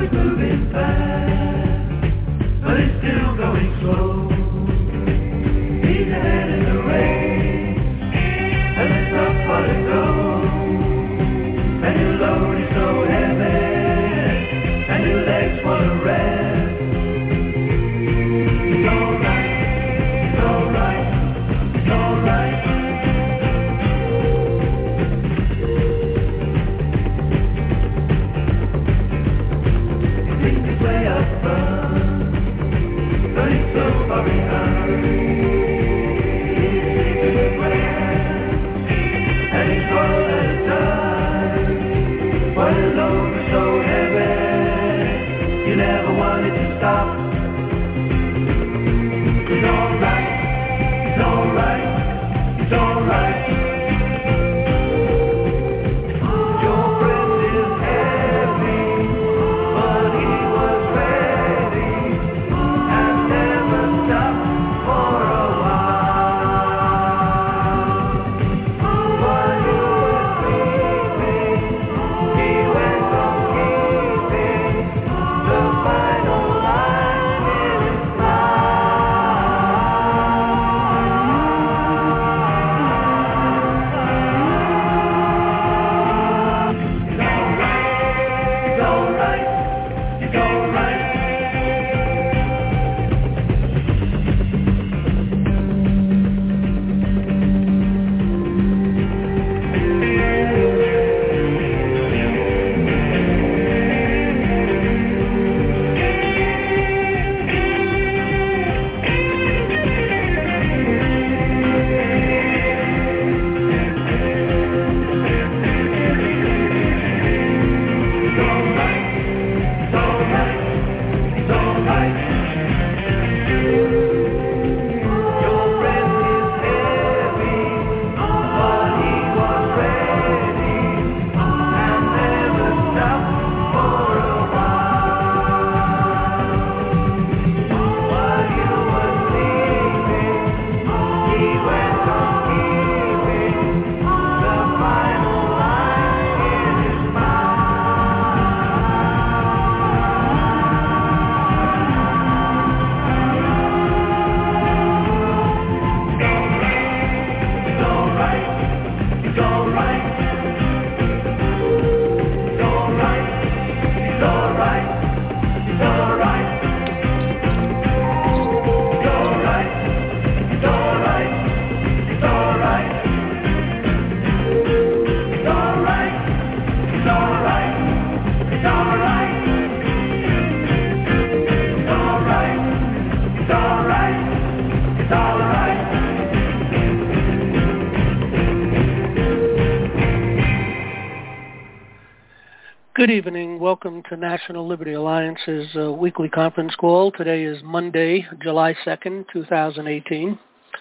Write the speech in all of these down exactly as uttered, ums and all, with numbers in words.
Good evening. Welcome to National Liberty Alliance's uh, weekly conference call. Today is Monday, July second, twenty eighteen.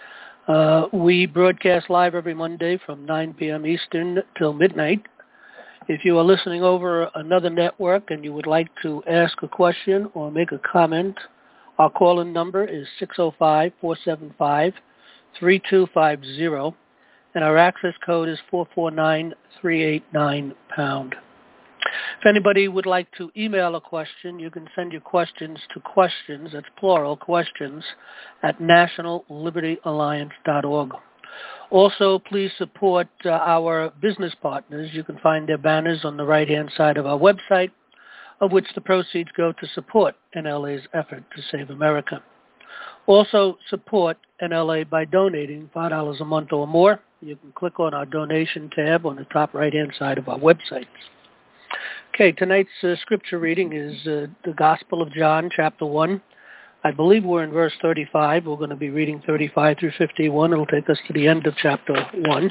Uh, we broadcast live every Monday from nine p.m. Eastern till midnight. If you are listening over another network and you would like to ask a question or make a comment, our call-in number is six oh five, four seven five, three two five zero, and our access code is four four nine, three eight nine pound. If anybody would like to email a question, you can send your questions to questions, that's plural, questions, at national liberty alliance dot org. Also, please support uh, our business partners. You can find their banners on the right-hand side of our website, of which the proceeds go to support N L A's effort to save America. Also, support N L A by donating five dollars a month or more. You can click on our donation tab on the top right-hand side of our website. Okay, tonight's uh, scripture reading is uh, the Gospel of John, chapter one. I believe we're in verse thirty-five. We're going to be reading thirty-five through fifty-one. It'll take us to the end of chapter one.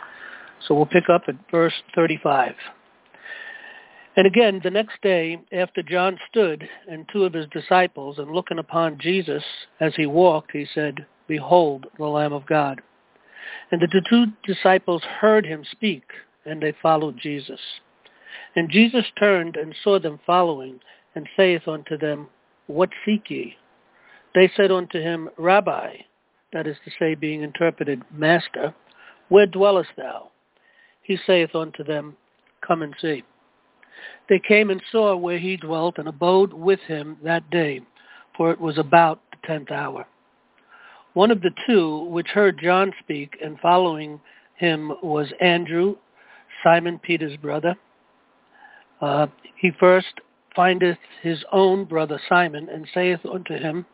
So we'll pick up at verse thirty-five. And again, the next day, after John stood and two of his disciples, and looking upon Jesus as he walked, he said, "Behold, the Lamb of God." And the two disciples heard him speak, and they followed Jesus. And Jesus turned and saw them following, and saith unto them, What seek ye? They said unto him, Rabbi, that is to say, being interpreted, Master, where dwellest thou? He saith unto them, Come and see. They came and saw where he dwelt and abode with him that day, for it was about the tenth hour. One of the two which heard John speak and following him was Andrew, Simon Peter's brother. Uh, he first findeth his own brother Simon, and saith unto him,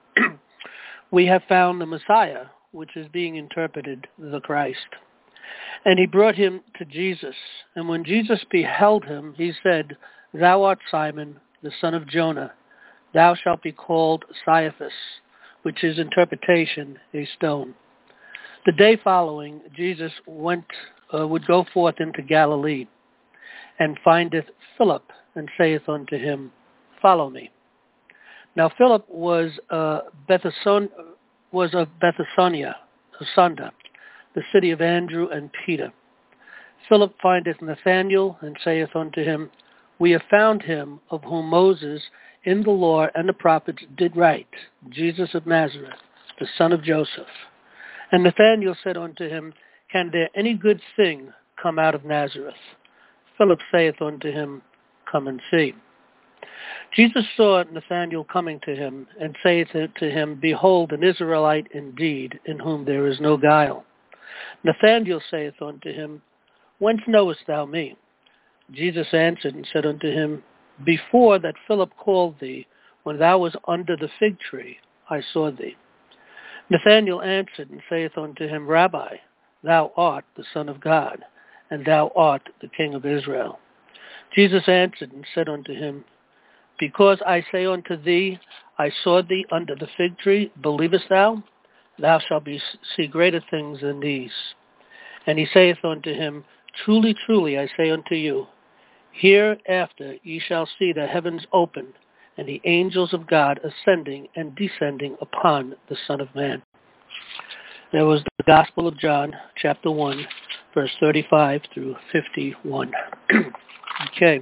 We have found the Messiah, which is being interpreted the Christ. And he brought him to Jesus. And when Jesus beheld him, he said, Thou art Simon, the son of Jonah. Thou shalt be called Cephas, which is interpretation, a stone. The day following, Jesus went, uh, would go forth into Galilee, and findeth Philip, and saith unto him, Follow me. Now Philip was uh, Bethason, was of Bethasonia, Sunda, the city of Andrew and Peter. Philip findeth Nathanael, and saith unto him, We have found him of whom Moses in the law and the prophets did write, Jesus of Nazareth, the son of Joseph. And Nathanael said unto him, Can there any good thing come out of Nazareth? Philip saith unto him, Come and see. Jesus saw Nathanael coming to him, and saith to him, Behold, an Israelite indeed, in whom there is no guile. Nathanael saith unto him, Whence knowest thou me? Jesus answered and said unto him, Before that Philip called thee, when thou was under the fig tree, I saw thee. Nathanael answered and saith unto him, Rabbi, thou art the Son of God, and thou art the King of Israel. Jesus answered and said unto him, Because I say unto thee, I saw thee under the fig tree, believest thou? Thou shalt be, see greater things than these. And he saith unto him, Truly, truly, I say unto you, hereafter ye shall see the heavens opened, and the angels of God ascending and descending upon the Son of Man. There was the Gospel of John, chapter one, verse thirty-five through fifty-one. Okay.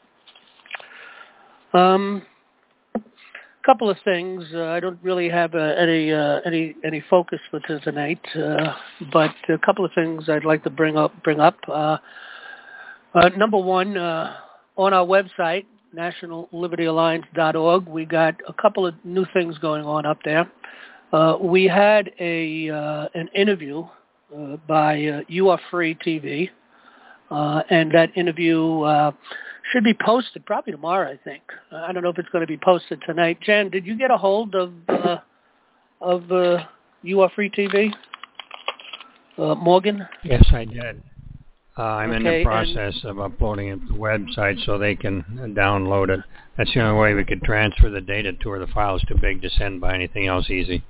Um, couple of things. Uh, I don't really have uh, any uh, any any focus for tonight, uh, but a couple of things I'd like to bring up. Bring up. Uh, uh, number one, uh, on our website, national liberty alliance dot org, we got a couple of new things going on up there. Uh, we had a uh, an interview uh, by uh, You Are Free T V, uh, and that interview uh, should be posted probably tomorrow, I think. I don't know if it's going to be posted tonight. Jan, did you get a hold of uh, of uh, You Are Free T V? Uh, Morgan? Yes, I did. Uh, I'm okay, in the process and, of uploading it to the website so they can download it. That's the only way we could transfer the data to, or the file's too big to send by anything else easy.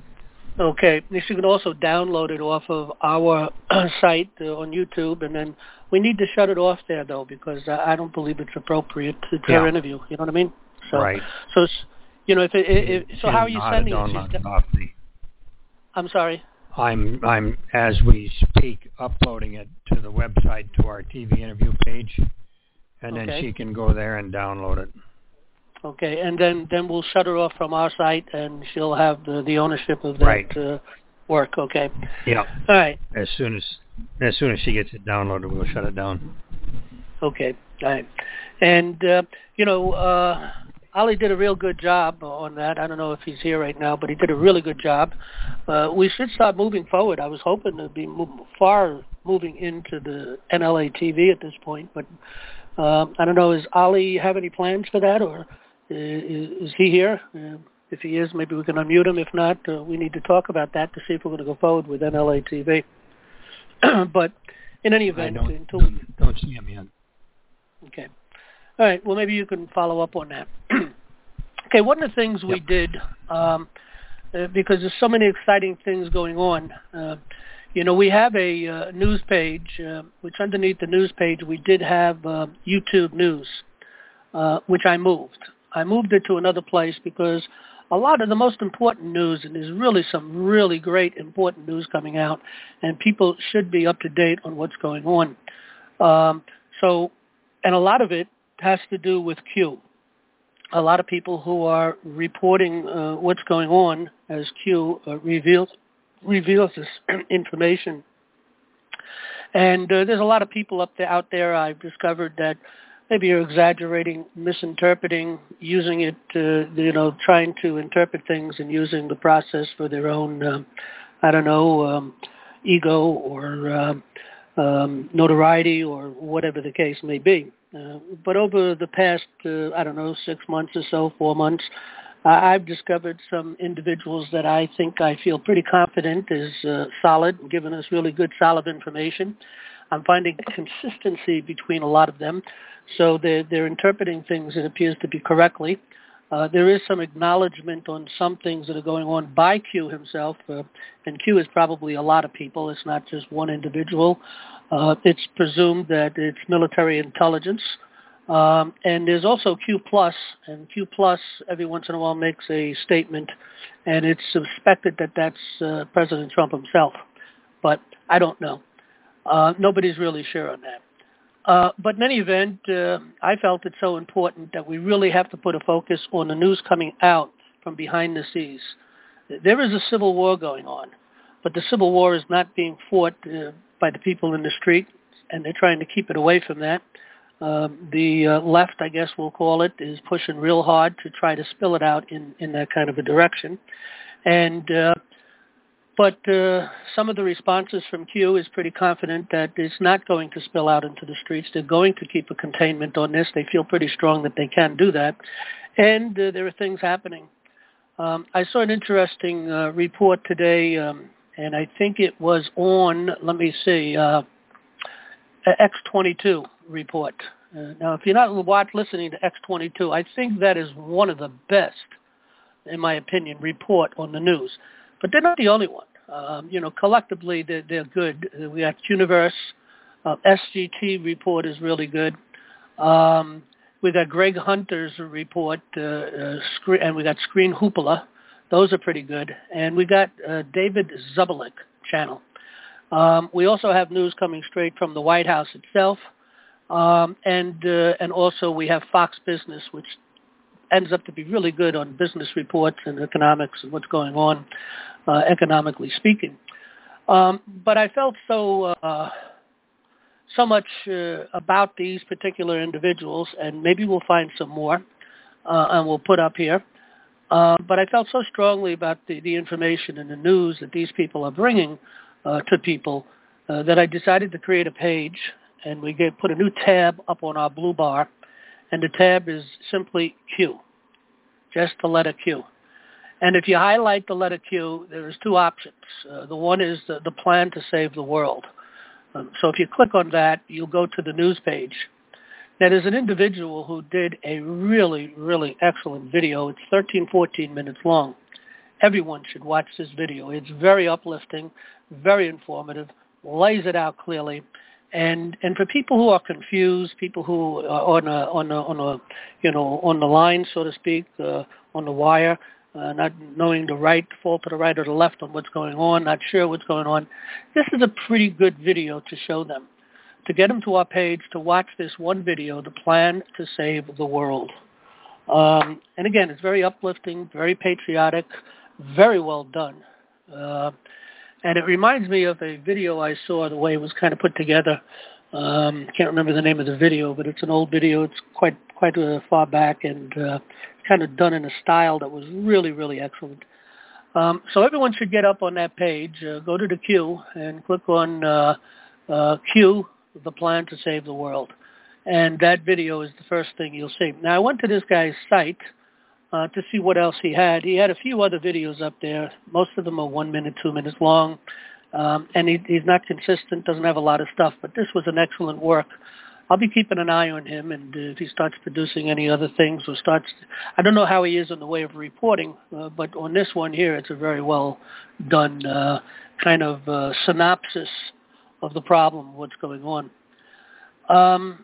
Okay. You can also download it off of our site uh, on YouTube, and then we need to shut it off there, though, because I don't believe it's appropriate to her yeah. interview. You know what I mean? So, right. So, you know, if it, if, so how are you sending it? it off the, I'm sorry? I'm, I'm, as we speak, uploading it to the website, to our T V interview page, and okay. then she can go there and download it. Okay, and then, then we'll shut her off from our site, and she'll have the, the ownership of that right. uh, work. Okay. Yeah. All right. As soon as as soon as she gets it downloaded, we'll shut it down. Okay. All right. And uh, you know, uh, Ali did a real good job on that. I don't know if he's here right now, but he did a really good job. Uh, we should start moving forward. I was hoping to be move, far moving into the N L A T V at this point, but uh, I don't know. Does Ali have any plans for that, or is, is he here? Uh, if he is, maybe we can unmute him. If not, uh, we need to talk about that to see if we're going to go forward with N L A T V. But in any event, I don't, until don't, don't see him yet. Okay. All right. Well, maybe you can follow up on that. Okay. One of the things we yep. did, um, uh, because there's so many exciting things going on, uh, you know, we have a uh, news page, uh, which underneath the news page we did have uh, YouTube News, uh, which I moved. I moved it to another place because a lot of the most important news, and there's really some really great important news coming out, and people should be up to date on what's going on. Um, so, and a lot of it has to do with Q. A lot of people who are reporting uh, what's going on as Q uh, reveals reveals this information. And uh, there's a lot of people up there out there I've discovered that maybe you're exaggerating, misinterpreting, using it, uh, you know, trying to interpret things and using the process for their own, uh, I don't know, um, ego or uh, um, notoriety or whatever the case may be. Uh, but over the past, uh, I don't know, six months or so, four months, uh, I've discovered some individuals that I think I feel pretty confident is uh, solid, giving us really good, solid information. I'm finding consistency between a lot of them. So they're, they're interpreting things, it appears to be correctly. Uh, there is some acknowledgement on some things that are going on by Q himself, uh, and Q is probably a lot of people. It's not just one individual. Uh, it's presumed that it's military intelligence. Um, and there's also Q Plus, and Q Plus every once in a while makes a statement, and it's suspected that that's uh, President Trump himself. But I don't know. Uh, nobody's really sure on that. Uh, but in any event, uh, I felt it so important that we really have to put a focus on the news coming out from behind the scenes. There is a civil war going on, but the civil war is not being fought uh, by the people in the street, and they're trying to keep it away from that. Um, the uh, left, I guess we'll call it, is pushing real hard to try to spill it out in, in that kind of a direction. And uh, But uh, some of the responses from Q is pretty confident that it's not going to spill out into the streets. They're going to keep a containment on this. They feel pretty strong that they can do that. And uh, there are things happening. Um, I saw an interesting uh, report today, um, and I think it was on, let me see, uh, X twenty-two report. Uh, now, if you're not watch, listening to X twenty-two, I think that is one of the best, in my opinion, report on the news. But they're not the only one. Um, you know, collectively, they're, they're good. Uh, we got Universe. Uh, S G T report is really good. Um, we got Greg Hunter's report, uh, uh, screen, and we got Screen Hoopla. Those are pretty good. And we got uh, David Zubelik channel. Um, we also have news coming straight from the White House itself. Um, and uh, and also we have Fox Business, which ends up to be really good on business reports and economics and what's going on, uh, economically speaking. Um, but I felt so uh, so much uh, about these particular individuals, and maybe we'll find some more, uh, and we'll put up here. Uh, but I felt so strongly about the, the information and the news that these people are bringing uh, to people uh, that I decided to create a page, and we get, put a new tab up on our blue bar. And the tab is simply Q, just the letter Q. And if you highlight the letter Q, there's two options. Uh, the one is the, the plan to save the world. Um, so if you click on that, you'll go to the news page. Now, there's an individual who did a really, really excellent video. It's thirteen, fourteen minutes long. Everyone should watch this video. It's very uplifting, very informative, lays it out clearly. And and for people who are confused, people who are on a on a on a you know on the line, so to speak, uh, on the wire, uh, not knowing the right, fall to the right or the left on what's going on, not sure what's going on, this is a pretty good video to show them, to get them to our page to watch this one video, the plan to save the world. Um, and again, it's very uplifting, very patriotic, very well done. Uh, And it reminds me of a video I saw, the way it was kind of put together. Um, I can't remember the name of the video, but it's an old video. It's quite quite uh, far back and uh, kind of done in a style that was really, really excellent. Um, so everyone should get up on that page, uh, go to the Q, and click on uh, uh, Q, the plan to save the world. And that video is the first thing you'll see. Now, I went to this guy's site Uh, to see what else he had. He had a few other videos up there. Most of them are one minute, two minutes long. Um, and he, he's not consistent, doesn't have a lot of stuff. But this was an excellent work. I'll be keeping an eye on him. And uh, if he starts producing any other things or starts... I don't know how he is in the way of reporting. Uh, but on this one here, it's a very well done uh, kind of uh, synopsis of the problem, what's going on. Um...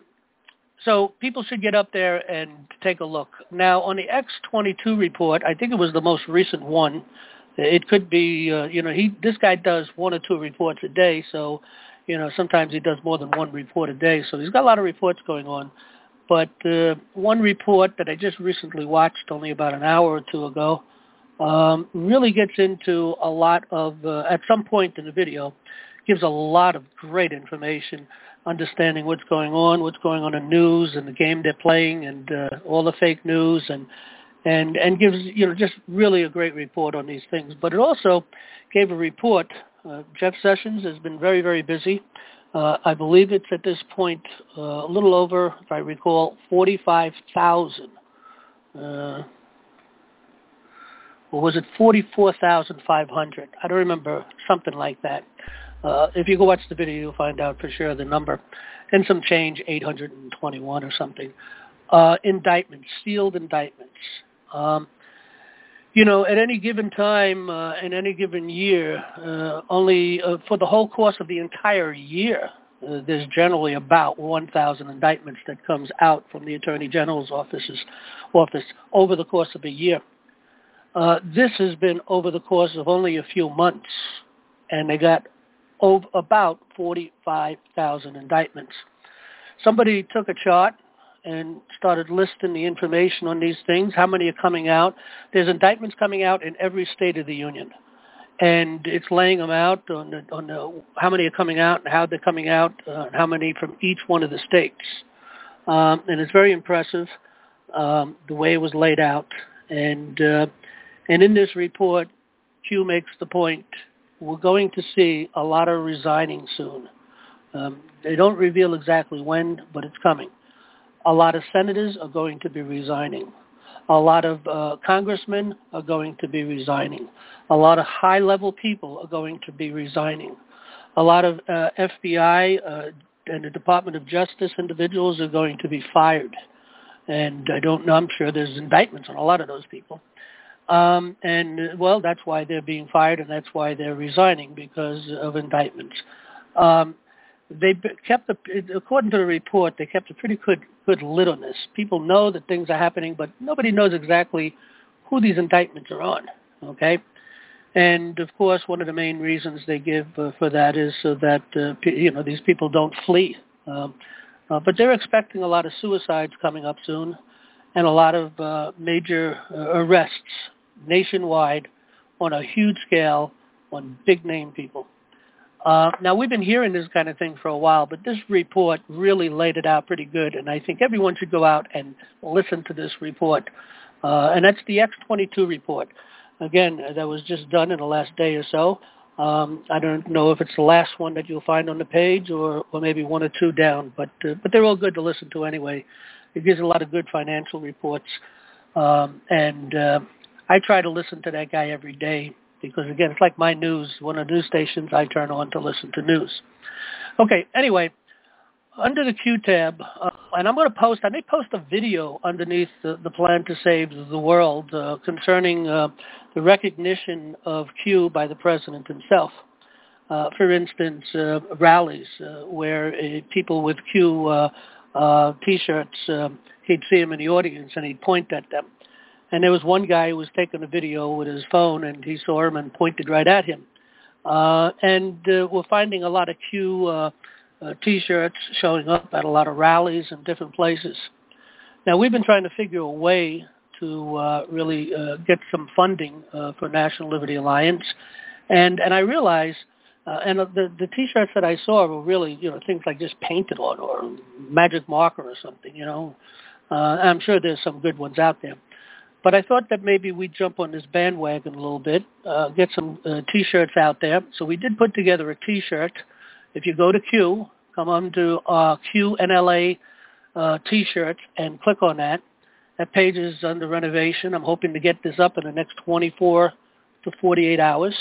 So people should get up there and take a look. Now, on the X twenty-two report, I think it was the most recent one. It could be, uh, you know, he this guy does one or two reports a day. So, you know, sometimes he does more than one report a day. So he's got a lot of reports going on. But uh, one report that I just recently watched only about an hour or two ago um, really gets into a lot of, uh, at some point in the video, gives a lot of great information understanding what's going on, what's going on in news and the game they're playing, and uh, all the fake news, and and and gives you know just really a great report on these things. But it also gave a report. Uh, Jeff Sessions has been very very busy. Uh, I believe it's at this point uh, a little over, if I recall, forty-five thousand. Uh, or was it forty-four thousand five hundred? I don't remember, something like that. Uh, if you go watch the video, you'll find out for sure the number. And some change, eight hundred twenty-one or something. Uh, indictments, sealed indictments. Um, you know, at any given time, uh, in any given year, uh, only uh, for the whole course of the entire year, uh, there's generally about one thousand indictments that comes out from the Attorney General's office's office over the course of a year. Uh, this has been over the course of only a few months, and they got over about forty-five thousand indictments. Somebody took a chart and started listing the information on these things, how many are coming out. There's indictments coming out in every state of the union, and it's laying them out on, the, on the, how many are coming out and how they're coming out, uh, and how many from each one of the states. Um, and it's very impressive, um, the way it was laid out. And, uh, and in this report, Q makes the point, we're going to see a lot of resigning soon. Um, they don't reveal exactly when, but it's coming. A lot of senators are going to be resigning. A lot of uh, congressmen are going to be resigning. A lot of high-level people are going to be resigning. A lot of uh, F B I uh, and the Department of Justice individuals are going to be fired. And I don't know, I'm sure there's indictments on a lot of those people. Um, and, well, that's why they're being fired, and that's why they're resigning, because of indictments. Um, they kept, a, according to the report, they kept a pretty good, good lid on this. People know that things are happening, but nobody knows exactly who these indictments are on, okay? And, of course, one of the main reasons they give uh, for that is so that, uh, you know, these people don't flee. Um, uh, but they're expecting a lot of suicides coming up soon, and a lot of uh, major uh, arrests nationwide on a huge scale on big-name people. Uh, now, we've been hearing this kind of thing for a while, but this report really laid it out pretty good, and I think everyone should go out and listen to this report. Uh, and that's the X twenty-two report. Again, that was just done in the last day or so. Um, I don't know if it's the last one that you'll find on the page or, or maybe one or two down, but uh, but they're all good to listen to anyway. It gives a lot of good financial reports, um, and uh, I try to listen to that guy every day because, again, it's like my news. One of the news stations I turn on to listen to news. Okay, anyway, under the Q tab, uh, and I'm going to post, I may post a video underneath the, the plan to save the world uh, concerning uh, the recognition of Q by the president himself. Uh, for instance, uh, rallies uh, where uh, people with Q uh, uh, T-shirts, uh, he'd see them in the audience and he'd point at them. And there was one guy who was taking a video with his phone, and he saw him and pointed right at him. Uh, and uh, we're finding a lot of Q uh, uh, T-shirts showing up at a lot of rallies in different places. Now, we've been trying to figure a way to uh, really uh, get some funding uh, for National Liberty Alliance. And, and I realized, uh, and the, the T-shirts that I saw were really, you know, things like just painted on or magic marker or something, you know. Uh, I'm sure there's some good ones out there. But I thought that maybe we'd jump on this bandwagon a little bit, uh, get some uh, T-shirts out there. So we did put together a T-shirt. If you go to Q, come on to uh, Q N L A uh, T-shirts and click on that. That page is under renovation. I'm hoping to get this up in the next twenty-four to forty-eight hours.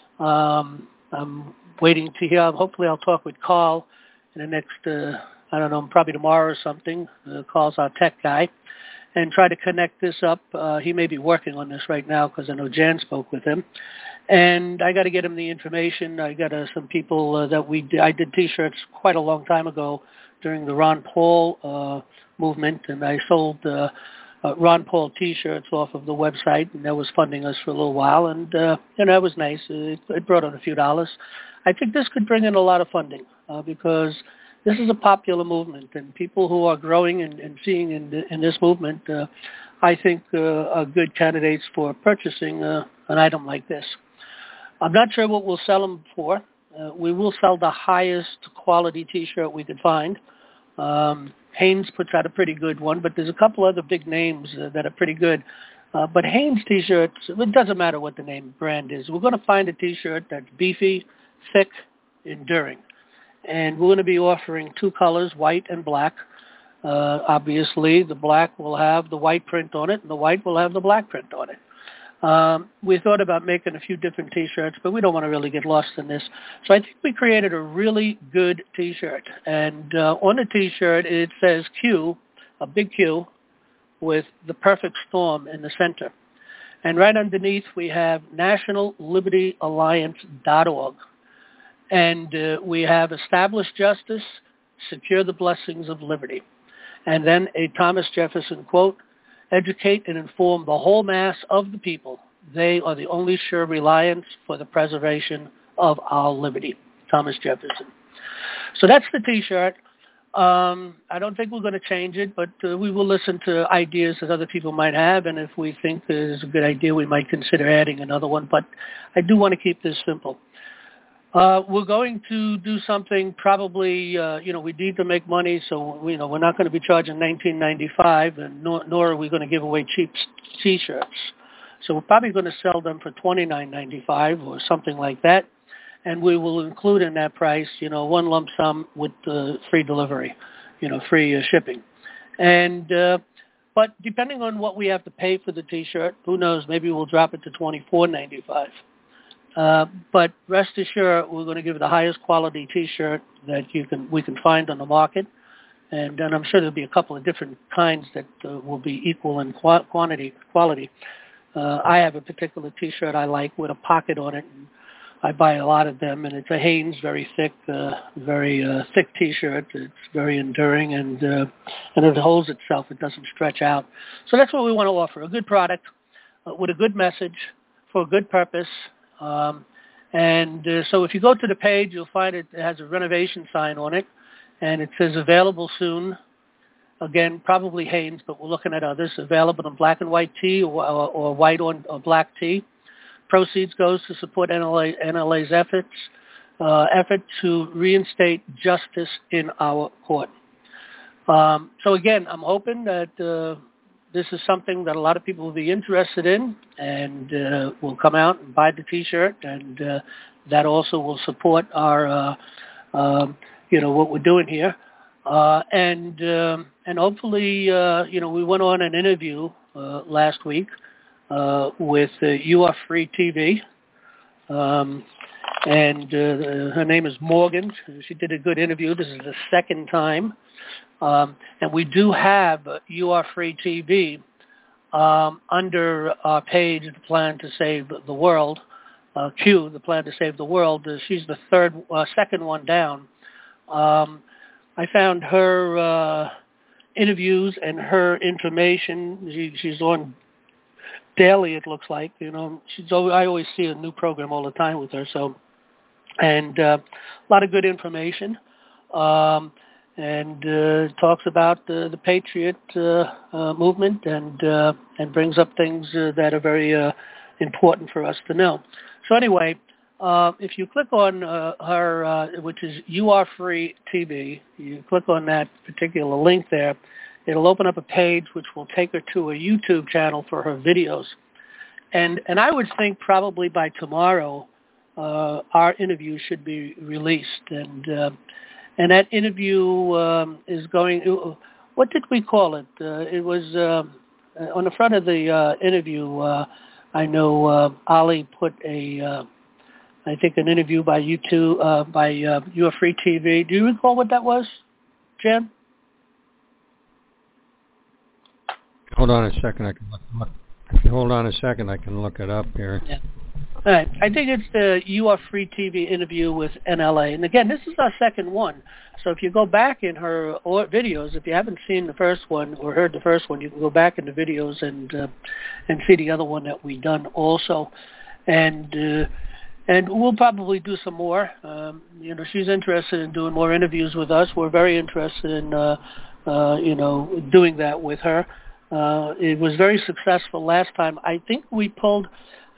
Um, I'm waiting to hear. Hopefully I'll talk with Carl in the next, uh, I don't know, probably tomorrow or something. Uh, Carl's our tech guy. And try to connect this up. Uh, he may be working on this right now because I know Jan spoke with him. And I got to get him the information. I got uh, some people uh, that we did, I did T-shirts quite a long time ago during the Ron Paul uh, movement, and I sold uh, uh, Ron Paul T-shirts off of the website, and that was funding us for a little while. And uh, you know, that was nice. It, it brought in a few dollars. I think this could bring in a lot of funding uh, because this is a popular movement, and people who are growing and, and seeing in, the, in this movement, uh, I think, uh, are good candidates for purchasing uh, an item like this. I'm not sure what we'll sell them for. Uh, we will sell the highest quality T-shirt we could find. Um, Hanes puts out a pretty good one, but there's a couple other big names uh, that are pretty good. Uh, but Hanes T-shirts, it doesn't matter what the name brand is. We're going to find a T-shirt that's beefy, thick, enduring. And we're going to be offering two colors, white and black. Uh, obviously, the black will have the white print on it, and the white will have the black print on it. Um, we thought about making a few different T-shirts, but we don't want to really get lost in this. So I think we created a really good T-shirt. And uh, on the T-shirt, it says Q, a big Q, with the perfect storm in the center. And right underneath, we have national liberty alliance dot org. And uh, we have establish justice, secure the blessings of liberty. And then a Thomas Jefferson quote, educate and inform the whole mass of the people. They are the only sure reliance for the preservation of our liberty. Thomas Jefferson. So that's the T-shirt. Um, I don't think we're going to change it, but uh, we will listen to ideas that other people might have, and if we think there's a good idea, we might consider adding another one. But I do want to keep this simple. Uh, we're going to do something probably, uh, you know, we need to make money, so, you know, we're not going to be charging nineteen ninety-five, and nor, nor are we going to give away cheap T-shirts. So we're probably going to sell them for twenty-nine ninety-five or something like that. And we will include in that price, you know, one lump sum with uh, free delivery, you know, free uh, shipping. And, uh, but depending on what we have to pay for the T-shirt, who knows, maybe we'll drop it to twenty-four ninety-five. Uh, but rest assured, we're going to give the highest quality T-shirt that you can we can find on the market. And then I'm sure there'll be a couple of different kinds that uh, will be equal in qu- quantity, quality. Uh, I have a particular T-shirt I like with a pocket on it. And I buy a lot of them, and it's a Hanes, very thick, uh, very uh, thick T-shirt. It's very enduring, and uh, and it holds itself. It doesn't stretch out. So that's what we want to offer, a good product uh, with a good message for a good purpose. Um, and uh, so if you go to the page, you'll find it, it has a renovation sign on it, and it says available soon. Again, probably Hanes, but we're looking at others. Available in black and white tee or, or, or white on or black tee. Proceeds goes to support N L A, N L A's efforts, uh, effort to reinstate justice in our court. Um, so again, I'm hoping that uh, this is something that a lot of people will be interested in, and uh, will come out and buy the T-shirt, and uh, that also will support our, uh, um, you know, what we're doing here. Uh, and um, and hopefully, uh, you know, we went on an interview uh, last week. Uh, with uh, You Are Free T V, um, and uh, her name is Morgan. She did a good interview. This is the second time, um, and we do have uh, You Are Free T V um, under our page, The Plan to Save the World, uh, Q, The Plan to Save the World. Uh, she's the third, uh, second one down. Um, I found her uh, interviews and her information. She, she's on daily, it looks like. You know, she's always, I always see a new program all the time with her. So, and uh, a lot of good information, um, and uh, talks about the, the Patriot uh, uh, movement, and uh, and brings up things uh, that are very uh, important for us to know. So anyway, uh, if you click on uh, her, uh, which is You Are Free T V, you click on that particular link there. It'll open up a page which will take her to a YouTube channel for her videos. And and I would think probably by tomorrow, uh, our interview should be released. And uh, and that interview um, is going, what did we call it? Uh, it was uh, on the front of the uh, interview, uh, I know uh, Ali put a, uh, I think an interview by YouTube, uh, by uh, You Are Free T V. Do you recall what that was, Jan? Hold on a second. I can look, look. If you hold on a second, I can look it up here. Yeah. All right. I think it's the You Are Free T V interview with N L A. And again, this is our second one. So if you go back in her videos, if you haven't seen the first one or heard the first one, you can go back in the videos and uh, and see the other one that we done also. And uh, and we'll probably do some more. Um, you know, she's interested in doing more interviews with us. We're very interested in uh, uh, you know doing that with her. Uh, it was very successful last time. I think we pulled, I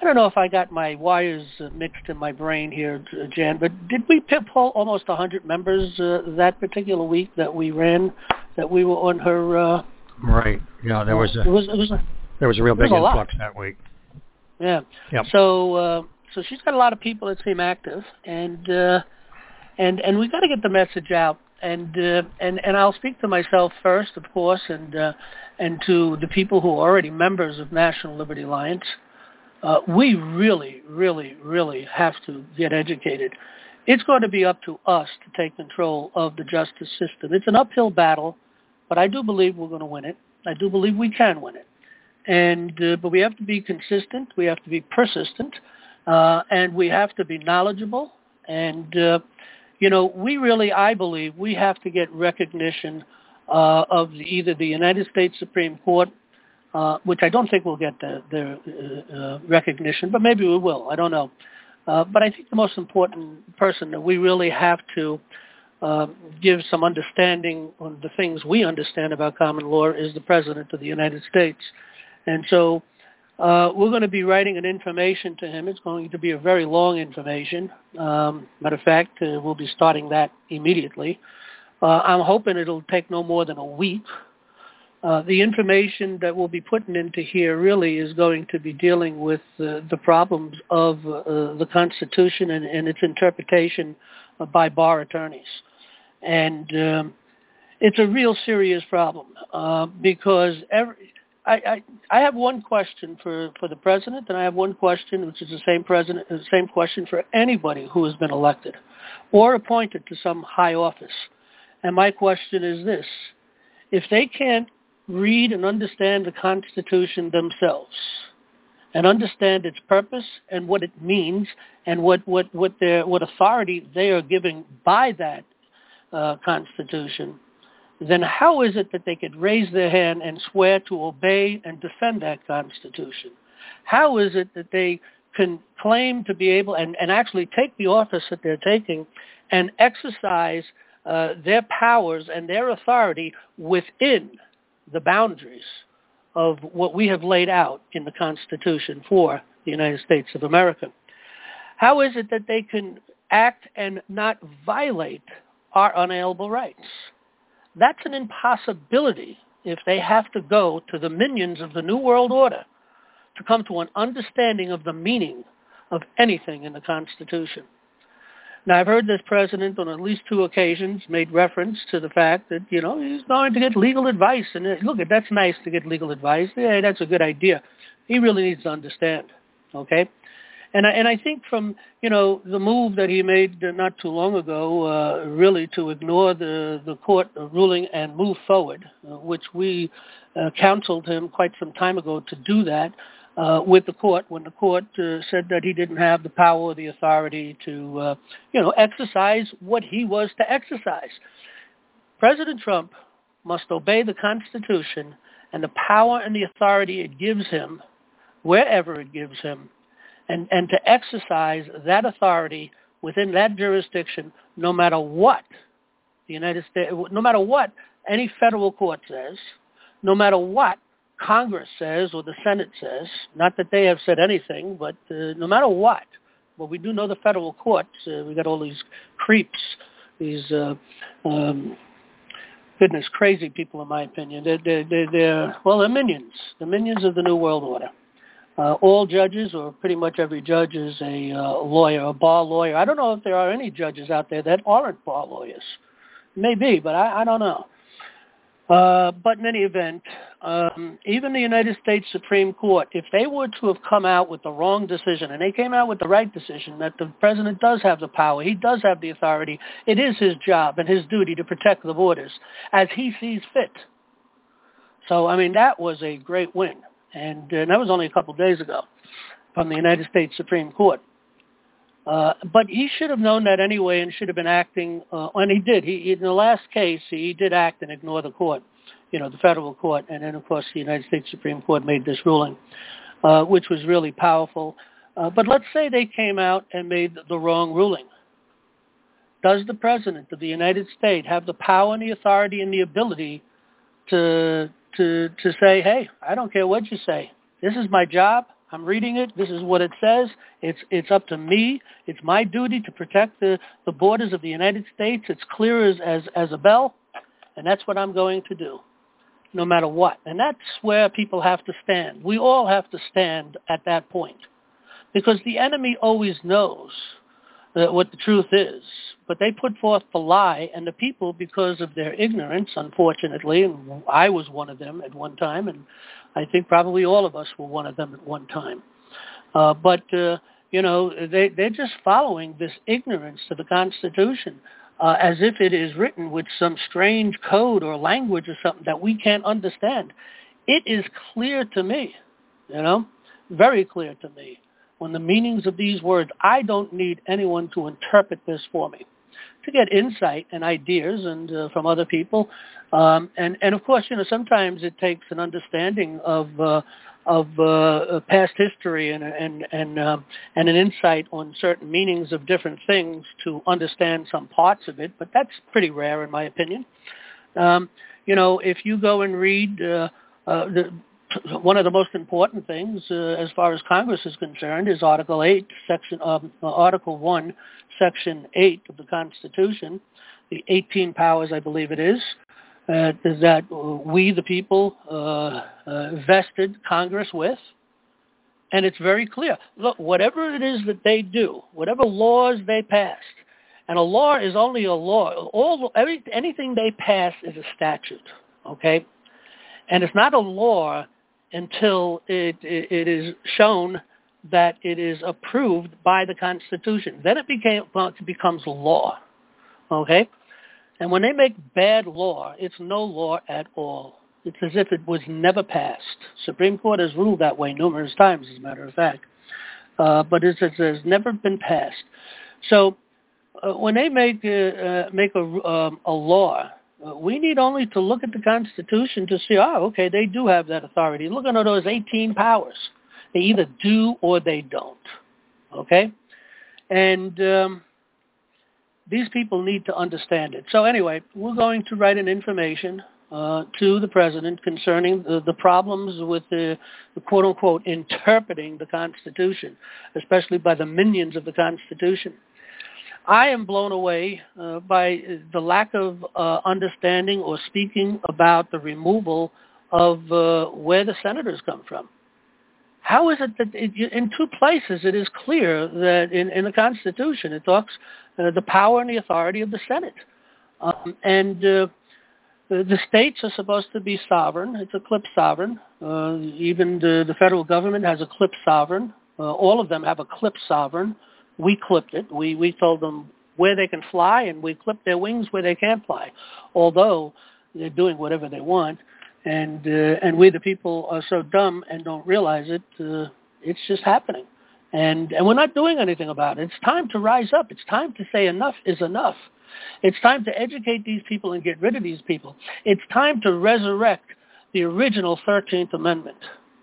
don't know if I got my wires uh, mixed in my brain here, Jan, but did we poll almost one hundred members uh, that particular week that we ran, that we were on her? Uh, right. Yeah, there was a, it was, it was a, there was a real big a influx lot. that week. Yeah. Yep. So uh, so she's got a lot of people that seem active, and uh, and and we got to get the message out. And uh, and and I'll speak to myself first, of course, and uh, and to the people who are already members of National Liberty Alliance. Uh, we really, really, really have to get educated. It's going to be up to us to take control of the justice system. It's an uphill battle, but I do believe we're going to win it. I do believe we can win it. And uh, but we have to be consistent. We have to be persistent, uh, and we have to be knowledgeable. And uh, you know, we really, I believe, we have to get recognition uh, of the, either the United States Supreme Court. Uh, which I don't think will get the, the uh, uh, recognition, but maybe we will. I don't know. Uh, but I think the most important person that we really have to uh, give some understanding on the things we understand about common law is the President of the United States. And so uh, we're going to be writing an information to him. It's going to be a very long information. Um, matter of fact, uh, we'll be starting that immediately. Uh, I'm hoping it'll take no more than a week. Uh, the information that we'll be putting into here really is going to be dealing with uh, the problems of uh, the Constitution and, and its interpretation uh, by bar attorneys. And um, it's a real serious problem uh, because every, I, I, I have one question for, for the president, and I have one question, which is the same president, the same question for anybody who has been elected or appointed to some high office. And my question is this: if they can't read and understand the Constitution themselves and understand its purpose and what it means and what, what, what, their, what authority they are giving by that uh, Constitution, then how is it that they could raise their hand and swear to obey and defend that Constitution? How is it that they can claim to be able and, and actually take the office that they're taking and exercise uh, their powers and their authority within the boundaries of what we have laid out in the Constitution for the United States of America? How is it that they can act and not violate our unalienable rights? That's an impossibility if they have to go to the minions of the New World Order to come to an understanding of the meaning of anything in the Constitution. Now, I've heard this president on at least two occasions made reference to the fact that, you know, he's going to get legal advice. And look, that's nice to get legal advice. Yeah, that's a good idea. He really needs to understand, okay? And I, and I think from, you know, the move that he made not too long ago, uh, really to ignore the, the court ruling and move forward, uh, which we uh, counseled him quite some time ago to do that, Uh, with the court when the court uh, said that he didn't have the power or the authority to, uh, you know, exercise what he was to exercise. President Trump must obey the Constitution and the power and the authority it gives him, wherever it gives him, and, and to exercise that authority within that jurisdiction, no matter what the United States, no matter what any federal court says, no matter what Congress says or the Senate says, not that they have said anything, but uh, no matter what, well, we do know the federal courts, uh, we got all these creeps, these, uh, um, goodness, crazy people, in my opinion. They're, they're, they're, they're, well, they're minions, the minions of the New World Order. Uh, all judges, or pretty much every judge, is a uh, lawyer, a bar lawyer. I don't know if there are any judges out there that aren't bar lawyers. Maybe, but I, I don't know. Uh, but in any event, um, even the United States Supreme Court, if they were to have come out with the wrong decision, and they came out with the right decision, that the president does have the power, he does have the authority, it is his job and his duty to protect the borders as he sees fit. So, I mean, that was a great win. And, uh, and that was only a couple of days ago from the United States Supreme Court. Uh, but he should have known that anyway and should have been acting, uh, and he did. He, in the last case, he did act and ignore the court, you know, the federal court. And then, of course, the United States Supreme Court made this ruling, uh, which was really powerful. Uh, but let's say they came out and made the wrong ruling. Does the President of the United States have the power and the authority and the ability to, to, to say, hey, I don't care what you say. This is my job. I'm reading it. This is what it says. It's it's up to me. It's my duty to protect the, the borders of the United States. It's clear as, as, as a bell, and that's what I'm going to do, no matter what. And that's where people have to stand. We all have to stand at that point, because the enemy always knows uh, what the truth is, but they put forth the lie, and the people, because of their ignorance, unfortunately, and I was one of them at one time, and I think probably all of us were one of them at one time. Uh, but, uh, you know, they, they're just following this ignorance to the Constitution uh, as if it is written with some strange code or language or something that we can't understand. It is clear to me, you know, very clear to me. When the meanings of these words, I don't need anyone to interpret this for me, to get insight and ideas and uh, from other people. Um, and, and of course, you know, sometimes it takes an understanding of uh, of uh, past history and and and, uh, and an insight on certain meanings of different things to understand some parts of it. But that's pretty rare, in my opinion. Um, you know, if you go and read uh, uh, the one of the most important things, uh, as far as Congress is concerned, is Article eight, Section um, uh, Article one, Section eight of the Constitution, the eighteen powers, I believe it is, uh, is that we, the people, uh, uh, vested Congress with, and it's very clear. Look, whatever it is that they do, whatever laws they passed, and a law is only a law. All every, anything they pass is a statute, okay, and it's not a law until it, it, it is shown that it is approved by the Constitution. Then it became, well, it becomes law, okay? And when they make bad law, it's no law at all. It's as if it was never passed. Supreme Court has ruled that way numerous times, as a matter of fact. Uh, but it's, it has never been passed. So uh, when they make, uh, uh, make a, um, a law, Uh, we need only to look at the Constitution to see, oh, okay, they do have that authority. Look at those eighteen powers. They either do or they don't, okay? And um, these people need to understand it. So anyway, we're going to write an information uh, to the President concerning the, the problems with the, the quote-unquote interpreting the Constitution, especially by the minions of the Constitution. I am blown away uh, by the lack of uh, understanding or speaking about the removal of uh, where the senators come from. How is it that it, in two places it is clear that in, in the Constitution it talks uh, the power and the authority of the Senate. Um, and uh, the, the states are supposed to be sovereign. It's a clip sovereign. Uh, even the, the federal government has a clip sovereign. Uh, all of them have a clip sovereign. We clipped it. We we told them where they can fly, and we clipped their wings where they can't fly, although they're doing whatever they want. And uh, and we, the people, are so dumb and don't realize it. Uh, it's just happening. And, and we're not doing anything about it. It's time to rise up. It's time to say enough is enough. It's time to educate these people and get rid of these people. It's time to resurrect the original thirteenth Amendment.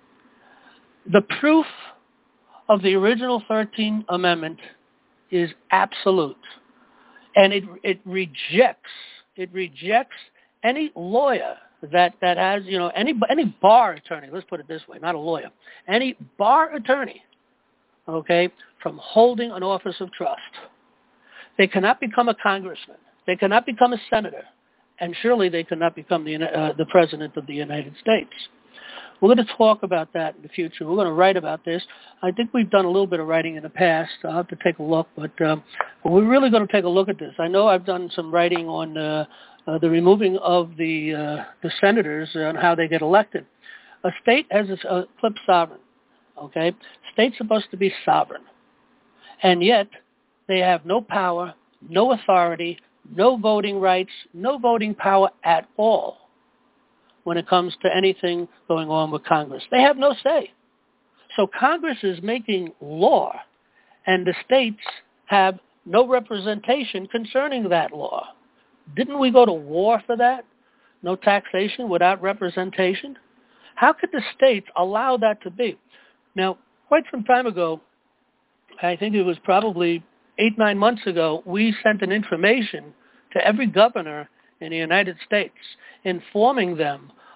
The proof of the original thirteenth Amendment is absolute, and it it rejects it rejects any lawyer that that has you know any any bar attorney. Let's put it this way: not a lawyer, any bar attorney, okay, from holding an office of trust. They cannot become a congressman. They cannot become a senator, and surely they cannot become the uh, the president of the United States. We're going to talk about that in the future. We're going to write about this. I think we've done a little bit of writing in the past. I'll have to take a look, but, um, but we're really going to take a look at this. I know I've done some writing on uh, uh, the removing of the uh, the senators and how they get elected. A state has a, a clip sovereign, okay? State's supposed to be sovereign, and yet they have no power, no authority, no voting rights, no voting power at all when it comes to anything going on with Congress. They have no say. So Congress is making law, and the states have no representation concerning that law. Didn't we go to war for that? No taxation without representation? How could the states allow that to be? Now, quite some time ago, I think it was probably eight, nine months ago, we sent an information to every governor in the United States, informing them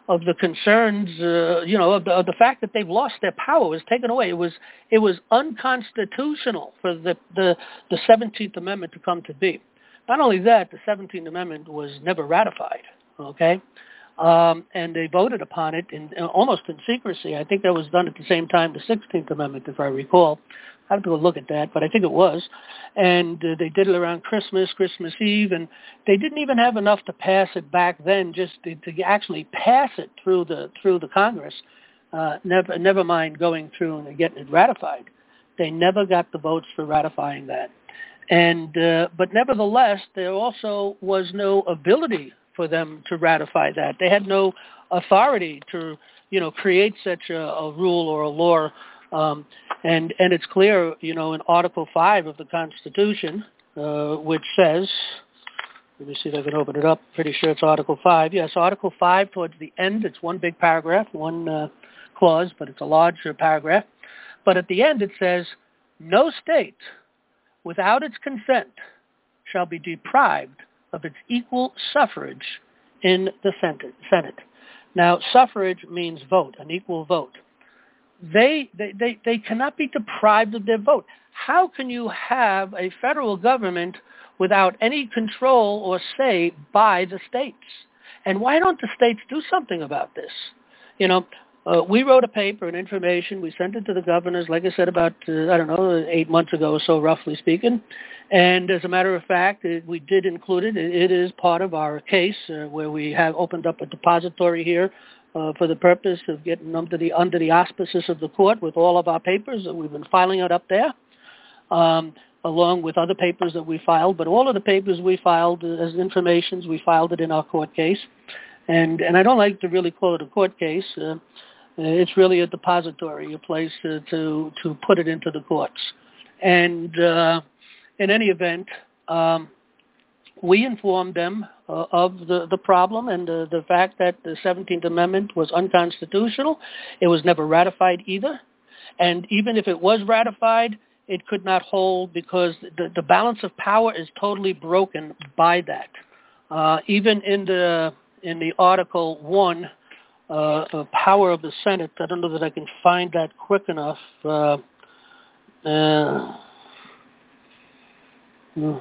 of the concerns, uh, you know, of the, of the fact that they've lost their power was taken away. It was it was unconstitutional for the, the, the seventeenth Amendment to come to be. Not only that, the seventeenth Amendment was never ratified, okay? Um, and they voted upon it in, almost in secrecy. I think that was done at the same time the sixteenth Amendment, if I recall. I have to go look at that, but I think it was. And uh, they did it around Christmas, Christmas Eve, and they didn't even have enough to pass it back then, just to, to actually pass it through the through the Congress. Uh, never, never mind going through and getting it ratified. They never got the votes for ratifying that. And uh, but nevertheless, there also was no ability for them to ratify that. They had no authority to, you know, create such a, a rule or a law. Um, and and it's clear, you know, in Article five of the Constitution, uh, which says, let me see if I can open it up. Pretty sure it's Article five. Yes, Article five towards the end. It's one big paragraph, one uh, clause, but it's a larger paragraph. But at the end it says, no state, without its consent, shall be deprived of its equal suffrage in the Senate. Now, suffrage means vote, an equal vote. They, they, they, they cannot be deprived of their vote. How can you have a federal government without any control or say by the states? And why don't the states do something about this? You know, uh, we wrote a paper, an information. We sent it to the governors, like I said, about, uh, I don't know, eight months ago or so, roughly speaking. And as a matter of fact, it, we did include it. It, it is part of our case uh, where we have opened up a depository here uh, for the purpose of getting under the, under the auspices of the court with all of our papers. We've been filing it up there, um, along with other papers that we filed. But all of the papers we filed uh, as informations, we filed it in our court case. And, and I don't like to really call it a court case. Uh, it's really a depository, a place to, to, to put it into the courts. And uh, in any event, um, we informed them uh, of the, the problem and uh, the fact that the seventeenth Amendment was unconstitutional. It was never ratified either. And even if it was ratified, it could not hold because the, the balance of power is totally broken by that. Uh, even in the in the Article one, uh, uh, power of the Senate, I don't know that I can find that quick enough. Uh, uh, Let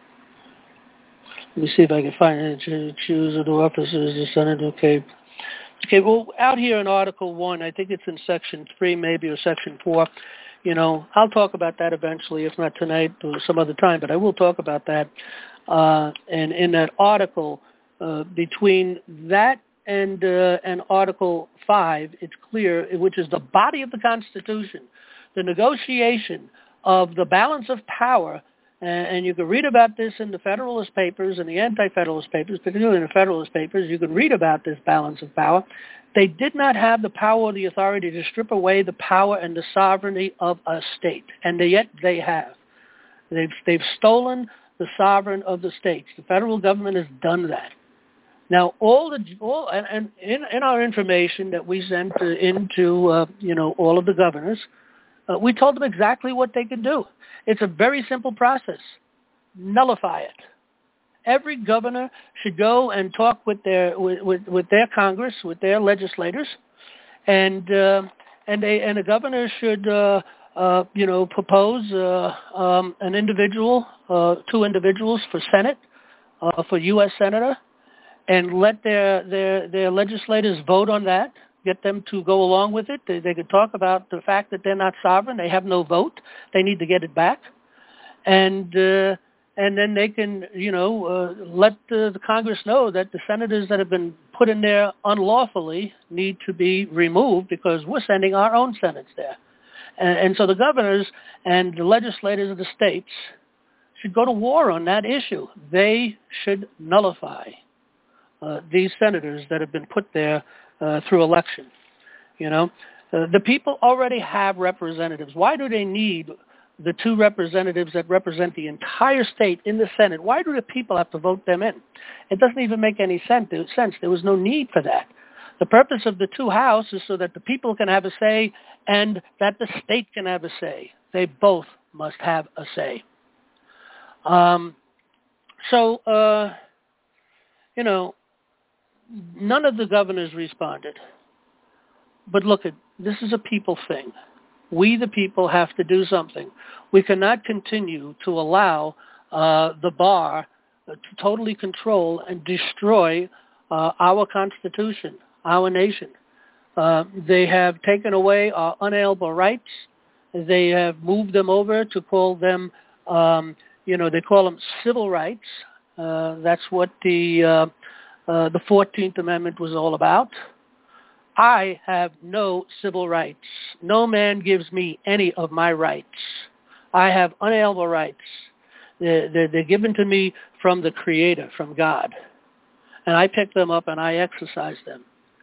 me see if I can find it. Choose the officers of the Senate. Okay. Okay, well, out here in Article one, I think it's in Section three maybe or Section four. You know, I'll talk about that eventually, if not tonight or some other time, but I will talk about that. Uh, and in that article, uh, between that and, uh, and Article five, it's clear, which is the body of the Constitution, the negotiation of the balance of power. And you can read about this in the Federalist Papers and the Anti-Federalist Papers, particularly in the Federalist Papers. You can read about this balance of power. They did not have the power or the authority to strip away the power and the sovereignty of a state, and yet they have. They've, they've stolen the sovereign of the states. The federal government has done that. Now, all the all and, and in, in our information that we sent uh, into uh, you know all of the governors, uh, we told them exactly what they could do. It's a very simple process. Nullify it. Every governor should go and talk with their with, with, with their Congress, with their legislators, and uh, and they and a governor should uh, uh, you know propose uh, um, an individual, uh, two individuals for Senate, uh, for U S Senator, and let their their their legislators vote on that. Get them to go along with it. They, they could talk about the fact that they're not sovereign. They have no vote. They need to get it back. And uh, and then they can, you know, uh, let the, the Congress know that the senators that have been put in there unlawfully need to be removed because we're sending our own senates there. And, and so the governors and the legislators of the states should go to war on that issue. They should nullify uh, these senators that have been put there Uh, through election. You know, uh, the people already have representatives. Why do they need the two representatives that represent the entire state in the Senate? Why do the people have to vote them in? It doesn't even make any sense. There was no need for that. The purpose of the two houses is so that the people can have a say and that the state can have a say. They both must have a say. Um, so, uh, you know, none of the governors responded. But look, at this is a people thing. We, the people, have to do something. We cannot continue to allow uh, the bar to totally control and destroy uh, our Constitution, our nation. Uh, they have taken away our unalienable rights. They have moved them over to call them, um, you know, they call them civil rights. Uh, that's what the uh, uh, the fourteenth Amendment was all about. I have no civil rights. No man gives me any of my rights. I have unalienable rights. They're, they're, they're given to me from the Creator, from God. And I pick them up and I exercise them.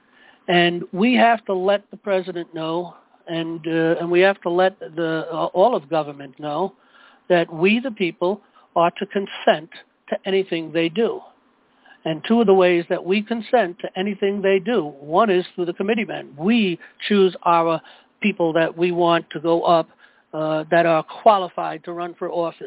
And we have to let the president know, and uh, and we have to let the uh, all of government know that we, the people, are to consent to anything they do. And two of the ways that we consent to anything they do, one is through the committeemen. We choose our people that we want to go up uh, that are qualified to run for office.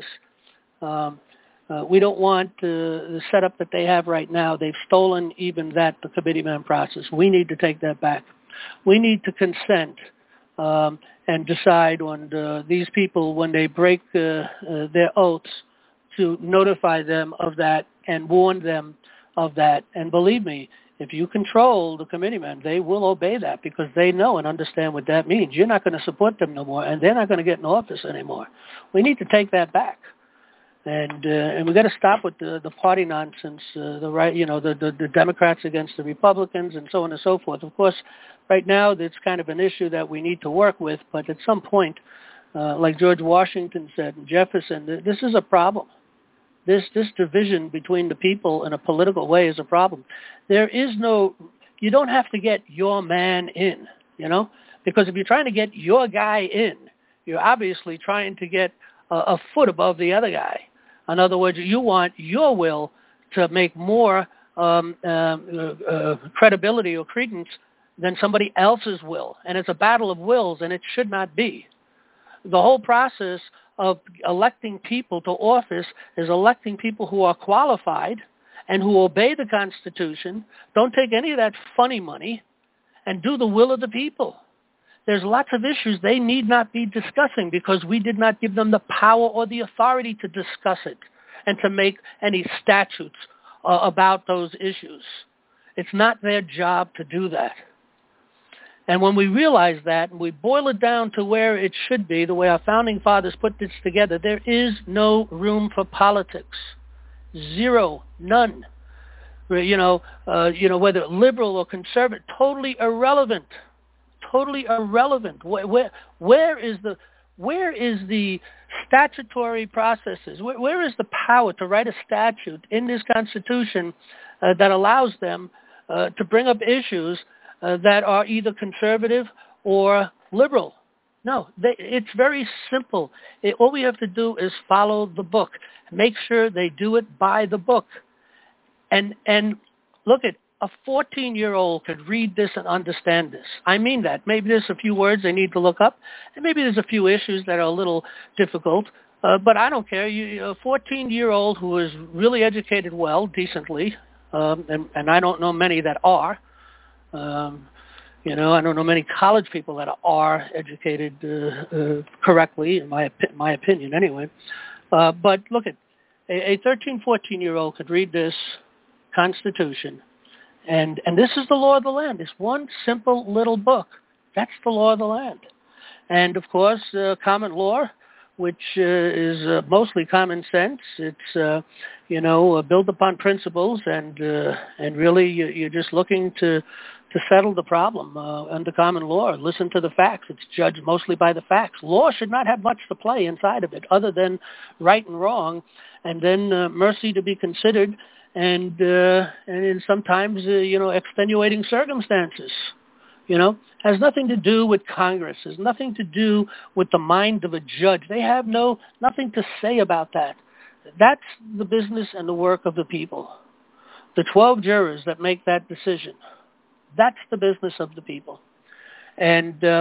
Um, uh, we don't want uh, the setup that they have right now. They've stolen even that, the committeeman process. We need to take that back. We need to consent um, and decide on uh, these people when they break uh, uh, their oaths to notify them of that and warn them of that. And believe me, if you control the committeemen, they will obey that because they know and understand what that means. You're not going to support them no more, and they're not going to get in office anymore. We need to take that back. And uh, and we got to stop with the, the party nonsense, uh, the right, you know, the, the, the Democrats against the Republicans and so on and so forth. Of course, right now it's kind of an issue that we need to work with, but at some point, uh, like George Washington said and Jefferson, this is a problem. This this division between the people in a political way is a problem. There is no, you don't have to get your man in, you know, because if you're trying to get your guy in, you're obviously trying to get a, a foot above the other guy. In other words, you want your will to make more um, uh, uh, credibility or credence than somebody else's will. And it's a battle of wills, and it should not be. The whole process of electing people to office is electing people who are qualified and who obey the Constitution, don't take any of that funny money, and do the will of the people. There's lots of issues they need not be discussing because we did not give them the power or the authority to discuss it and to make any statutes uh, about those issues. It's not their job to do that. And when we realize that and we boil it down to where it should be, the way our founding fathers put this together, there is no room for politics. Zero. None. You know, uh, you know, whether liberal or conservative, totally irrelevant. Totally irrelevant. Where, where, where is the where is the statutory processes? Where, where is the power to write a statute in this Constitution uh, that allows them uh, to bring up issues uh, that are either conservative or liberal? No, they, it's very simple. It, all we have to do is follow the book. Make sure they do it by the book. And and look at a fourteen-year-old could read this and understand this. I mean that. Maybe there's a few words they need to look up, and maybe there's a few issues that are a little difficult, uh, but I don't care. You, a fourteen-year-old who is really educated well, decently, um, and, and I don't know many that are. Um, you know, I don't know many college people that are educated uh, uh, correctly, in my, my opinion anyway. Uh, but look at a, a thirteen, fourteen-year-old could read this Constitution. And and this is the law of the land. It's one simple little book. That's the law of the land. And, of course, uh, common law, which uh, is uh, mostly common sense. It's, uh, you know, uh, built upon principles, and uh, and really you, you're just looking to, to settle the problem uh, under common law. Listen to the facts. It's judged mostly by the facts. Law should not have much to play inside of it other than right and wrong, and then uh, mercy to be considered, and uh, and in sometimes, uh, you know, extenuating circumstances, you know, has nothing to do with Congress, has nothing to do with the mind of a judge. They have no nothing to say about that. That's the business and the work of the people. The twelve jurors that make that decision, that's the business of the people. And uh,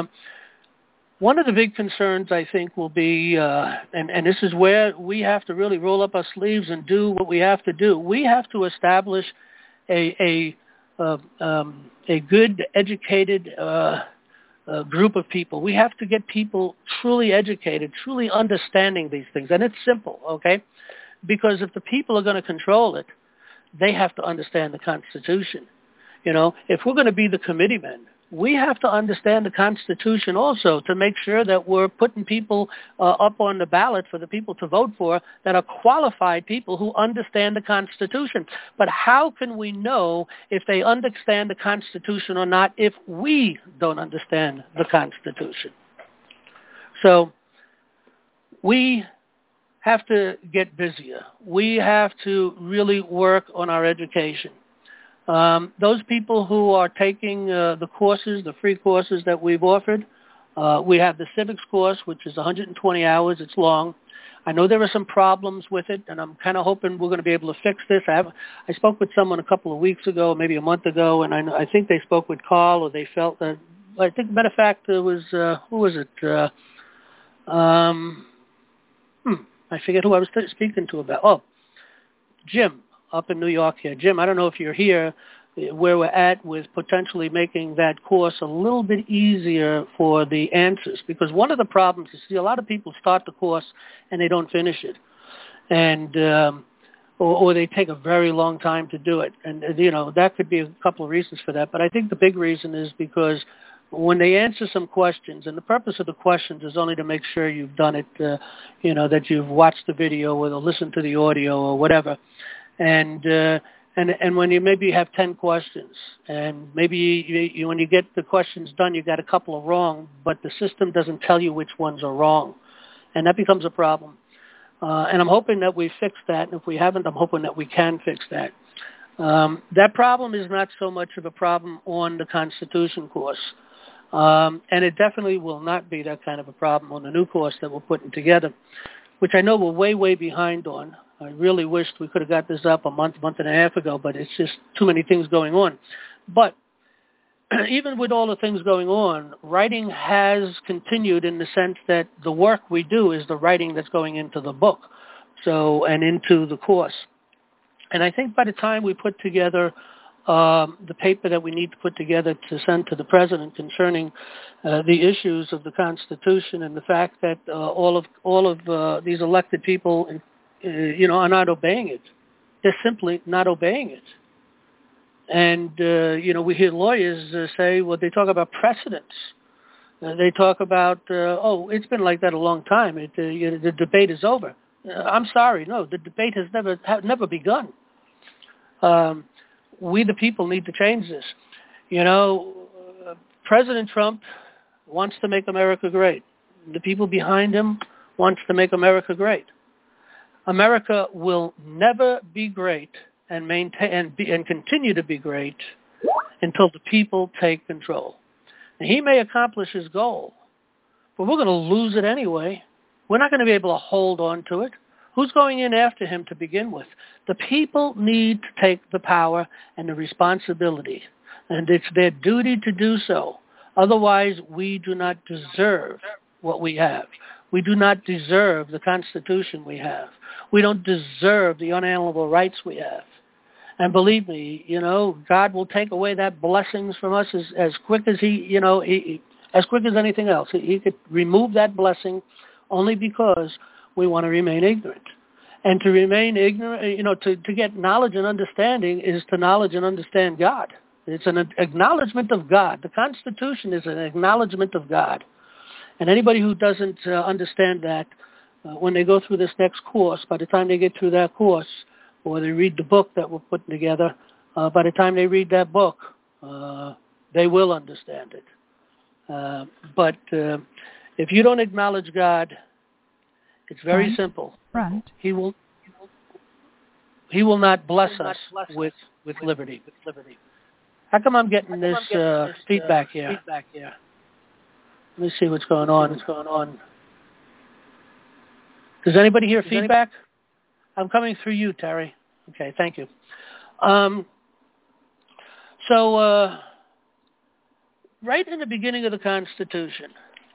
one of the big concerns, I think, will be, uh, and, and this is where we have to really roll up our sleeves and do what we have to do. We have to establish a, a uh, um, a good, educated uh, uh, group of people. We have to get people truly educated, truly understanding these things. And it's simple, okay? Because if the people are going to control it, they have to understand the Constitution. You know, if we're going to be the committeemen, we have to understand the Constitution also to make sure that we're putting people uh, up on the ballot for the people to vote for that are qualified people who understand the Constitution. But how can we know if they understand the Constitution or not if we don't understand the Constitution? So we have to get busier. We have to really work on our education. Um, those people who are taking uh, the courses, the free courses that we've offered, uh, we have the civics course, which is one hundred twenty hours. It's long. I know there are some problems with it, and I'm kind of hoping we're going to be able to fix this. I, have, I spoke with someone a couple of weeks ago, maybe a month ago, and I, I think they spoke with Carl, or they felt that, I think, matter of fact, it was, uh, who was it? Uh, um, hmm, I forget who I was t- speaking to about. Oh, Jim. Up in New York here. Jim, I don't know if you're here, where we're at with potentially making that course a little bit easier for the answers. Because one of the problems is, see, a lot of people start the course and they don't finish it. And, um, or, or they take a very long time to do it. And, you know, that could be a couple of reasons for that. But I think the big reason is because when they answer some questions, and the purpose of the questions is only to make sure you've done it, uh, you know, that you've watched the video or listened to the audio or whatever. And uh, and and when you maybe have ten questions, and maybe you, you, when you get the questions done, you got a couple of wrong, but the system doesn't tell you which ones are wrong, and that becomes a problem. Uh, and I'm hoping that we fix that. And if we haven't, I'm hoping that we can fix that. Um, that problem is not so much of a problem on the Constitution course, um, and it definitely will not be that kind of a problem on the new course that we're putting together, which I know we're way, way behind on. I really wished we could have got this up a month, month and a half ago, but it's just too many things going on. But even with all the things going on, writing has continued in the sense that the work we do is the writing that's going into the book, so and into the course. And I think by the time we put together um, the paper that we need to put together to send to the president concerning uh, the issues of the Constitution and the fact that uh, all of all of uh, these elected people, uh, you know, are not obeying it. They're simply not obeying it. And uh, you know, we hear lawyers uh, say, well, they talk about precedents. Uh, they talk about, uh, oh, it's been like that a long time. It, uh, you know, the debate is over. Uh, I'm sorry, no, the debate has never ha- never begun. Um, we, the people, need to change this. You know, uh, President Trump wants to make America great. The people behind him wants to make America great. America will never be great and maintain and, be, and continue to be great until the people take control. And he may accomplish his goal, but we're going to lose it anyway. We're not going to be able to hold on to it. Who's going in after him to begin with? The people need to take the power and the responsibility, and it's their duty to do so. Otherwise, we do not deserve what we have. We do not deserve the Constitution we have. We don't deserve the unalienable rights we have. And believe me, you know, God will take away that blessings from us as, as quick as he, you know, he, as quick as anything else. He, he could remove that blessing only because we want to remain ignorant. And to remain ignorant, you know, to, to get knowledge and understanding is to knowledge and understand God. It's an acknowledgement of God. The Constitution is an acknowledgement of God. And anybody who doesn't uh, understand that, uh, when they go through this next course, by the time they get through that course, or they read the book that we're putting together, uh, by the time they read that book, uh, they will understand it. Uh, but uh, if you don't acknowledge God, it's very right. simple. Right. He will He will not bless us with, with liberty. With liberty. How come I'm getting this uh, feedback here? Feedback here. Let me see what's going on. What's going on? Does anybody hear Does feedback? Anybody? I'm coming through you, Terry. Okay, thank you. Um, so, uh, right in the beginning of the Constitution,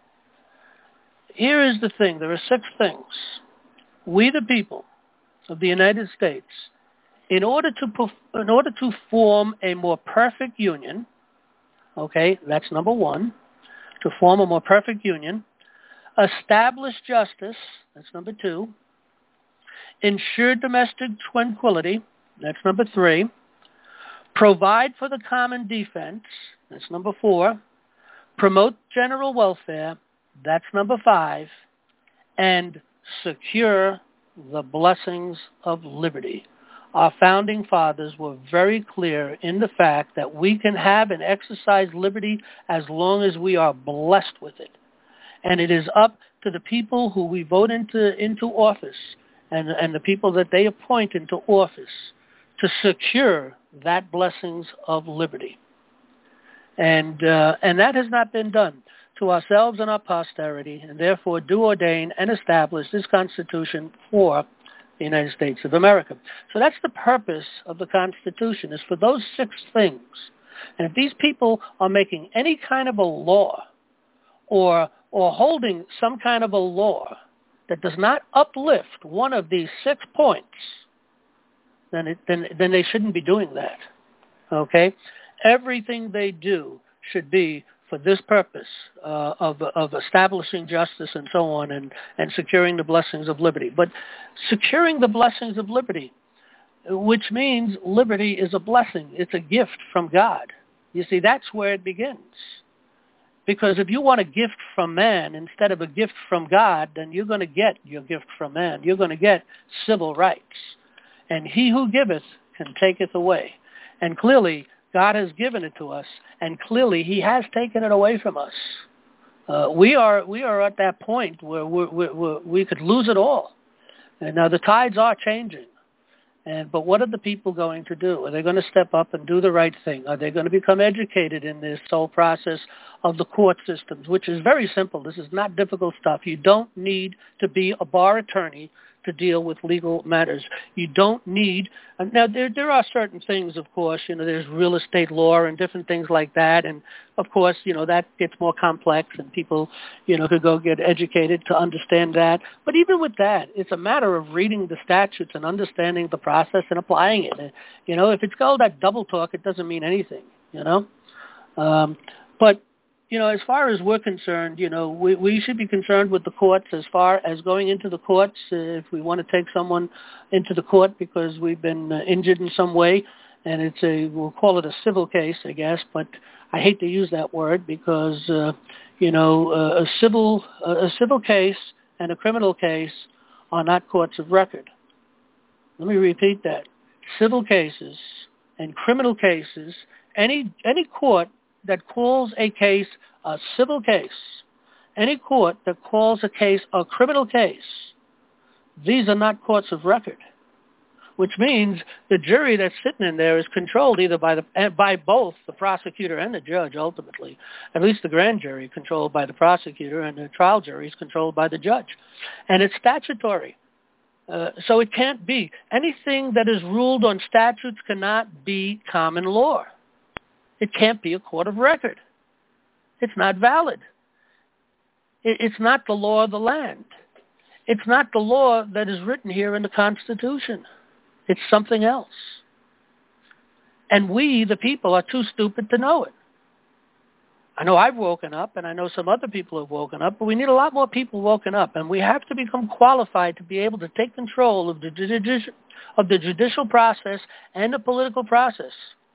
here is the thing. There are six things. We, the people of the United States, in order to perf- in order to form a more perfect union, okay, that's number one, to form a more perfect union, establish justice, that's number two, ensure domestic tranquility, that's number three, provide for the common defense, that's number four, promote general welfare, that's number five, and secure the blessings of liberty. Our founding fathers were very clear in the fact that we can have and exercise liberty as long as we are blessed with it. And it is up to the people who we vote into into office and, and the people that they appoint into office to secure that blessings of liberty. And uh, and that has not been done to ourselves and our posterity, and therefore do ordain and establish this Constitution for the United States of America. So that's the purpose of the Constitution, is for those six things. And if these people are making any kind of a law or or holding some kind of a law that does not uplift one of these six points, then it, then then they shouldn't be doing that. Okay? Everything they do should be for this purpose uh, of of establishing justice and so on, and, and securing the blessings of liberty. But securing the blessings of liberty, which means liberty is a blessing. It's a gift from God. You see, that's where it begins. Because if you want a gift from man instead of a gift from God, then you're going to get your gift from man. You're going to get civil rights. And he who giveth can taketh away. And clearly, God has given it to us, and clearly he has taken it away from us. Uh, we are we are at that point where we're, we're, we're, we could lose it all. And now the tides are changing. And but what are the people going to do? Are they going to step up and do the right thing? Are they going to become educated in this whole process of the court systems, which is very simple? This is not difficult stuff. You don't need to be a bar attorney to deal with legal matters. You don't need, now there there are certain things, of course, you know, there's real estate law and different things like that, and of course, you know, that gets more complex and people, you know, could go get educated to understand that. But even with that, it's a matter of reading the statutes and understanding the process and applying it. And, you know, if it's called that double talk, it doesn't mean anything, you know. Um, but You know, as far as we're concerned, you know, we, we should be concerned with the courts as far as going into the courts. Uh, if we want to take someone into the court because we've been uh, injured in some way, and it's a, we'll call it a civil case, I guess, but I hate to use that word because, uh, you know, uh, a civil uh, a civil case and a criminal case are not courts of record. Let me repeat that. Civil cases and criminal cases, any any court that calls a case a civil case, any court that calls a case a criminal case, these are not courts of record, which means the jury that's sitting in there is controlled either by the by both the prosecutor and the judge ultimately. At least the grand jury controlled by the prosecutor, and the trial jury is controlled by the judge. And it's statutory. Uh, so it can't be. Anything that is ruled on statutes cannot be common law. It can't be a court of record. It's not valid. It's not the law of the land. It's not the law that is written here in the Constitution. It's something else. And we, the people, are too stupid to know it. I know I've woken up, and I know some other people have woken up, but we need a lot more people woken up, and we have to become qualified to be able to take control of the judicial, of the judicial process and the political process.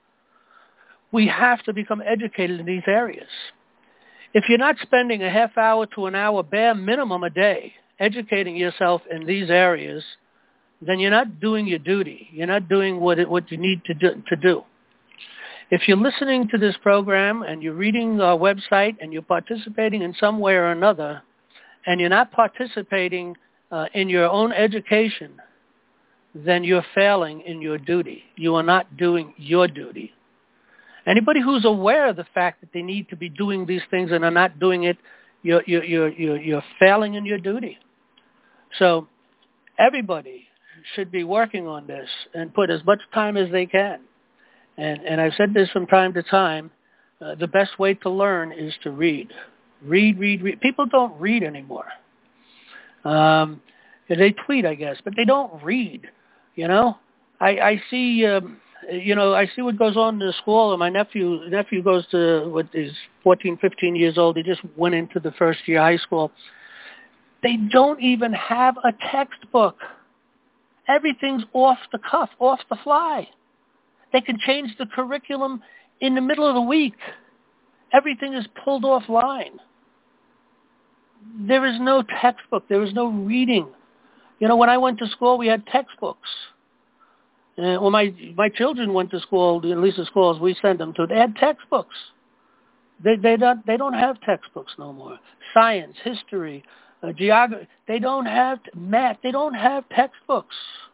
We have to become educated in these areas. If you're not spending a half hour to an hour bare minimum a day educating yourself in these areas, then you're not doing your duty. You're not doing what it, what you need to do, to do. If you're listening to this program and you're reading our website and you're participating in some way or another, and you're not participating uh, in your own education, then you're failing in your duty. You are not doing your duty. Anybody who's aware of the fact that they need to be doing these things and are not doing it, you're, you're, you're, you're, you're failing in your duty. So everybody should be working on this and put as much time as they can. And, and I've said this from time to time, uh, the best way to learn is to read. Read, read, read. People don't read anymore. Um, they tweet, I guess, but they don't read, you know. I, I see, um, you know, I see what goes on in the school. And my nephew nephew goes to what is fourteen, fifteen years old. He just went into the first year high school. They don't even have a textbook. Everything's off the cuff, off the fly. They can change the curriculum in the middle of the week. Everything is pulled offline. There is no textbook. There is no reading. You know, when I went to school, we had textbooks. Uh, when my my children went to school, at least the schools we sent them to, they had textbooks. They they don't they don't have textbooks no more. Science, history, uh, geography. They don't have math. They don't have textbooks.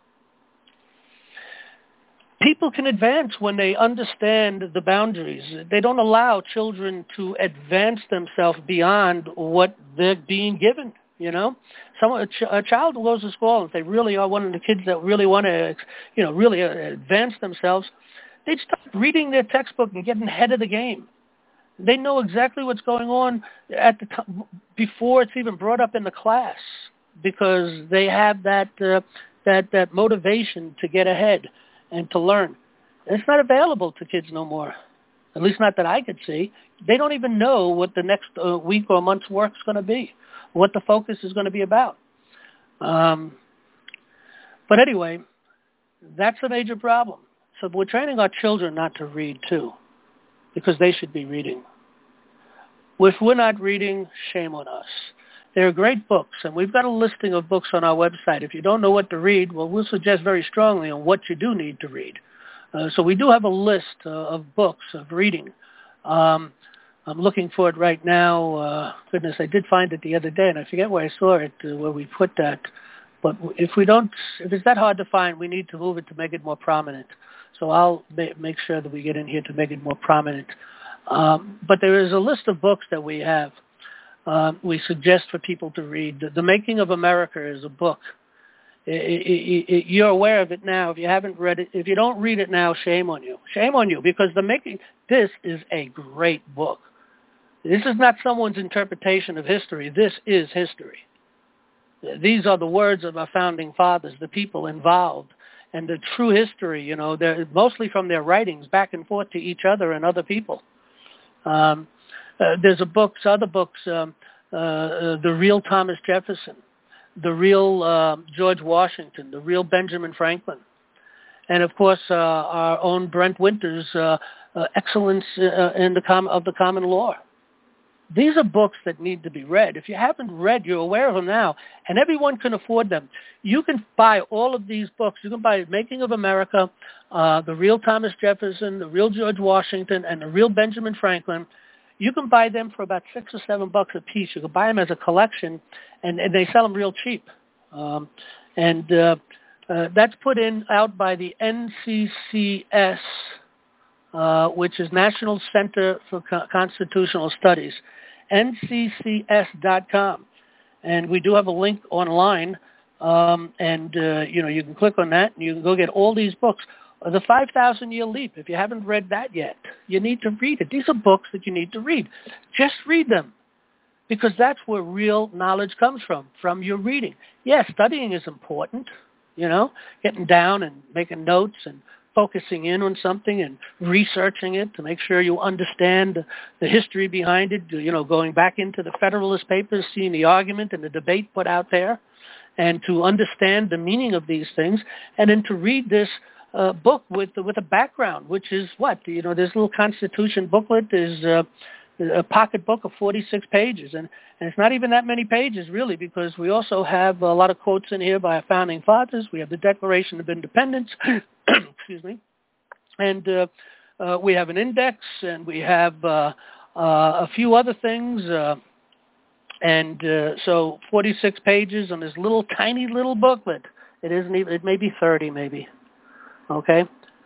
People can advance when they understand the boundaries. They don't allow children to advance themselves beyond what they're being given. You know, some a, ch- a child who goes to school, if they really are one of the kids that really want to, you know, really advance themselves, they start reading their textbook and getting ahead of the game. They know exactly what's going on at the t- before it's even brought up in the class, because they have that uh, that that motivation to get ahead and to learn. It's not available to kids no more, at least not that I could see. They don't even know what the next uh, week or month's work is going to be, what the focus is going to be about. Um, but anyway, that's a major problem. So we're training our children not to read too, because they should be reading. If we're not reading, shame on us. There are great books, and we've got a listing of books on our website. If you don't know what to read, well, we'll suggest very strongly on what you do need to read. Uh, so we do have a list uh, of books, of reading. Um, I'm looking for it right now. Uh, goodness, I did find it the other day, and I forget where I saw it, uh, where we put that. But if we don't, if it's that hard to find, we need to move it to make it more prominent. So I'll ma- make sure that we get in here to make it more prominent. Um, but there is a list of books that we have. Uh, we suggest for people to read. The, the Making of America is a book. It, it, it, you're aware of it now. If you haven't read it, if you don't read it now, shame on you. Shame on you, because the making. This is a great book. This is not someone's interpretation of history. This is history. These are the words of our founding fathers, the people involved, and the true history. You know, they're mostly from their writings back and forth to each other and other people. Um, uh, there's a books, other books, um, uh, uh, The Real Thomas Jefferson, The Real uh, George Washington, The Real Benjamin Franklin, and of course uh, our own Brent Winters' uh, uh, Excellence uh, in the com- of the Common Law. These are books that need to be read. If you haven't read, you're aware of them now, and everyone can afford them. You can buy all of these books. You can buy Making of America, uh, The Real Thomas Jefferson, The Real George Washington, and The Real Benjamin Franklin. You can buy them for about six or seven bucks a piece. You can buy them as a collection, and, and they sell them real cheap. Um, and uh, uh, that's put in out by the N C C S, uh, which is National Center for Co- Constitutional Studies. N C C S dot com, and we do have a link online, um, and uh, you know, you can click on that and you can go get all these books. Uh, the five thousand Year Leap, if you haven't read that yet, you need to read it. These are books that you need to read. Just read them, because that's where real knowledge comes from, from your reading. Yes, studying is important, you know, getting down and making notes and focusing in on something and researching it to make sure you understand the history behind it, you know, going back into the Federalist Papers, seeing the argument and the debate put out there, and to understand the meaning of these things, and then to read this uh, book with with a background, which is what? You know, this little Constitution booklet is uh, a pocket book of forty-six pages, and, and it's not even that many pages, really, because we also have a lot of quotes in here by our founding fathers. We have the Declaration of Independence, excuse me, and uh, uh, we have an index, and we have uh, uh, a few other things, uh, and uh, so forty-six pages on this little tiny little booklet. It isn't even, it may be thirty maybe, okay?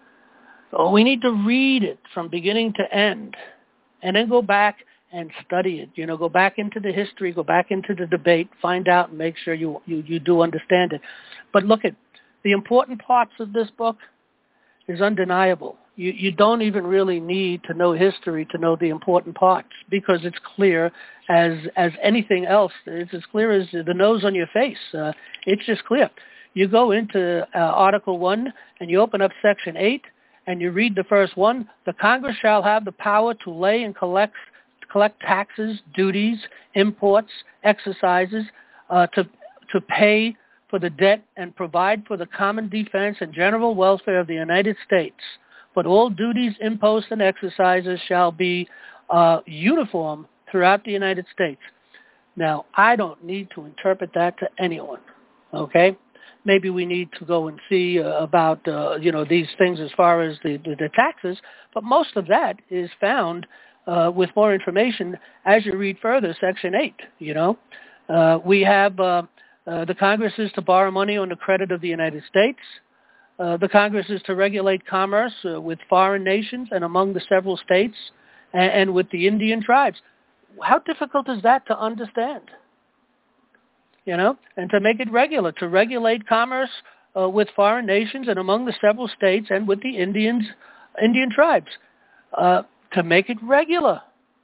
So we need to read it from beginning to end, and then go back and study it. You know, go back into the history, go back into the debate, find out and make sure you, you, you do understand it. But look at the important parts of this book is undeniable. You, you don't even really need to know history to know the important parts, because it's clear as as anything else. It's as clear as the nose on your face. Uh, it's just clear. you go into uh, Article one and you open up Section eight and you read the first one, the Congress shall have the power to lay and collect collect taxes, duties, imports, exercises, uh, to to pay for the debt and provide for the common defense and general welfare of the United States. But all duties, imposts, and exercises shall be uh, uniform throughout the United States. Now, I don't need to interpret that to anyone, okay? Maybe we need to go and see uh, about, uh, you know, these things as far as the, the, the taxes, but most of that is found uh, with more information as you read further, Section eight, you know. Uh, we have uh, uh, the Congress is to borrow money on the credit of the United States. Uh, the Congress is to regulate commerce uh, with foreign nations and among the several states and, and with the Indian tribes. How difficult is that to understand? You know, and to make it regular, to regulate commerce uh, with foreign nations and among the several states and with the Indians, Indian tribes, uh, to make it regular.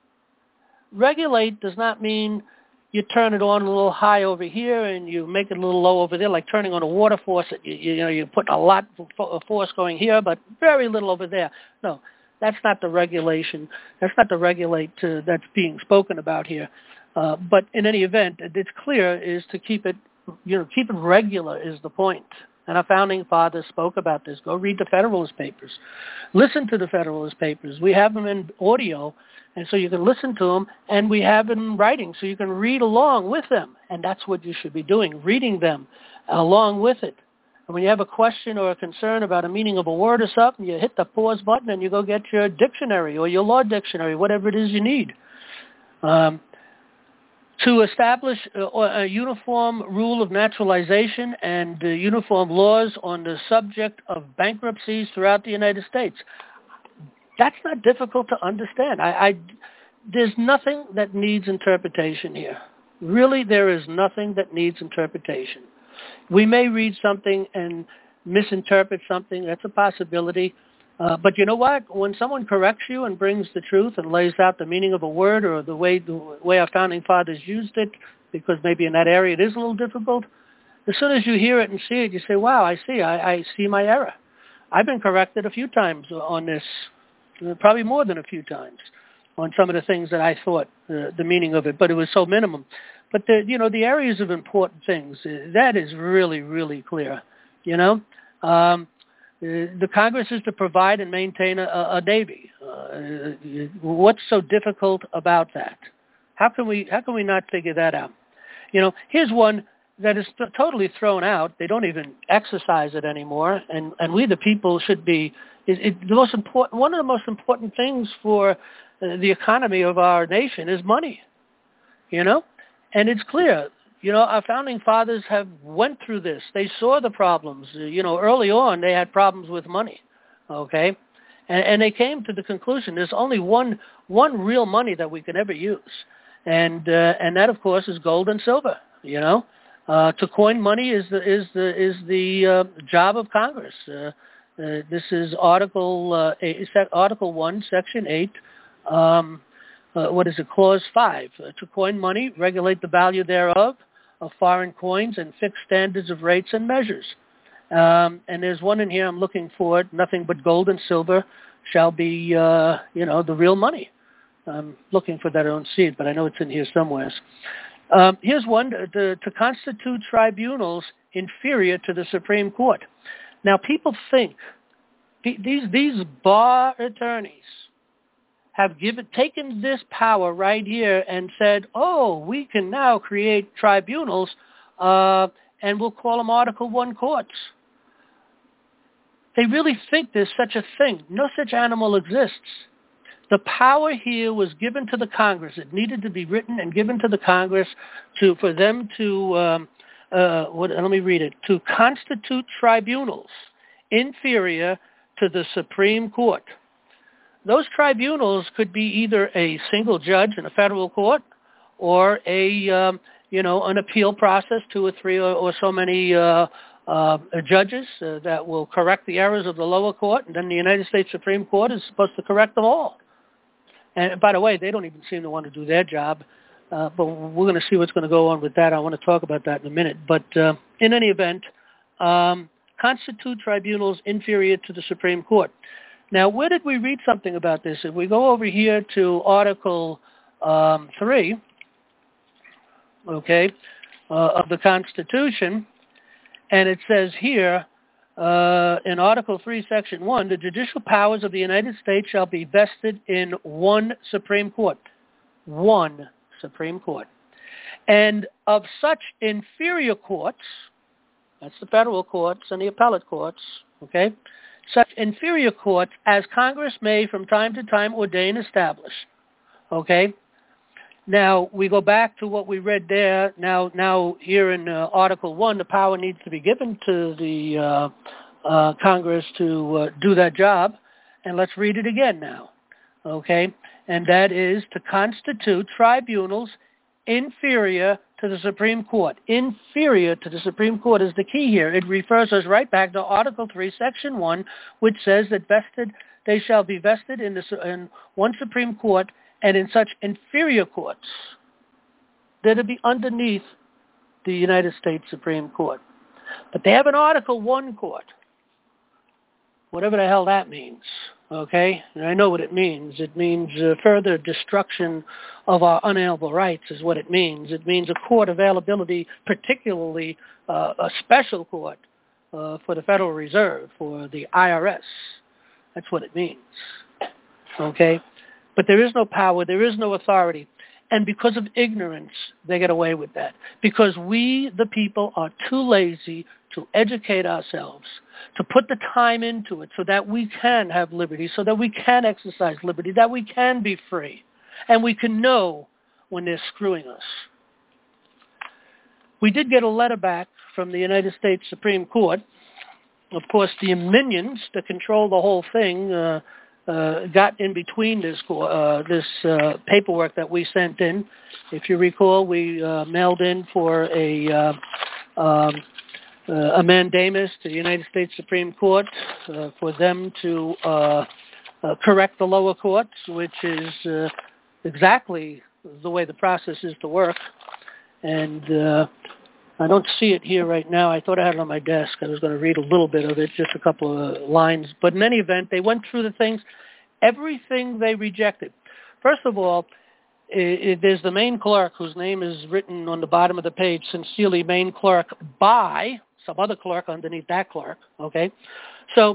Regulate does not mean you turn it on a little high over here and you make it a little low over there, like turning on a water faucet. You, you know, you put a lot of force going here, but very little over there. No, that's not the regulation. That's not the regulate uh, that's being spoken about here. Uh, but in any event, it's clear is to keep it, you know, keep it regular is the point. And our founding fathers spoke about this. Go read the Federalist Papers. Listen to the Federalist Papers. We have them in audio, and so you can listen to them, and we have them in writing, so you can read along with them. And that's what you should be doing, reading them along with it. And when you have a question or a concern about a meaning of a word or something, you hit the pause button and you go get your dictionary or your law dictionary, whatever it is you need. Um, to establish a, a uniform rule of naturalization and uh, uniform laws on the subject of bankruptcies throughout the United States. That's not difficult to understand. I, I, there's nothing that needs interpretation here. Really, there is nothing that needs interpretation. We may read something and misinterpret something. That's a possibility. Uh, but you know what? When someone corrects you and brings the truth and lays out the meaning of a word or the way the way our founding fathers used it, because maybe in that area it is a little difficult, as soon as you hear it and see it, you say, wow, I see. I, I see my error. I've been corrected a few times on this, probably more than a few times, on some of the things that I thought uh, the meaning of it, but it was so minimum. But, the, you know, the areas of important things, uh, that is really, really clear, you know. Um, uh, the Congress is to provide and maintain a, a Navy. Uh, what's so difficult about that? How can we how can we not figure that out? You know, here's one that is t- totally thrown out. They don't even exercise it anymore, and, and we the people should be. It, it, the most important one of the most important things for uh, the economy of our nation is money. You know, and it's clear. You know, our founding fathers have went through this. They saw the problems. You know, early on they had problems with money. Okay. And, and they came to the conclusion there's only one one real money that we can ever use, and uh, and that of course is gold and silver. You know, uh, to coin money is the is the is the uh, job of Congress. Uh, uh, this is Article uh, eight, Article One, Section Eight. Um, uh, what is it? Clause Five: uh, to coin money, regulate the value thereof of foreign coins, and fix standards of rates and measures. Um, and there's one in here I'm looking for. Nothing but gold and silver shall be, uh, you know, the real money. I'm looking for that. I don't see it, but I know it's in here somewhere. Um, here's one, to, to constitute tribunals inferior to the Supreme Court. Now, people think, these, these bar attorneys have given, taken this power right here and said, oh, we can now create tribunals, uh, and we'll call them Article One courts. They really think there's such a thing. No such animal exists. The power here was given to the Congress. It needed to be written and given to the Congress to for them to, um, uh, what, let me read it, to constitute tribunals inferior to the Supreme Court. Those tribunals could be either a single judge in a federal court or a, um, you know, an appeal process, two or three or, or so many uh, uh, judges uh, that will correct the errors of the lower court, and then the United States Supreme Court is supposed to correct them all. And by the way, they don't even seem to want to do their job, uh, but we're going to see what's going to go on with that. I want to talk about that in a minute. But uh, in any event, um, constitute tribunals inferior to the Supreme Court. Now, where did we read something about this? If we go over here to Article um, three, okay, uh, of the Constitution, and it says here, uh, in Article three, Section one, the judicial powers of the United States shall be vested in one Supreme Court. One Supreme Court. And of such inferior courts, that's the federal courts and the appellate courts, okay, such inferior courts as Congress may from time to time ordain, establish, okay. Now, we go back to what we read there. Now, now here in uh, Article one, the power needs to be given to the uh, uh, Congress to uh, do that job. And let's read it again now, okay? And that is to constitute tribunals inferior to the Supreme Court. Inferior to the Supreme Court is the key here. It refers us right back to Article three, Section one, which says that vested, they shall be vested in, the, in one Supreme Court and in such inferior courts that it be underneath the United States Supreme Court. But they have an Article one court, whatever the hell that means, okay? And I know what it means. It means uh, further destruction of our unalienable rights is what it means. It means a court availability, particularly uh, a special court uh, for the Federal Reserve, for the I R S. That's what it means, okay? But there is no power, there is no authority. And because of ignorance, they get away with that. Because we, the people, are too lazy to educate ourselves, to put the time into it so that we can have liberty, so that we can exercise liberty, that we can be free, and we can know when they're screwing us. We did get a letter back from the United States Supreme Court. Of course, the minions that control the whole thing uh, Uh, got in between this uh, this uh, paperwork that we sent in. If you recall, we uh, mailed in for a uh, um, uh, a mandamus to the United States Supreme Court uh, for them to uh, uh, correct the lower courts, which is uh, exactly the way the process is to work. And uh, I don't see it here right now. I thought I had it on my desk. I was going to read a little bit of it, just a couple of lines. But in any event, they went through the things, everything they rejected. First of all, it, it, there's the main clerk whose name is written on the bottom of the page, sincerely main clerk by some other clerk underneath that clerk, okay? So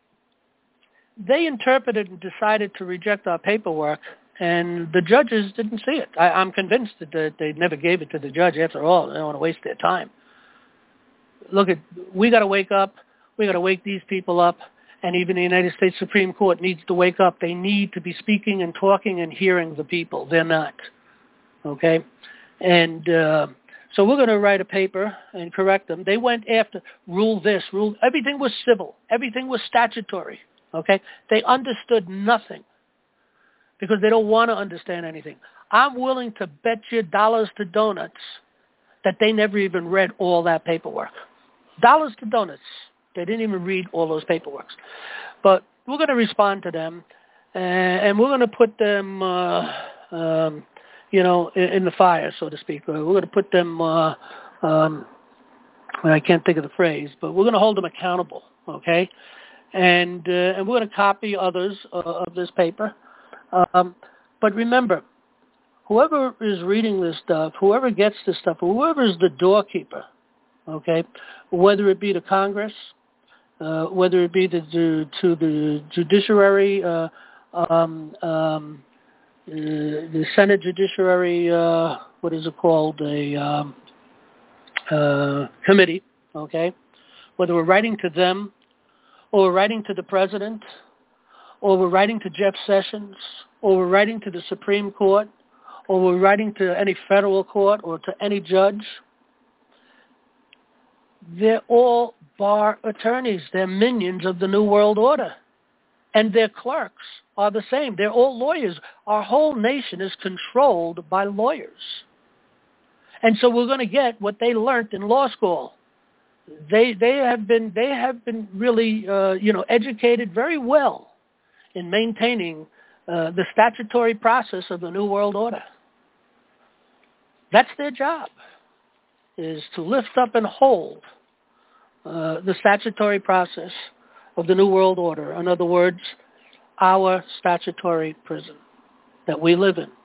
they interpreted and decided to reject our paperwork, and the judges didn't see it. I, I'm convinced that they, they never gave it to the judge. After all, they don't want to waste their time. Look, at, we got to wake up. We got to wake these people up. And even the United States Supreme Court needs to wake up. They need to be speaking and talking and hearing the people. They're not. Okay? And uh, so we're going to write a paper and correct them. They went after, rule this, rule. Everything was civil. Everything was statutory. Okay? They understood nothing, because they don't want to understand anything. I'm willing to bet you dollars to donuts that they never even read all that paperwork. Dollars to donuts. They didn't even read all those paperworks. But we're going to respond to them, and we're going to put them, uh, um, you know, in, in the fire, so to speak. We're going to put them, uh, um, I can't think of the phrase, but we're going to hold them accountable, okay? And, uh, and we're going to copy others uh, of this paper. Um, but remember, whoever is reading this stuff, whoever gets this stuff, whoever is the doorkeeper, okay, whether it be the Congress, uh, whether it be the, to, to the judiciary, uh, um, um, uh, the Senate Judiciary, uh, what is it called, a um, uh, committee, okay, whether we're writing to them or we're writing to the president, or we're writing to Jeff Sessions, or we're writing to the Supreme Court, or we're writing to any federal court or to any judge, they're all bar attorneys. They're minions of the New World Order. And their clerks are the same. They're all lawyers. Our whole nation is controlled by lawyers. And so we're going to get what they learned in law school. They they have been they have been really uh, you know educated very well in maintaining uh, the statutory process of the New World Order. That's their job, is to lift up and hold uh, the statutory process of the New World Order. In other words, our statutory prison that we live in.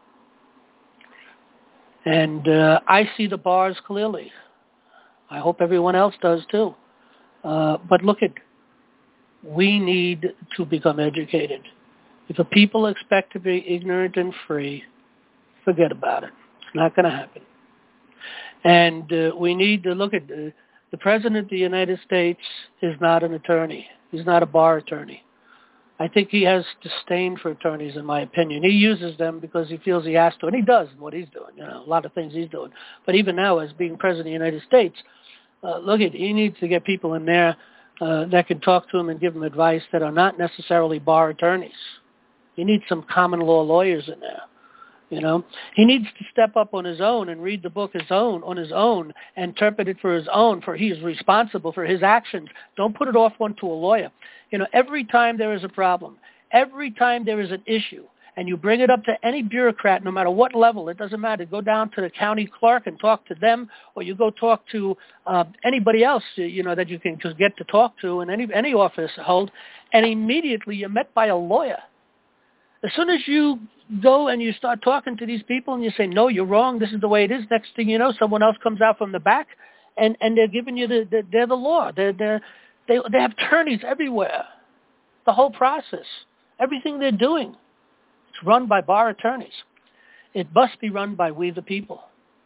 And uh, I see the bars clearly. I hope everyone else does too. Uh, but look at, we need to become educated. If the people expect to be ignorant and free, forget about it. It's not going to happen. And uh, we need to look at, uh, the President of the United States is not an attorney. He's not a bar attorney. I think he has disdain for attorneys, in my opinion. He uses them because he feels he has to, and he does what he's doing, you know, a lot of things he's doing. But even now, as being President of the United States, uh, look at, he needs to get people in there uh, that can talk to him and give him advice that are not necessarily bar attorneys. He needs some common law lawyers in there. You know, he needs to step up on his own and read the book his own on his own, interpret it for his own, for he is responsible for his actions. Don't put it off onto a lawyer. You know, every time there is a problem, every time there is an issue, and you bring it up to any bureaucrat, no matter what level, it doesn't matter. Go down to the county clerk and talk to them, or you go talk to uh, anybody else, you know, that you can just get to talk to in any any office hold, and immediately you're met by a lawyer. As soon as you go and you start talking to these people and you say, no, you're wrong, this is the way it is, next thing you know, someone else comes out from the back and, and they're giving you the, the they're the law. They're, they're, they they have attorneys everywhere. The whole process, everything they're doing, it's run by bar attorneys. It must be run by we the people.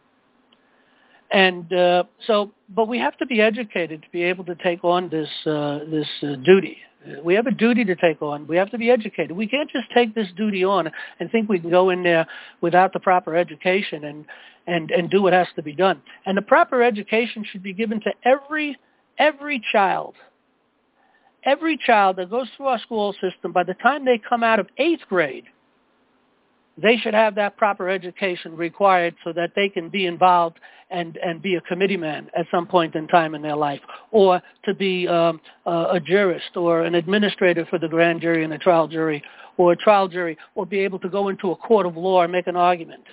And uh, so, but we have to be educated to be able to take on this uh, this uh, duty. We have a duty to take on. We have to be educated. We can't just take this duty on and think we can go in there without the proper education and, and, and do what has to be done. And the proper education should be given to every every child. Every child that goes through our school system, by the time they come out of eighth grade, they should have that proper education required so that they can be involved and, and be a committee man at some point in time in their life, or to be um, uh, a jurist or an administrator for the grand jury and the trial jury, or a trial jury, or be able to go into a court of law and make an argument.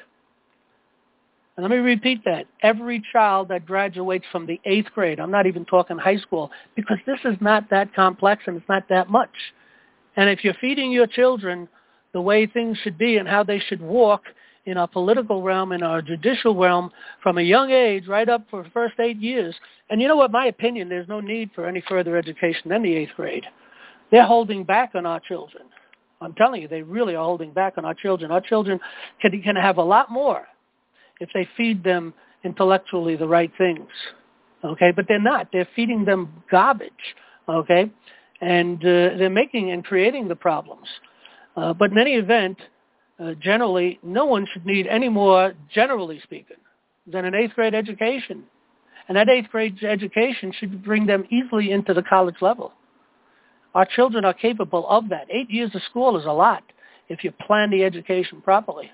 And let me repeat that. Every child that graduates from the eighth grade, I'm not even talking high school, because this is not that complex and it's not that much. And if you're feeding your children the way things should be and how they should walk in our political realm, in our judicial realm, from a young age right up for the first eight years. And you know what, my opinion, there's no need for any further education than the eighth grade. They're holding back on our children. I'm telling you, they really are holding back on our children. Our children can, can have a lot more if they feed them intellectually the right things, okay? But they're not. They're feeding them garbage, okay? And uh, they're making and creating the problems. Uh, but in any event, uh, generally, no one should need any more, generally speaking, than an eighth grade education. And that eighth grade education should bring them easily into the college level. Our children are capable of that. Eight years of school is a lot if you plan the education properly.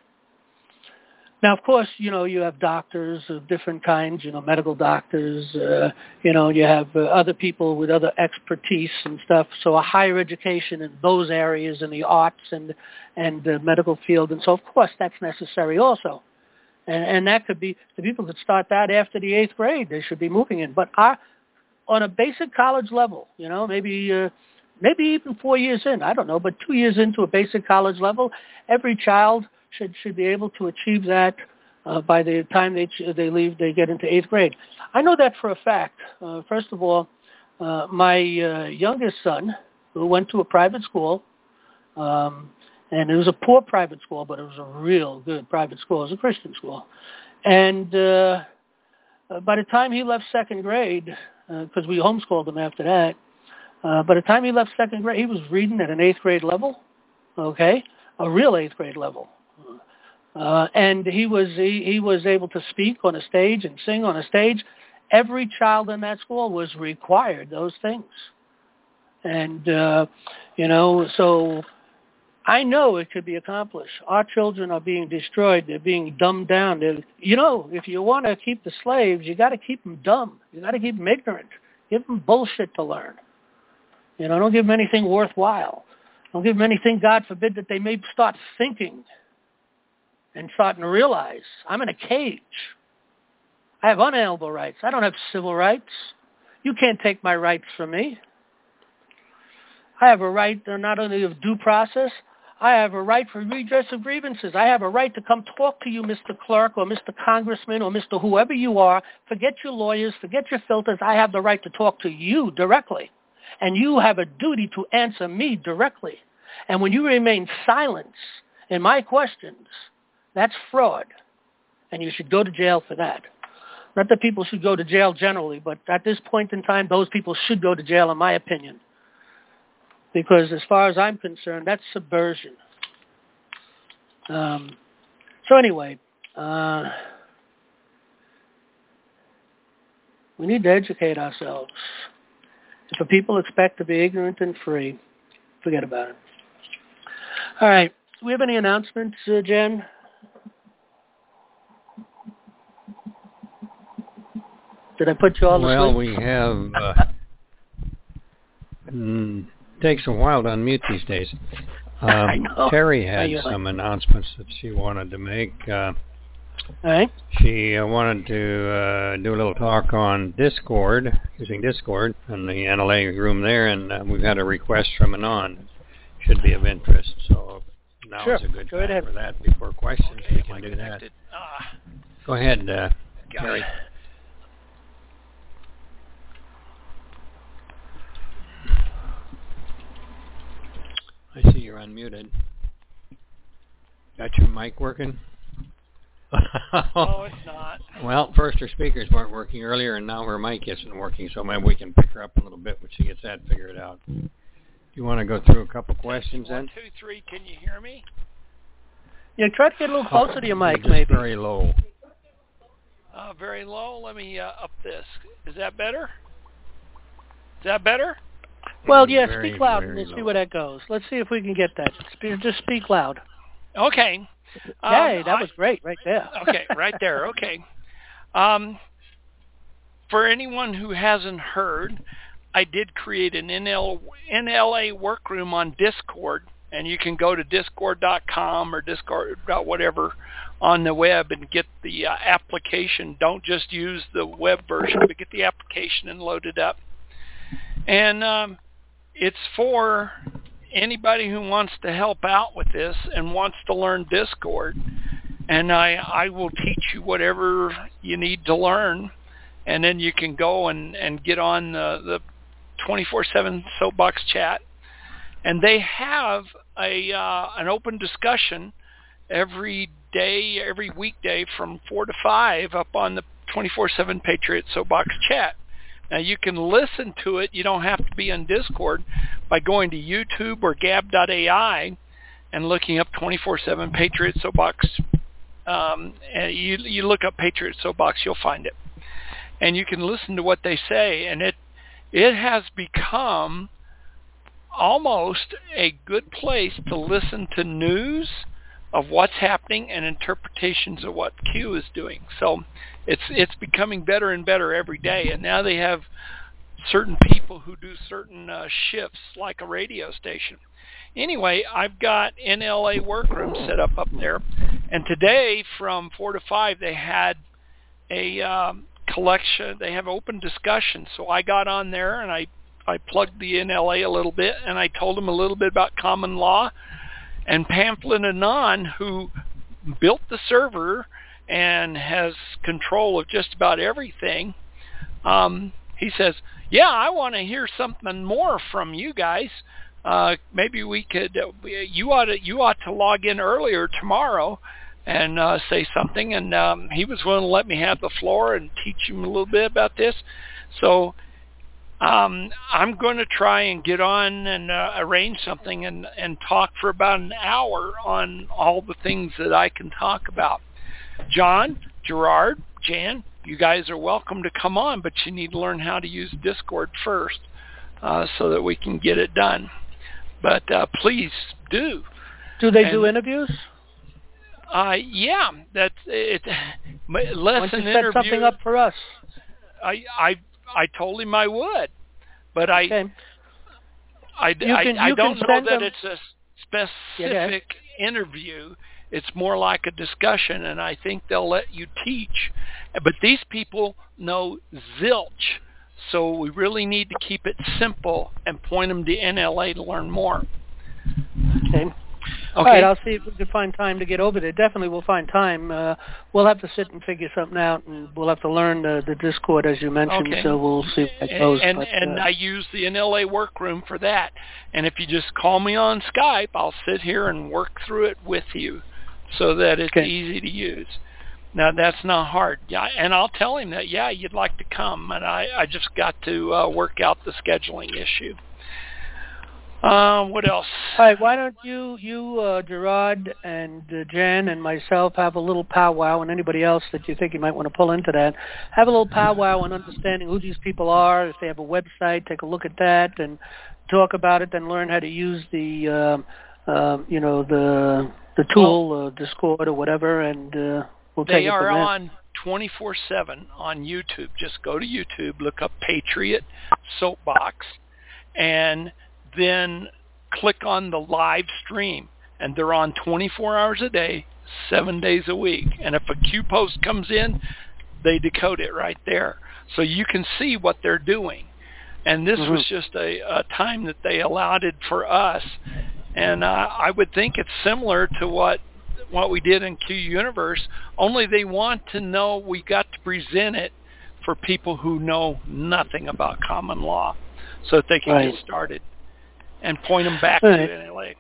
Now, of course, you know, you have doctors of different kinds, you know, medical doctors, uh, you know, you have uh, other people with other expertise and stuff. So a higher education in those areas, in the arts and and the medical field. And so, of course, that's necessary also. And, and that could be, the people could start that after the eighth grade. They should be moving in. But our, on a basic college level, you know, maybe uh, maybe even four years in, I don't know, but two years into a basic college level, every child should should be able to achieve that uh, by the time they they leave, they get into eighth grade. I know that for a fact. Uh, first of all, uh, my uh, youngest son, who went to a private school, um, and it was a poor private school, but it was a real good private school. It was a Christian school. And uh, by the time he left second grade, because uh, we homeschooled him after that, uh, by the time he left second grade, he was reading at an eighth grade level, okay, a real eighth grade level. Uh, and he was he, he was able to speak on a stage and sing on a stage. Every child in that school was required those things. And, uh, you know, so I know it could be accomplished. Our children are being destroyed. They're being dumbed down. They're, you know, if you want to keep the slaves, you got to keep them dumb. You got to keep them ignorant. Give them bullshit to learn. You know, don't give them anything worthwhile. Don't give them anything, God forbid, that they may start thinking and starting to realize, I'm in a cage. I have unalienable rights. I don't have civil rights. You can't take my rights from me. I have a right uh, not only of due process, I have a right for redress of grievances. I have a right to come talk to you, Mister Clerk or Mister Congressman or Mister whoever you are. Forget your lawyers, forget your filters. I have the right to talk to you directly. And you have a duty to answer me directly. And when you remain silent in my questions, that's fraud. And you should go to jail for that. Not that people should go to jail generally, but at this point in time, those people should go to jail, in my opinion. Because as far as I'm concerned, that's subversion. Um, so anyway, uh, we need to educate ourselves. If the people expect to be ignorant and free, forget about it. All right. Do we have any announcements, uh, Jen? Did I put you all to well, sleep? Well, we have... Uh, mm, takes a while to unmute these days. Um, I know. Terry had you some like? announcements that she wanted to make. Uh, All right. She uh, wanted to uh, do a little talk on Discord, using Discord, in the N L A room there, and uh, we've had a request from Anon. Should be of interest, so now sure. is a good Go time ahead. for that. Before questions, okay, we can do connected? that. Ah. Go ahead, uh, Terry. It. I see you're unmuted. Got your mic working? Oh, it's not. Well, first her speakers weren't working earlier, and now her mic isn't working, so maybe we can pick her up a little bit when she gets that figured out. Do you want to go through a couple questions One, then? two, three. Can you hear me? Yeah, try to get a little closer oh, to your mic, just maybe. very low. Uh, very low. Let me uh, up this. Is that better? Is that better? Well, yeah, very, speak loud and very we'll see low. where that goes. Let's see if we can get that. Spe- Just speak loud. Okay. Um, Hey, that I, was great right there. okay, right there. Okay. Um, for anyone who hasn't heard, I did create an N L, N L A workroom on Discord, and you can go to discord dot com or discord dot whatever on the web and get the uh, application. Don't just use the web version, but get the application and load it up. And um, it's for anybody who wants to help out with this and wants to learn Discord. And I, I will teach you whatever you need to learn. And then you can go and, and get on the, the twenty-four seven Soapbox chat. And they have a uh, an open discussion every day, every weekday from four to five up on the twenty-four seven Patriot Soapbox chat. Now, you can listen to it. You don't have to be on Discord by going to YouTube or gab dot A I and looking up twenty-four seven Patriot Soapbox. Um, and you, you look up Patriot Soapbox, you'll find it. And you can listen to what they say. And it it has become almost a good place to listen to news of what's happening and interpretations of what Q is doing. So it's it's becoming better and better every day. And now they have certain people who do certain uh, shifts like a radio station. Anyway, I've got N L A workroom set up up there. And today from four to five they had a um, collection. They have open discussion. So I got on there and I, I plugged the N L A a little bit and I told them a little bit about common law. And Pamphlet Anon, who built the server and has control of just about everything, um, he says, yeah, I want to hear something more from you guys. Uh, maybe we could, uh, you ought to, you ought to log in earlier tomorrow and uh, say something. And um, he was willing to let me have the floor and teach him a little bit about this. So Um, I'm going to try and get on and uh, arrange something and, and talk for about an hour on all the things that I can talk about. John, Gerard, Jan, you guys are welcome to come on, but you need to learn how to use Discord first uh, so that we can get it done. But uh, please do. Do they and, do interviews? Uh, yeah, that's it. Less Why don't an you set interview. something up for us? I I I told him I would, but I Okay. I, You can- I, I you don't can know send that them- it's a specific Yeah, go ahead. interview. It's more like a discussion, and I think they'll let you teach. But these people know zilch So we really need to keep it simple and point them to N L A to learn more. Okay. All right, I'll see if we can find time to get over there. Definitely we'll find time. Uh, we'll have to sit and figure something out, and we'll have to learn the, the Discord, as you mentioned, okay. so we'll see if that goes. And, but, and uh, I use the N L A workroom for that. And if you just call me on Skype, I'll sit here and work through it with you so that it's okay. easy to use. Now, that's not hard. Yeah, and I'll tell him that, yeah, you'd like to come, and I, I just got to uh, work out the scheduling issue. Uh, what else? All right, why don't you, you uh, Gerard, and uh, Jan, and myself have a little powwow, and anybody else that you think you might want to pull into that, have a little powwow on understanding who these people are, if they have a website, take a look at that, and talk about it, then learn how to use the, uh, uh, you know, the the tool, well, uh, Discord or whatever, and uh, we'll take they it from are there. on twenty-four seven on YouTube. Just go to YouTube, look up Patriot Soapbox, and then click on the live stream, and they're on twenty-four hours a day, seven days a week. And if a Q post comes in, they decode it right there. So you can see what they're doing. And this mm-hmm. was just a, a time that they allotted for us. And uh, I would think it's similar to what what we did in Q Universe, only they want to know we got to present it for people who know nothing about common law so that they can right. get started. And point them back All to right. N L A.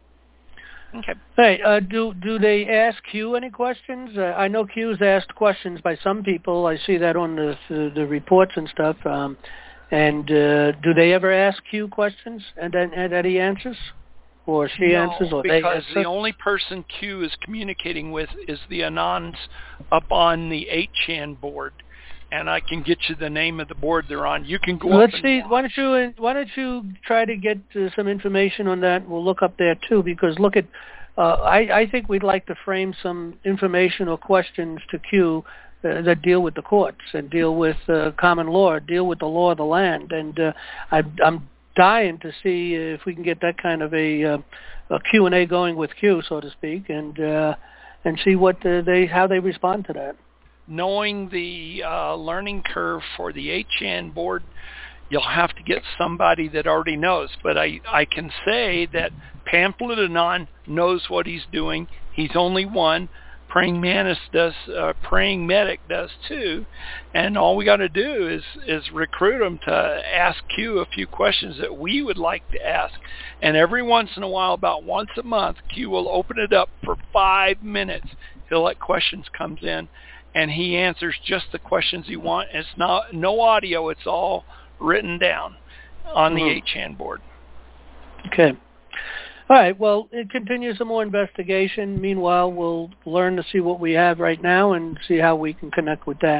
Okay. Hey, uh, do do they ask Q any questions? Uh, I know Q's asked questions by some people. I see that on the the, the reports and stuff. Um, and uh, do they ever ask Q questions and then and that he answers, or she no, answers, or because they answer? the only person Q is communicating with is the Anons up on the eight chan board. And I can get you the name of the board they're on. You can go. Let's up and see. watch. Why don't you Why don't you try to get uh, some information on that? We'll look up there too, because look at. Uh, I I think we'd like to frame some information or questions to Q uh, that deal with the courts and deal with uh, common law, deal with the law of the land, and uh, I, I'm dying to see if we can get that kind of a, uh, a Q and A going with Q, so to speak, and uh, and see what uh, they how they respond to that. Knowing the uh, learning curve for the eight chan board, you'll have to get somebody that already knows. But I, I can say that Pamphlet Anon knows what he's doing. He's only one. Praying Mantis does, uh, Praying Medic does too. And all we got to do is, is recruit them to ask Q a few questions that we would like to ask. And every once in a while, about once a month, Q will open it up for five minutes. He'll let questions come in. And he answers just the questions he wants. It's not no audio. It's all written down on the mm-hmm. eight chan board. Okay. All right. Well, it continues some more investigation. Meanwhile, we'll learn to see what we have right now and see how we can connect with that.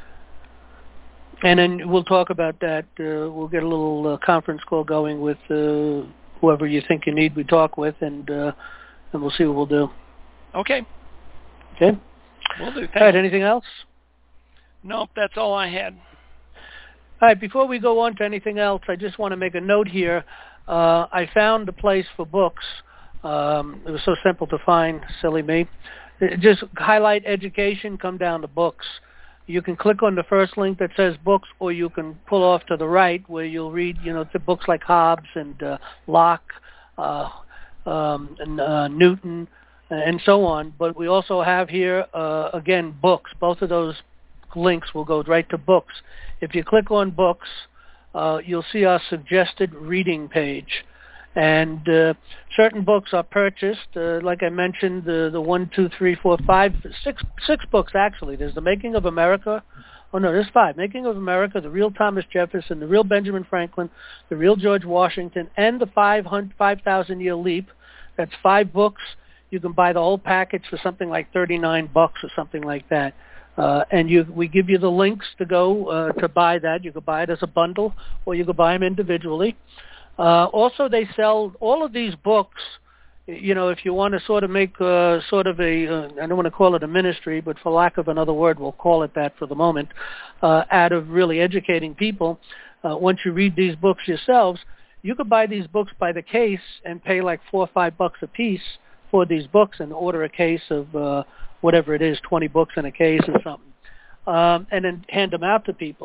And then we'll talk about that. Uh, we'll get a little uh, conference call going with uh, whoever you think you need we talk with, and uh, and we'll see what we'll do. Okay. Okay. Will do. All right, anything else? Nope, that's all I had. All right, before we go on to anything else, I just want to make a note here. Uh, I found a place for books. Um, it was so simple to find, silly me. Just highlight education, come down to books. You can click on the first link that says books, or you can pull off to the right where you'll read, you know, the books like Hobbes and uh, Locke uh, um, and uh, Newton, and so on. But we also have here, uh, again, books. Both of those links will go right to books. If you click on books, uh, you'll see our suggested reading page. And uh, certain books are purchased. Uh, like I mentioned, the, the one, two, three, four, five, six, six books, actually. There's The Making of America. Oh, no, there's five. Making of America, The Real Thomas Jefferson, The Real Benjamin Franklin, The Real George Washington, and The five thousand Year Leap. That's five books. You can buy the whole package for something like thirty-nine bucks or something like that. Uh, and you, we give you the links to go uh, to buy that. You can buy it as a bundle, or you can buy them individually. Uh, also, they sell all of these books. You know, if you want to sort of make uh, sort of a, uh, I don't want to call it a ministry, but for lack of another word, we'll call it that for the moment, uh, out of really educating people. Uh, once you read these books yourselves, you could buy these books by the case and pay like four or five bucks a piece for these books and order a case of uh, whatever it is, twenty books in a case or something, um, and then hand them out to people.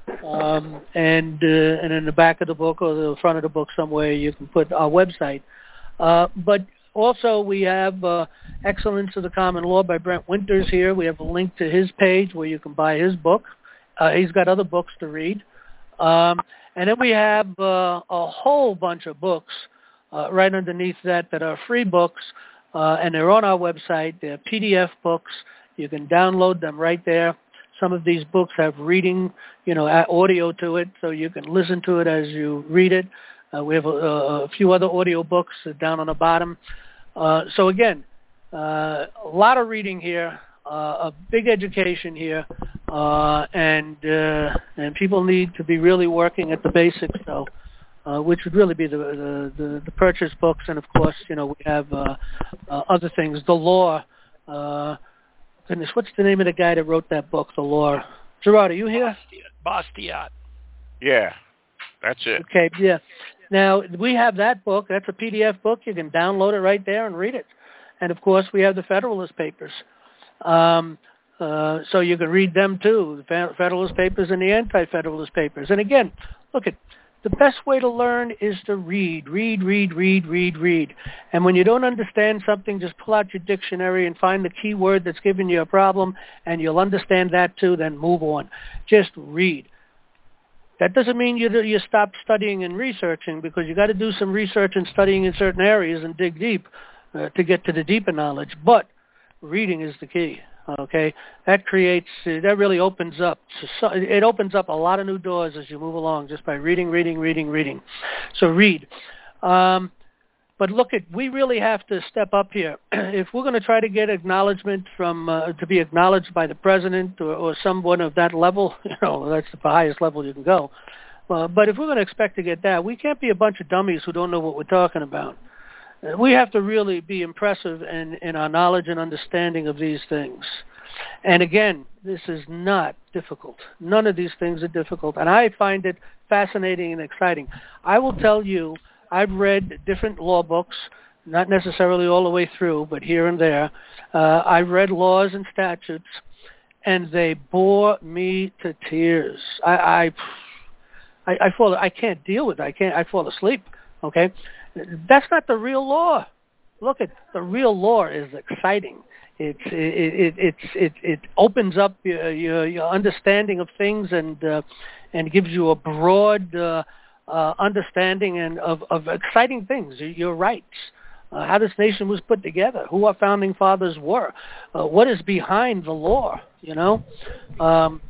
Um, and uh, and in the back of the book or the front of the book somewhere, you can put our website. Uh, but also we have uh, Excellence of the Common Law by Brent Winters here. We have a link to his page where you can buy his book. Uh, he's got other books to read. Um, and then we have uh, a whole bunch of books uh, right underneath that that are free books, uh, and they're on our website. They're P D F books. You can download them right there. Some of these books have reading, you know, audio to it, so you can listen to it as you read it. Uh, we have a, a few other audio books down on the bottom. Uh, so again, uh, a lot of reading here, uh, a big education here, uh, and uh, and people need to be really working at the basics, though, uh, which would really be the, the, the, the purchase books, and of course, you know, we have uh, uh, other things, the law. Uh, goodness, what's the name of the guy that wrote that book, The Law? Gerard, are you here? Bastiat. Yeah, that's it. Okay, yeah. Now, we have that book. That's a P D F book. You can download it right there and read it. And, of course, we have the Federalist Papers. Um, uh, so you can read them, too, the Federalist Papers and the Anti-Federalist Papers. And, again, look, at the best way to learn is to read, read, read, read, read, read. And when you don't understand something, just pull out your dictionary and find the key word that's giving you a problem, and you'll understand that, too, then move on. Just read. That doesn't mean you you stop studying and researching, because you got to do some research and studying in certain areas and dig deep uh, to get to the deeper knowledge. But reading is the key. Okay, that creates uh, that really opens up. So it opens up a lot of new doors as you move along just by reading, reading, reading, reading. So read. Um, But look, at we really have to step up here. If we're going to try to get acknowledgement from uh, to be acknowledged by the president or, or someone of that level, you know, that's the highest level you can go. Uh, but if we're going to expect to get that, we can't be a bunch of dummies who don't know what we're talking about. Uh, we have to really be impressive in, in our knowledge and understanding of these things. And again, this is not difficult. None of these things are difficult. And I find it fascinating and exciting. I will tell you, I've read different law books, not necessarily all the way through, but here and there. Uh, I've read laws and statutes, and they bore me to tears. I, I, I, I fall. I can't deal with it. I can't. I fall asleep. Okay, that's not the real law. Look, at the real law is exciting. It's it it it it, it opens up your, your your understanding of things and uh, and gives you a broad uh, uh, understanding and of, of exciting things. Your rights, uh, how this nation was put together, who our founding fathers were, uh, what is behind the law. You know, um,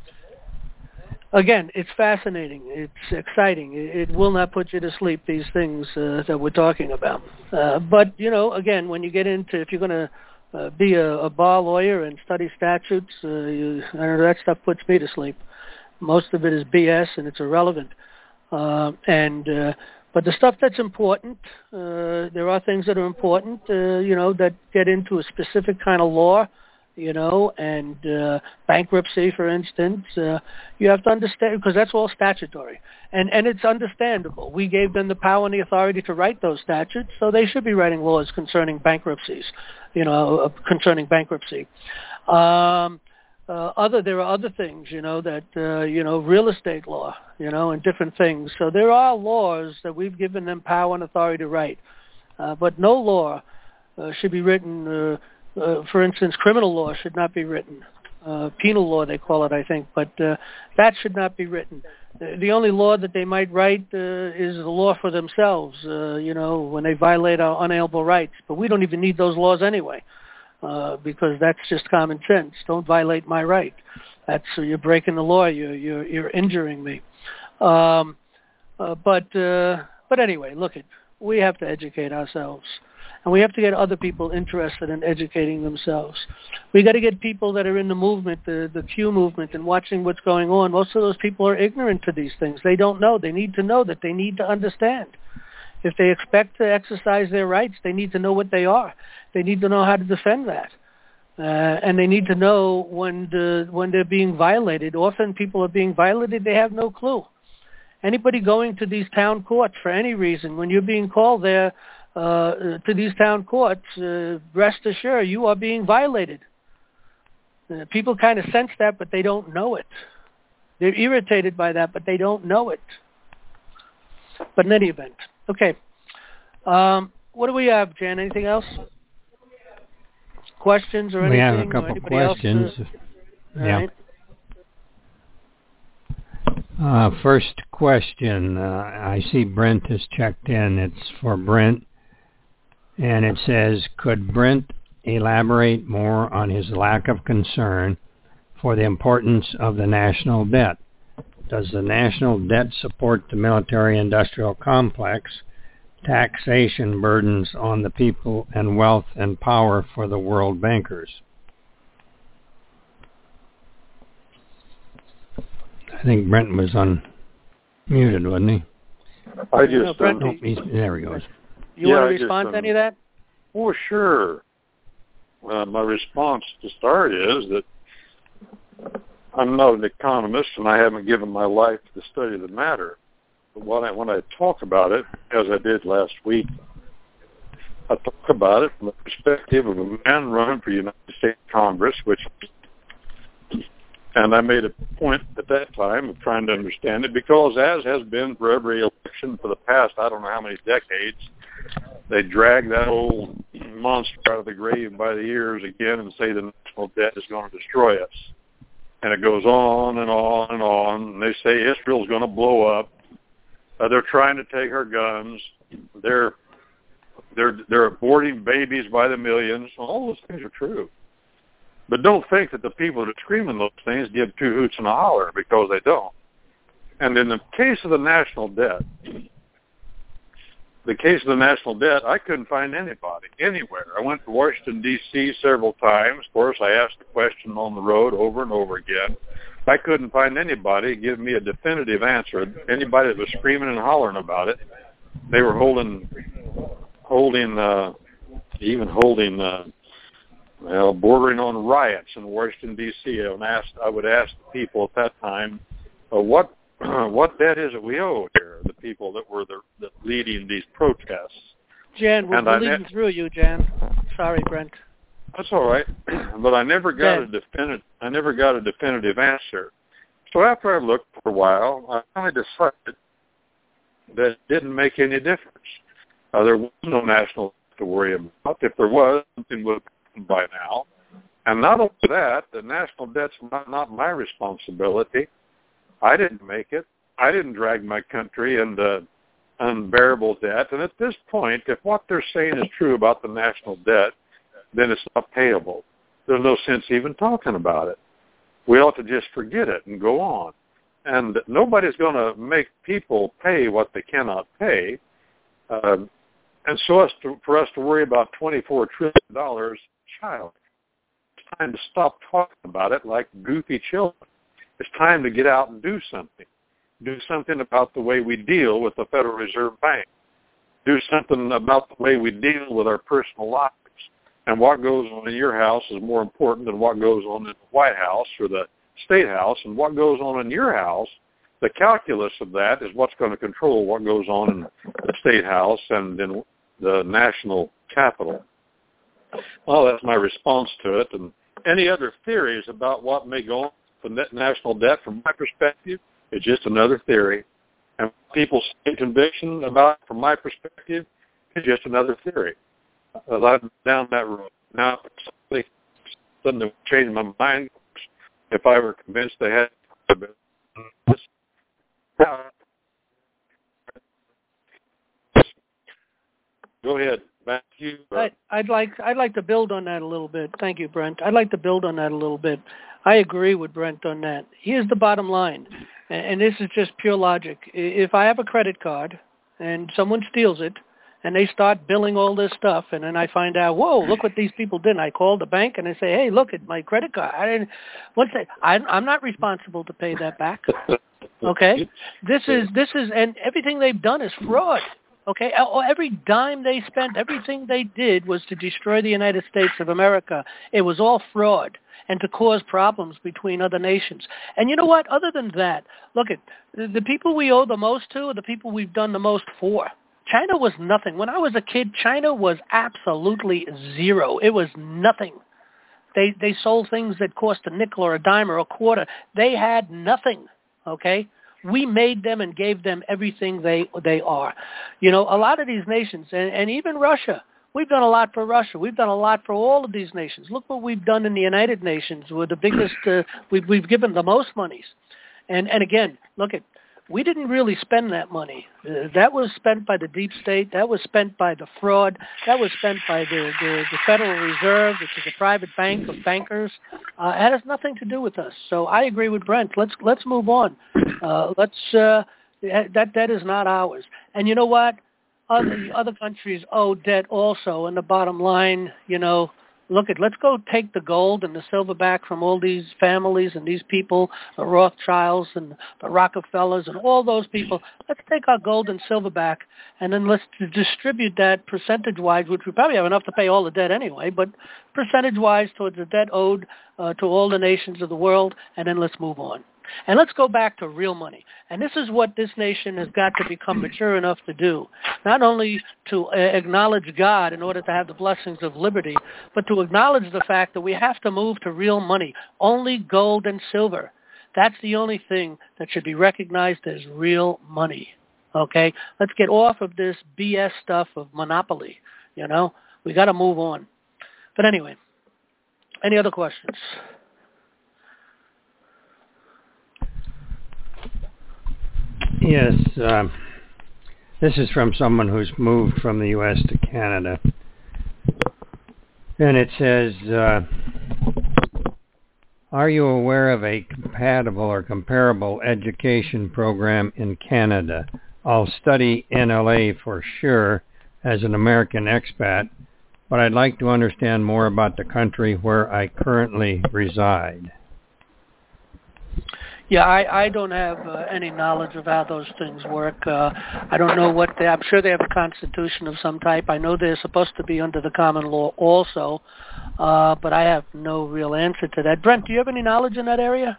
again, it's fascinating. It's exciting. It, it will not put you to sleep. These things uh, that we're talking about. Uh, but you know, again, when you get into if you're going to Uh, be a, a bar lawyer and study statutes, uh, you, I don't know, that stuff puts me to sleep. Most of it is B S and it's irrelevant. Uh, and uh, but the stuff that's important, uh, there are things that are important, uh, you know, that get into a specific kind of law, you know, and uh, bankruptcy, for instance. Uh, you have to understand, because that's all statutory. And and it's understandable. We gave them the power and the authority to write those statutes, so they should be writing laws concerning bankruptcies, you know, uh, concerning bankruptcy. Um, uh, other there are other things, you know, that uh, you know, real estate law, you know, and different things. So there are laws that we've given them power and authority to write, uh, but no law uh, should be written. Uh, uh, for instance, criminal law should not be written. Uh, penal law, they call it, I think, but uh, that should not be written. The only law that they might write uh, is the law for themselves, uh, you know, when they violate our unalienable rights. But we don't even need those laws anyway, uh, because that's just common sense. Don't violate my right. That's uh, you're breaking the law. You're you're, you're injuring me. Um, uh, but uh, but anyway, look, it. We have to educate ourselves. And we have to get other people interested in educating themselves. We got to get people that are in the movement, the, the Q movement, and watching what's going on. Most of those people are ignorant to these things. They don't know. They need to know that they need to understand. If they expect to exercise their rights, they need to know what they are. They need to know how to defend that. Uh, and they need to know when the, when they're being violated. Often people are being violated, they have no clue. Anybody going to these town courts for any reason, when you're being called there, Uh, to these town courts, uh, rest assured you are being violated. Uh, people kind of sense that, but they don't know it. They're irritated by that, but they don't know it. But in any event, okay. Um, what do we have, Jan? Anything else? Questions or anything? We have a couple questions. Else, uh, yeah. Right. Uh, first question. Uh, I see Brent has checked in. It's for Brent. And it says, could Brent elaborate more on his lack of concern for the importance of the national debt? Does the national debt support the military-industrial complex, taxation burdens on the people, and wealth and power for the world bankers? I think Brent was unmuted, wasn't he? I just... No, Brent, oh, he's, there he goes. You yeah, want to I respond just, to um, any of that? Oh, sure. Uh, my response to start is that I'm not an economist, and I haven't given my life to the study of the matter. But when I, when I talk about it, as I did last week, I talk about it from the perspective of a man running for United States Congress, which, and I made a point at that time of trying to understand it, because as has been for every election for the past, I don't know how many decades, they drag that old monster out of the grave by the ears again and say the national debt is going to destroy us. And it goes on and on and on. And they say Israel's going to blow up. Uh, they're trying to take our guns. They're they're they're aborting babies by the millions. All those things are true. But don't think that the people that are screaming those things give two hoots and a holler, because they don't. And in the case of the national debt, the case of the national debt, I couldn't find anybody anywhere. I went to Washington, D C several times. Of course, I asked the question on the road over and over again. I couldn't find anybody give me a definitive answer. Anybody that was screaming and hollering about it, they were holding, holding, uh, even holding, uh, well, bordering on riots in Washington, D C And asked, I would ask the people at that time, uh, what what debt is it we owe here, the people that were the, the leading these protests. Jan, we're And I leading ne- through you, Jan. Sorry, Brent. That's all right, but I never got Yeah. a definitive. I never got a definitive answer. So after I looked for a while, I finally decided that it didn't make any difference. Uh, there was no national debt to worry about. If there was, something would have happened by now. And not only that, the national debt's not, not my responsibility. I didn't make it. I didn't drag my country into unbearable debt. And at this point, if what they're saying is true about the national debt, then it's not payable. There's no sense even talking about it. We ought to just forget it and go on. And nobody's going to make people pay what they cannot pay. Uh, and so us to, for us to worry about twenty-four trillion dollars, child, it's time to stop talking about it like goofy children. It's time to get out and do something. Do something about the way we deal with the Federal Reserve Bank. Do something about the way we deal with our personal lives. And what goes on in your house is more important than what goes on in the White House or the State House. And what goes on in your house, the calculus of that is what's going to control what goes on in the State House and in the national capital. Well, that's my response to it. And any other theories about what may go on with the national debt, from my perspective, is just another theory. And people's conviction about it, from my perspective, is just another theory. Uh, I'm down that road. Now, if something would change my mind, if I were convinced they had this. Go ahead, back to you. I, I'd like I'd like to build on that a little bit. Thank you, Brent. I'd like to build on that a little bit. I agree with Brent on that. Here's the bottom line, and, and this is just pure logic. If I have a credit card and someone steals it, and they start billing all this stuff, and then I find out, whoa, look what these people did. And I call the bank and I say, hey, look at my credit card. I didn't. What's that? I'm, I'm not responsible to pay that back. Okay, this is this is, and everything they've done is fraud. Okay, every dime they spent, everything they did was to destroy the United States of America. It was all fraud and to cause problems between other nations. And you know what? Other than that, look at the people we owe the most to are the people we've done the most for. China was nothing. When I was a kid, China was absolutely zero. It was nothing. They they sold things that cost a nickel or a dime or a quarter. They had nothing. okay? We made them and gave them everything they they are. You know, a lot of these nations, and, and even Russia, we've done a lot for Russia. We've done a lot for all of these nations. Look what we've done in the United Nations. We're the biggest, uh, we've, we've given the most monies. And, and again, look at, we didn't really spend that money. Uh, that was spent by the deep state. That was spent by the fraud. That was spent by the, the, the Federal Reserve, which is a private bank of bankers. Uh, it has nothing to do with us. So I agree with Brent. Let's let's move on. Uh, let's uh, that that is not ours. And you know what? Other other countries owe debt also. And the bottom line, you know. Look at, let's go take the gold and the silver back from all these families and these people, the Rothschilds and the Rockefellers and all those people. Let's take our gold and silver back, and then let's distribute that percentage-wise, which we probably have enough to pay all the debt anyway, but percentage-wise towards the debt owed uh, to all the nations of the world, and then let's move on. And let's go back to real money. And this is what this nation has got to become mature enough to do, not only to uh, acknowledge God in order to have the blessings of liberty, but to acknowledge the fact that we have to move to real money, only gold and silver. That's the only thing that should be recognized as real money. Okay? Let's get off of this B S stuff of monopoly, you know? We got to move on. But anyway, any other questions? Yes, uh, this is from someone who's moved from the U S to Canada. And it says, uh, are you aware of a compatible or comparable education program in Canada? I'll study N L A for sure as an American expat, but I'd like to understand more about the country where I currently reside. Yeah, I, I don't have uh, any knowledge of how those things work. Uh, I don't know what they, I'm sure they have a constitution of some type. I know they're supposed to be under the common law also, uh, but I have no real answer to that. Brent, do you have any knowledge in that area?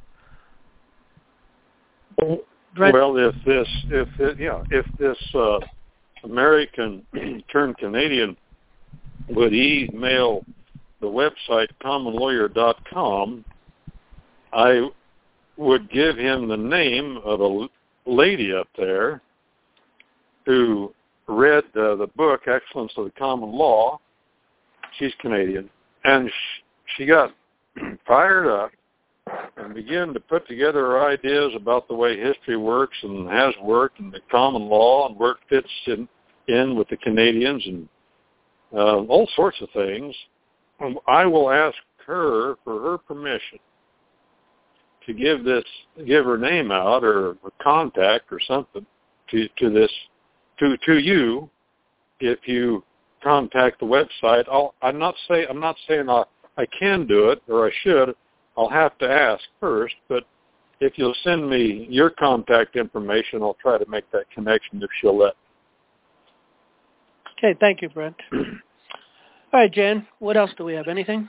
Brent? Well, if this, if it, yeah, if this uh, American turned Canadian would email the website common lawyer dot com, I would give him the name of a lady up there who read uh, the book Excellence of the Common Law. She's Canadian. And she, she got fired up and began to put together her ideas about the way history works and has worked and the common law and where it fits in, in with the Canadians and uh, all sorts of things. I will ask her for her permission to give this, give her name out or a contact or something to, to this, to, to you, if you contact the website. I'll, I'm not say, I'm not saying I, I can do it or I should. I'll have to ask first, but if you'll send me your contact information, I'll try to make that connection if she'll let. Okay, thank you, Brent. All right, Jan, what else do we have? Anything?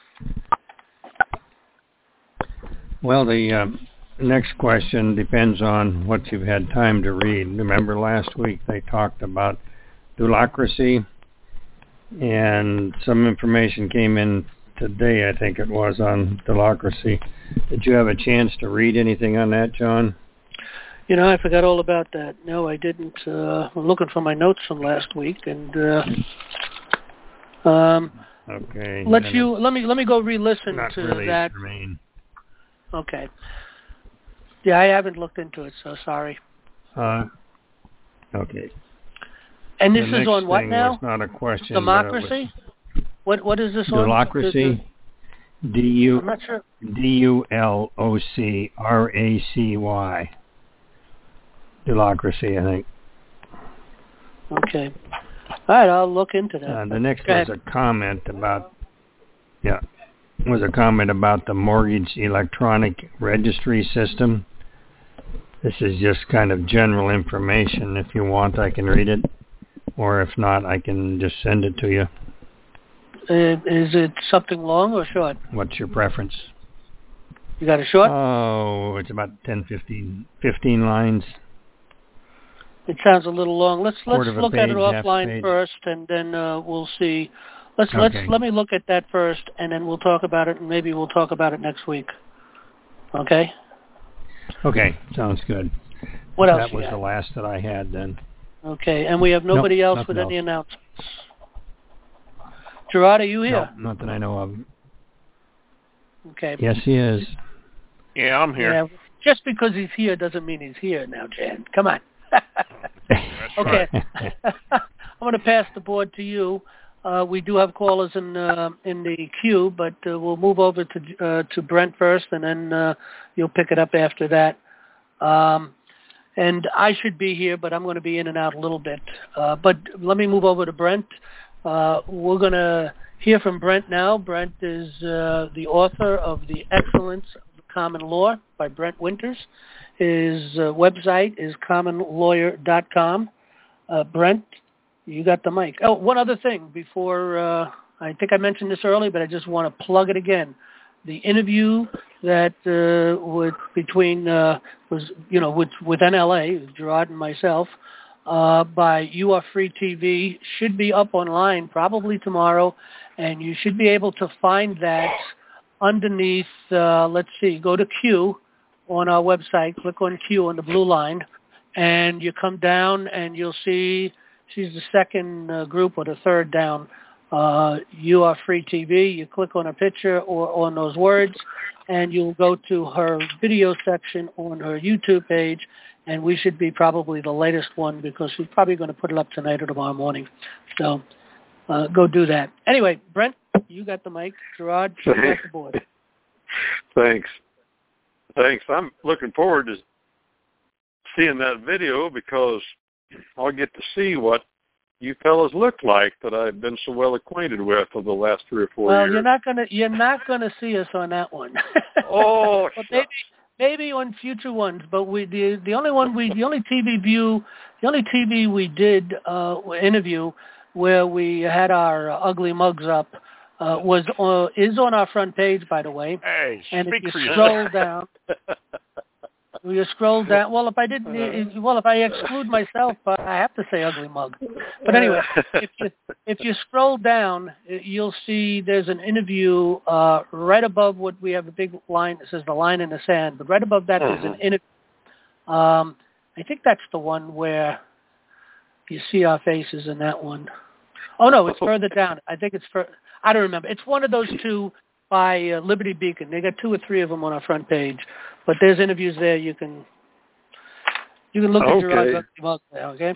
Well, the uh, next question depends on what you've had time to read. Remember last week they talked about Dullocracy, and some information came in today, I think it was, on Dullocracy. Did you have a chance to read anything on that, John? You know, I forgot all about that. No, I didn't. Uh, I'm looking for my notes from last week, and uh, um, okay. Let you let me let me go re-listen not to really that. Germane. Okay. Yeah, I haven't looked into it, so sorry. Uh, okay. And this the is on what now? It's not a question. Democracy? Was, what what is this on? Dullocracy. D U I'm not sure. D U L O C R A C Y. Dullocracy, I think. Okay. All right, I'll look into that. Uh, the next Go was ahead. a comment about, yeah, was a comment about the mortgage electronic registry system. This is just kind of general information. If you want, I can read it, or if not, I can just send it to you. Uh, is it something long or short? What's your preference? You got a short? Oh, it's about ten, fifteen, fifteen lines. It sounds a little long. Let's let's Quarter of a look at it page, half offline page. first, and then uh, we'll see. Let's Okay. let's let me look at that first, and then we'll talk about it, and maybe we'll talk about it next week. Okay. Okay, sounds good. What else That you was got? the last that I had then. Okay, and we have nobody Nope, else with nothing any else. announcements. Gerard, are you No, here? not that I know of. Okay. Yes, he is. Yeah, I'm here. Yeah, just because he's here doesn't mean he's here now, Jan. Come on. Okay. I'm going to pass the board to you. Uh, we do have callers in uh, in the queue, but uh, we'll move over to uh, to Brent first, and then uh, you'll pick it up after that. Um, and I should be here, but I'm going to be in and out a little bit. Uh, but let me move over to Brent. Uh, we're going to hear from Brent now. Brent is uh, the author of The Excellence of the Common Law by Brent Winters. His uh, website is common lawyer dot com. Uh, Brent, you got the mic. Oh, one other thing before, uh, I think I mentioned this earlier, but I just want to plug it again. The interview that uh, with between uh, was you know with with N L A, Gerard and myself, uh, by You Are Free T V should be up online probably tomorrow, and you should be able to find that underneath. Uh, let's see, go to Q on our website, click on Q on the blue line, and you come down and you'll see she's the second uh, group or the third down. Uh, You Are Free T V. You click on a picture or on those words, and you'll go to her video section on her YouTube page, and we should be probably the latest one because she's probably going to put it up tonight or tomorrow morning. So uh, go do that. Anyway, Brent, you got the mic. Gerard, you got the board. Thanks. Thanks. I'm looking forward to seeing that video because I'll get to see what you fellas look like that I've been so well acquainted with over the last three or four well, years. you're not gonna you're not gonna see us on that one. Oh, well, maybe maybe on future ones, but we the the only one we the only T V view the only T V we did uh, interview where we had our uh, ugly mugs up uh, was uh, is on our front page, by the way. Hey, and speak if for you yourself. scroll down. You scroll down. Well, if I didn't, well, if I exclude myself, uh, I have to say ugly mug. But anyway, if you if you scroll down, you'll see there's an interview uh, right above what we have a big line that says the line in the sand. But right above that, there's an interview. Um, I think that's the one where you see our faces in that one. Oh no, it's further down. I think it's for. I don't remember. It's one of those two by uh, Liberty Beacon. They got two or three of them on our front page. But there's interviews there. You can you can look at your Okay. mug there, okay?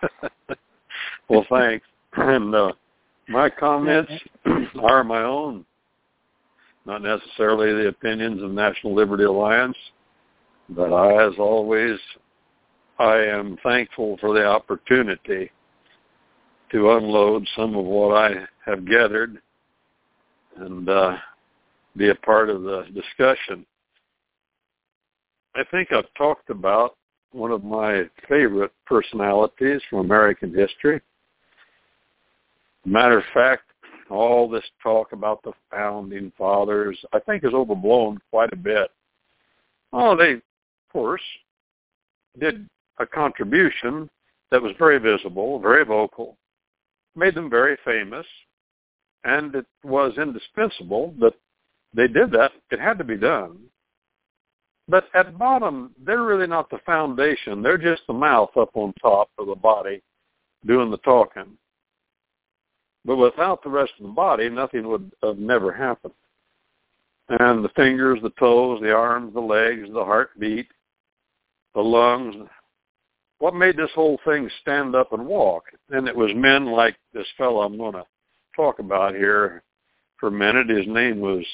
Well, thanks. And uh, my comments are my own, not necessarily the opinions of National Liberty Alliance. But I, as always, I am thankful for the opportunity to unload some of what I have gathered and uh, be a part of the discussion. I think I've talked about one of my favorite personalities from American history. Matter of fact, all this talk about the founding fathers, I think is overblown quite a bit. Oh, they, of course, did a contribution that was very visible, very vocal, made them very famous, and it was indispensable that they did that. It had to be done. But at bottom, they're really not the foundation. They're just the mouth up on top of the body doing the talking. But without the rest of the body, nothing would have never happened. And the fingers, the toes, the arms, the legs, the heartbeat, the lungs, what made this whole thing stand up and walk? And it was men like this fellow I'm going to talk about here for a minute. His name was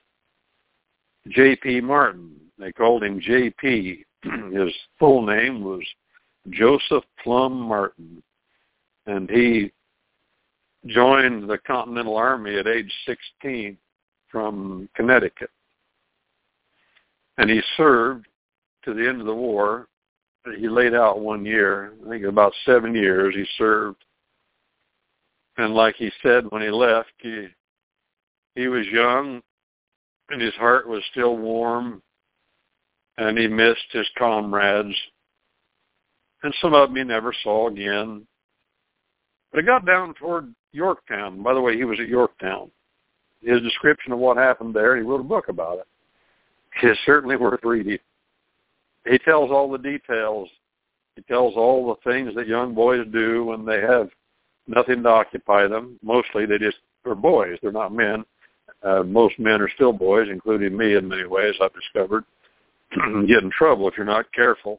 J P Martin. They called him J P. His full name was Joseph Plum Martin. And he joined the Continental Army at age sixteen from Connecticut. And he served to the end of the war. He laid out one year, I think about seven years he served. And like he said when he left, he, he was young and his heart was still warm. And he missed his comrades. And some of them he never saw again. But it got down toward Yorktown. By the way, he was at Yorktown. His description of what happened there, he wrote a book about it. It's certainly worth reading. he tells all the details. He tells all the things that young boys do when they have nothing to occupy them. Mostly they just are boys. They're not men. Uh, most men are still boys, including me in many ways, I've discovered. Get in trouble if you're not careful.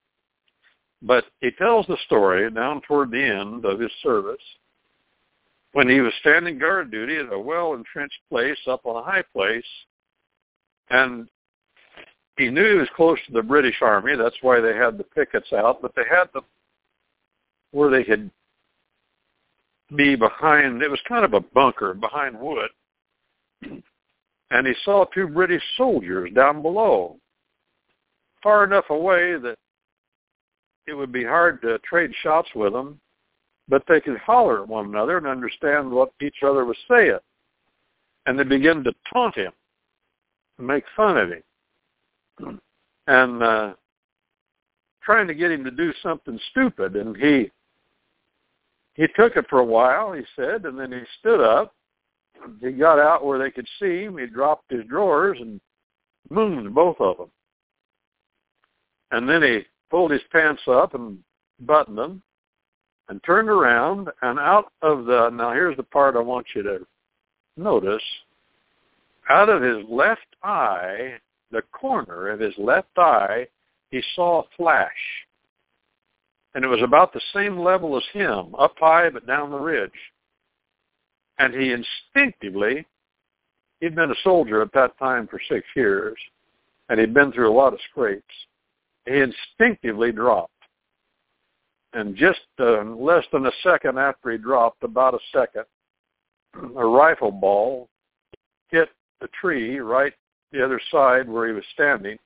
But he tells the story down toward the end of his service when he was standing guard duty at a well-entrenched place up on a high place, and he knew he was close to the British Army. That's why they had the pickets out, but they had the where they could be behind. It was kind of a bunker behind wood, and he saw two British soldiers down below, far enough away that it would be hard to trade shots with them, but they could holler at one another and understand what each other was saying. And they began to taunt him, and make fun of him, and uh, trying to get him to do something stupid. And he he took it for a while, he said, and then he stood up. He got out where they could see him. He dropped his drawers and mooned both of them. And then he pulled his pants up and buttoned them and turned around, and out of the, now here's the part I want you to notice, out of his left eye, the corner of his left eye, he saw a flash. And it was about the same level as him, up high but down the ridge. And he instinctively, he'd been a soldier at that time for six years, and he'd been through a lot of scrapes. He instinctively dropped. And just uh, less than a second after he dropped, about a second, a rifle ball hit the tree right the other side where he was standing.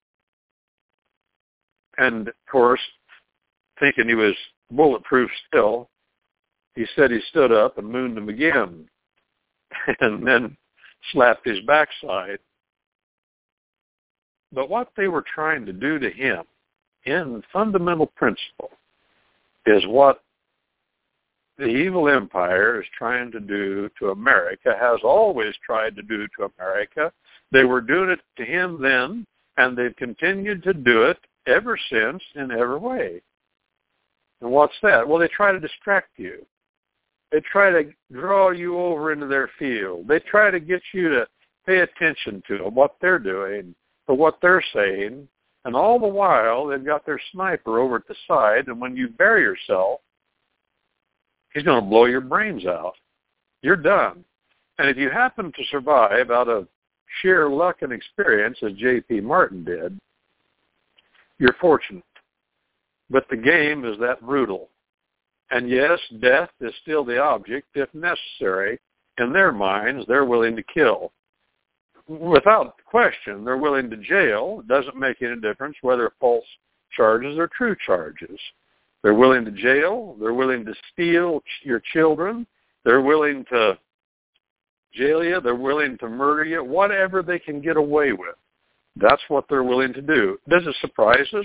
And, of course, thinking he was bulletproof still, he said he stood up and mooned him again and then slapped his backside. But what they were trying to do to him, in fundamental principle, is what the evil empire is trying to do to America, has always tried to do to America. They were doing it to him then, and they've continued to do it ever since in every way. And what's that? Well, they try to distract you. They try to draw you over into their field. They try to get you to pay attention to them, what they're doing, for what they're saying. And all the while, they've got their sniper over at the side, and when you bury yourself, he's going to blow your brains out. You're done. And if you happen to survive out of sheer luck and experience, as J P Martin did, you're fortunate. But the game is that brutal. And yes, death is still the object, if necessary. In their minds, they're willing to kill. Without question, they're willing to jail. It doesn't make any difference whether false charges or true charges. They're willing to jail. They're willing to steal your children. They're willing to jail you. They're willing to murder you. Whatever they can get away with, that's what they're willing to do. Does it surprise us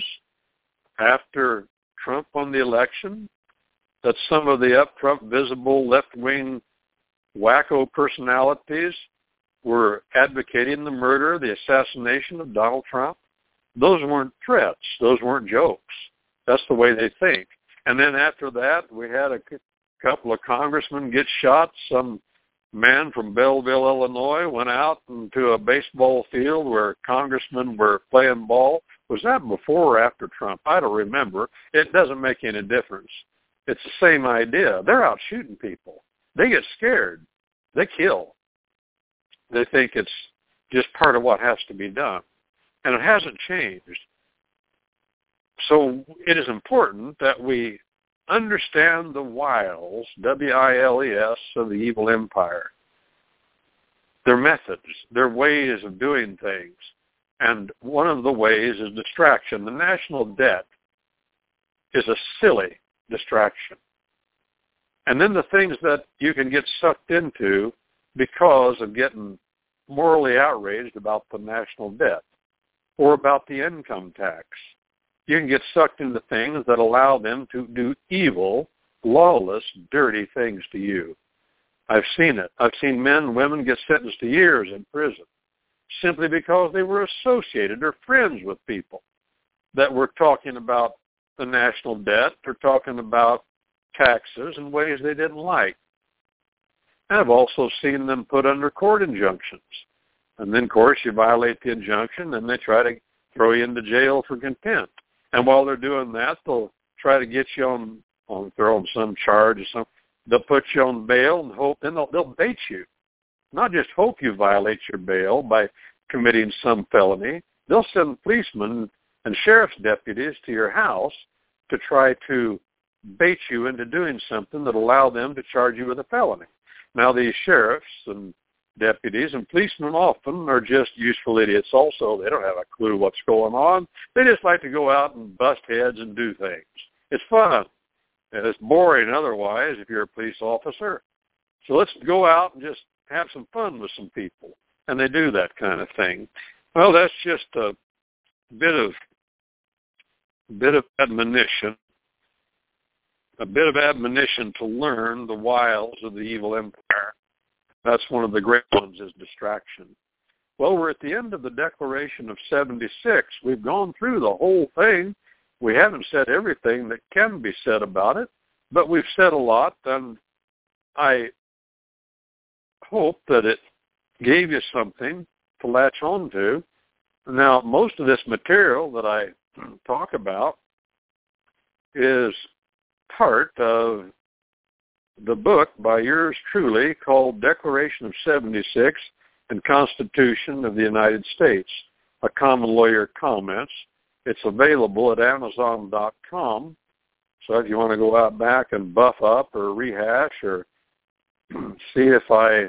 after Trump won the election that some of the up-front, visible, left-wing, wacko personalities were advocating the murder, the assassination of Donald Trump? Those weren't threats. Those weren't jokes. That's the way they think. And then after that, we had a c- couple of congressmen get shot. Some man from Belleville, Illinois, went out into a baseball field where congressmen were playing ball. Was that before or after Trump? I don't remember. It doesn't make any difference. It's the same idea. They're out shooting people. They get scared. They kill. They think it's just part of what has to be done. And it hasn't changed. So it is important that we understand the wiles, W I L E S, of the evil empire, their methods, their ways of doing things. And one of the ways is distraction. The national debt is a silly distraction. And then the things that you can get sucked into because of getting morally outraged about the national debt or about the income tax. You can get sucked into things that allow them to do evil, lawless, dirty things to you. I've seen it. I've seen men and women get sentenced to years in prison simply because they were associated or friends with people that were talking about the national debt or talking about taxes in ways they didn't like. And I've also seen them put under court injunctions. And then, of course, you violate the injunction, and they try to throw you into jail for contempt. And while they're doing that, they'll try to get you on, on throw them some charge or something. They'll put you on bail and hope, then they'll, they'll bait you. Not just hope you violate your bail by committing some felony. They'll send policemen and sheriff's deputies to your house to try to bait you into doing something that allow them to charge you with a felony. Now, these sheriffs and deputies and policemen often are just useful idiots also. They don't have a clue what's going on. They just like to go out and bust heads and do things. It's fun. And it's boring otherwise if you're a police officer. So let's go out and just have some fun with some people. And they do that kind of thing. Well, that's just a bit of bit of admonition, a bit of admonition to learn the wiles of the evil empire. That's one of the great ones, is distraction. Well, we're at the end of the Declaration of seventy-six. We've gone through the whole thing. We haven't said everything that can be said about it, but we've said a lot, and I hope that it gave you something to latch on to. Now, most of this material that I talk about is part of the book by yours truly called Declaration of seventy-six and Constitution of the United States, A Common Lawyer Comments. It's available at amazon dot com. So if you want to go out back and buff up or rehash or see if I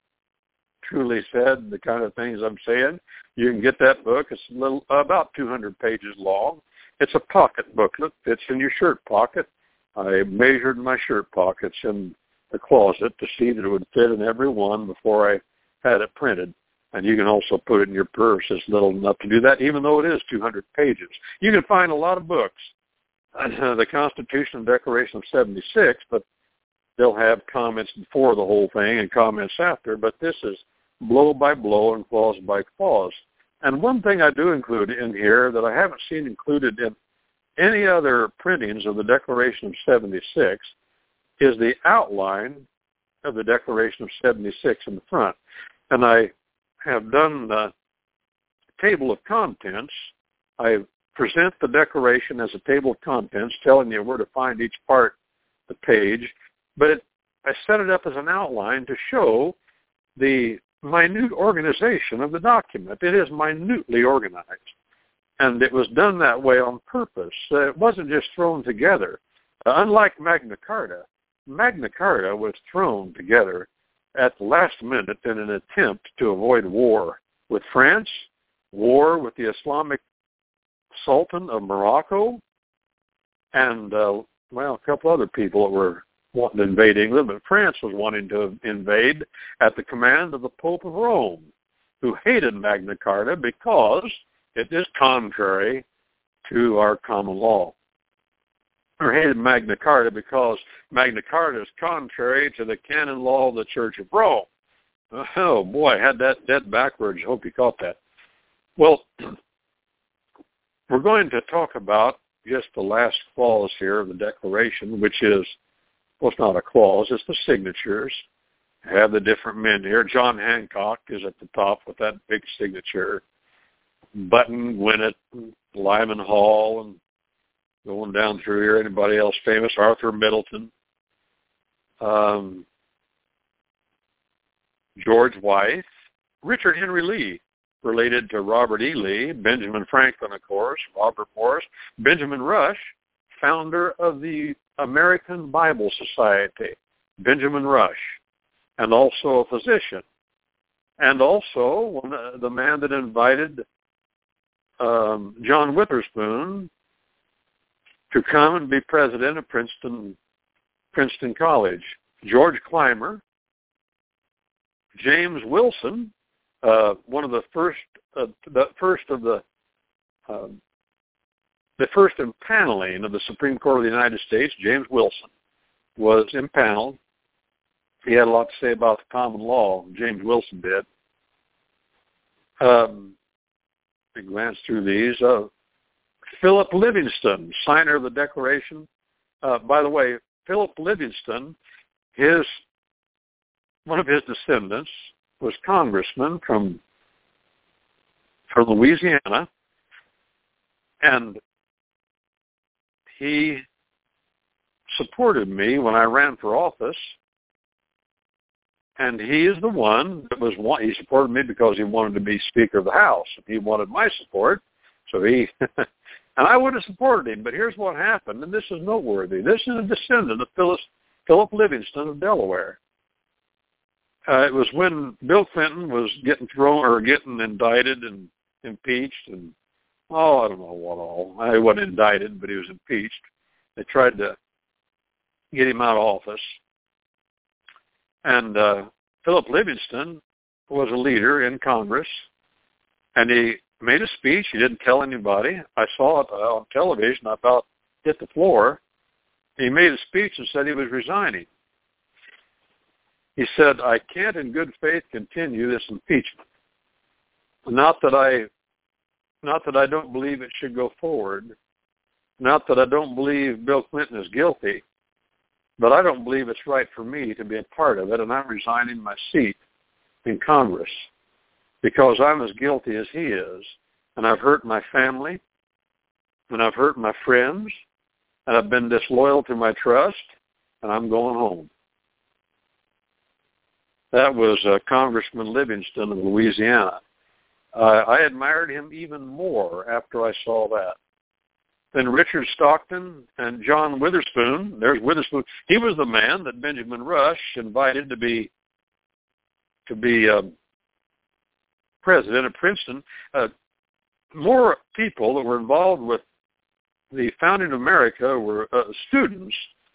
truly said the kind of things I'm saying, you can get that book. It's a little, about two hundred pages long. It's a pocket booklet. Fits in your shirt pocket. I measured my shirt pockets in the closet to see that it would fit in every one before I had it printed. And you can also put it in your purse. It's little enough to do that, even though it is two hundred pages. You can find a lot of books. Uh, the Constitution and Declaration of seventy-six, but they'll have comments before the whole thing and comments after. But this is blow by blow and clause by clause. And one thing I do include in here that I haven't seen included in any other printings of the Declaration of seventy-six is the outline of the Declaration of seventy-six in the front. And I have done the table of contents. I present the Declaration as a table of contents, telling you where to find each part of the page, but it, I set it up as an outline to show the minute organization of the document. It is minutely organized. And it was done that way on purpose. Uh, it wasn't just thrown together. Uh, unlike Magna Carta, Magna Carta was thrown together at the last minute in an attempt to avoid war with France, war with the Islamic Sultan of Morocco, and, uh, well, a couple other people that were wanting to invade England, but France was wanting to invade at the command of the Pope of Rome, who hated Magna Carta because it is contrary to our common law. Or hated Magna Carta because Magna Carta is contrary to the canon law of the Church of Rome. Oh, boy, I had that dead backwards. Hope you caught that. Well, we're going to talk about just the last clause here of the Declaration, which is, well, it's not a clause, it's the signatures. I have the different men here. John Hancock is at the top with that big signature. Button, Gwinnett, Lyman Hall, and going down through here, anybody else famous? Arthur Middleton, um, George Wythe, Richard Henry Lee, related to Robert E. Lee, Benjamin Franklin, of course, Robert Morris, Benjamin Rush, founder of the American Bible Society, Benjamin Rush, and also a physician, and also one, uh, the man that invited um, John Witherspoon to come and be president of Princeton, Princeton College, George Clymer, James Wilson, uh, one of the first, uh, the first of the, uh, the first impaneling of the Supreme Court of the United States, James Wilson, was impaneled. He had a lot to say about the common law. James Wilson did. Um, I glanced through these. Uh, Philip Livingston, signer of the Declaration. Uh, by the way, Philip Livingston, his one of his descendants was congressman from from Louisiana, and he supported me when I ran for office. And he is the one that was one. He supported me because he wanted to be Speaker of the House. He wanted my support, so he and I would have supported him. But here's what happened, and this is noteworthy. This is a descendant of Phyllis, Philip Livingston of Delaware. Uh, it was when Bill Clinton was getting thrown or getting indicted and impeached, and oh, I don't know what all. He wasn't indicted, but he was impeached. They tried to get him out of office. And uh, Philip Livingston was a leader in Congress, and he made a speech. He didn't tell anybody. I saw it uh, on television. I about hit the floor. He made a speech and said he was resigning. He said, "I can't in good faith continue this impeachment. Not that I, not that I don't believe it should go forward. Not that I don't believe Bill Clinton is guilty. But I don't believe it's right for me to be a part of it, and I'm resigning my seat in Congress because I'm as guilty as he is, and I've hurt my family, and I've hurt my friends, and I've been disloyal to my trust, and I'm going home." That was uh, Congressman Livingston of Louisiana. Uh, I admired him even more after I saw that. Then Richard Stockton and John Witherspoon. There's Witherspoon. He was the man that Benjamin Rush invited to be to be um, president of Princeton. Uh, more people that were involved with the founding of America were uh, students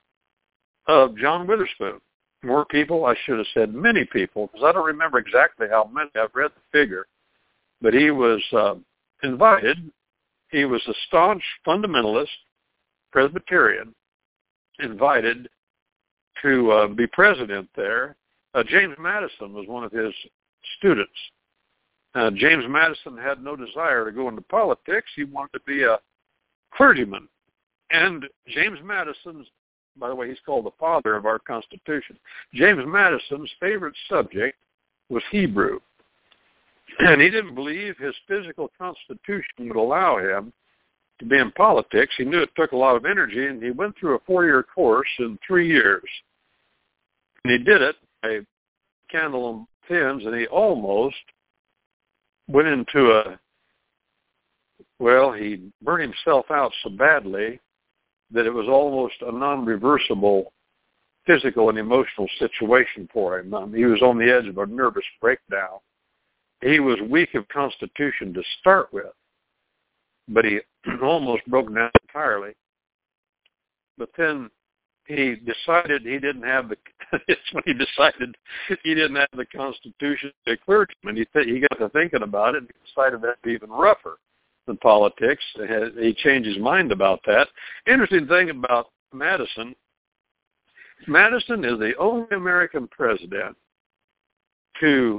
of John Witherspoon. More people, I should have said many people, because I don't remember exactly how many. I've read the figure. But he was uh, invited. He was a staunch fundamentalist Presbyterian, invited to uh, be president there. Uh, James Madison was one of his students. Uh, James Madison had no desire to go into politics. He wanted to be a clergyman. And James Madison's, by the way, he's called the father of our Constitution. James Madison's favorite subject was Hebrew. And he didn't believe his physical constitution would allow him to be in politics. He knew it took a lot of energy, and he went through a four-year course in three years. And he did it by candle and pins, and he almost went into a, well, he burned himself out so badly that it was almost a non-reversible physical and emotional situation for him. Um, he was on the edge of a nervous breakdown. He was weak of constitution to start with, but he almost broke down entirely. But then he decided he didn't have the, it's when he decided he didn't have the Constitution to be a clergyman. He, th- he got to thinking about it and decided that would be even rougher than politics. He changed his mind about that. Interesting thing about Madison, Madison is the only American president to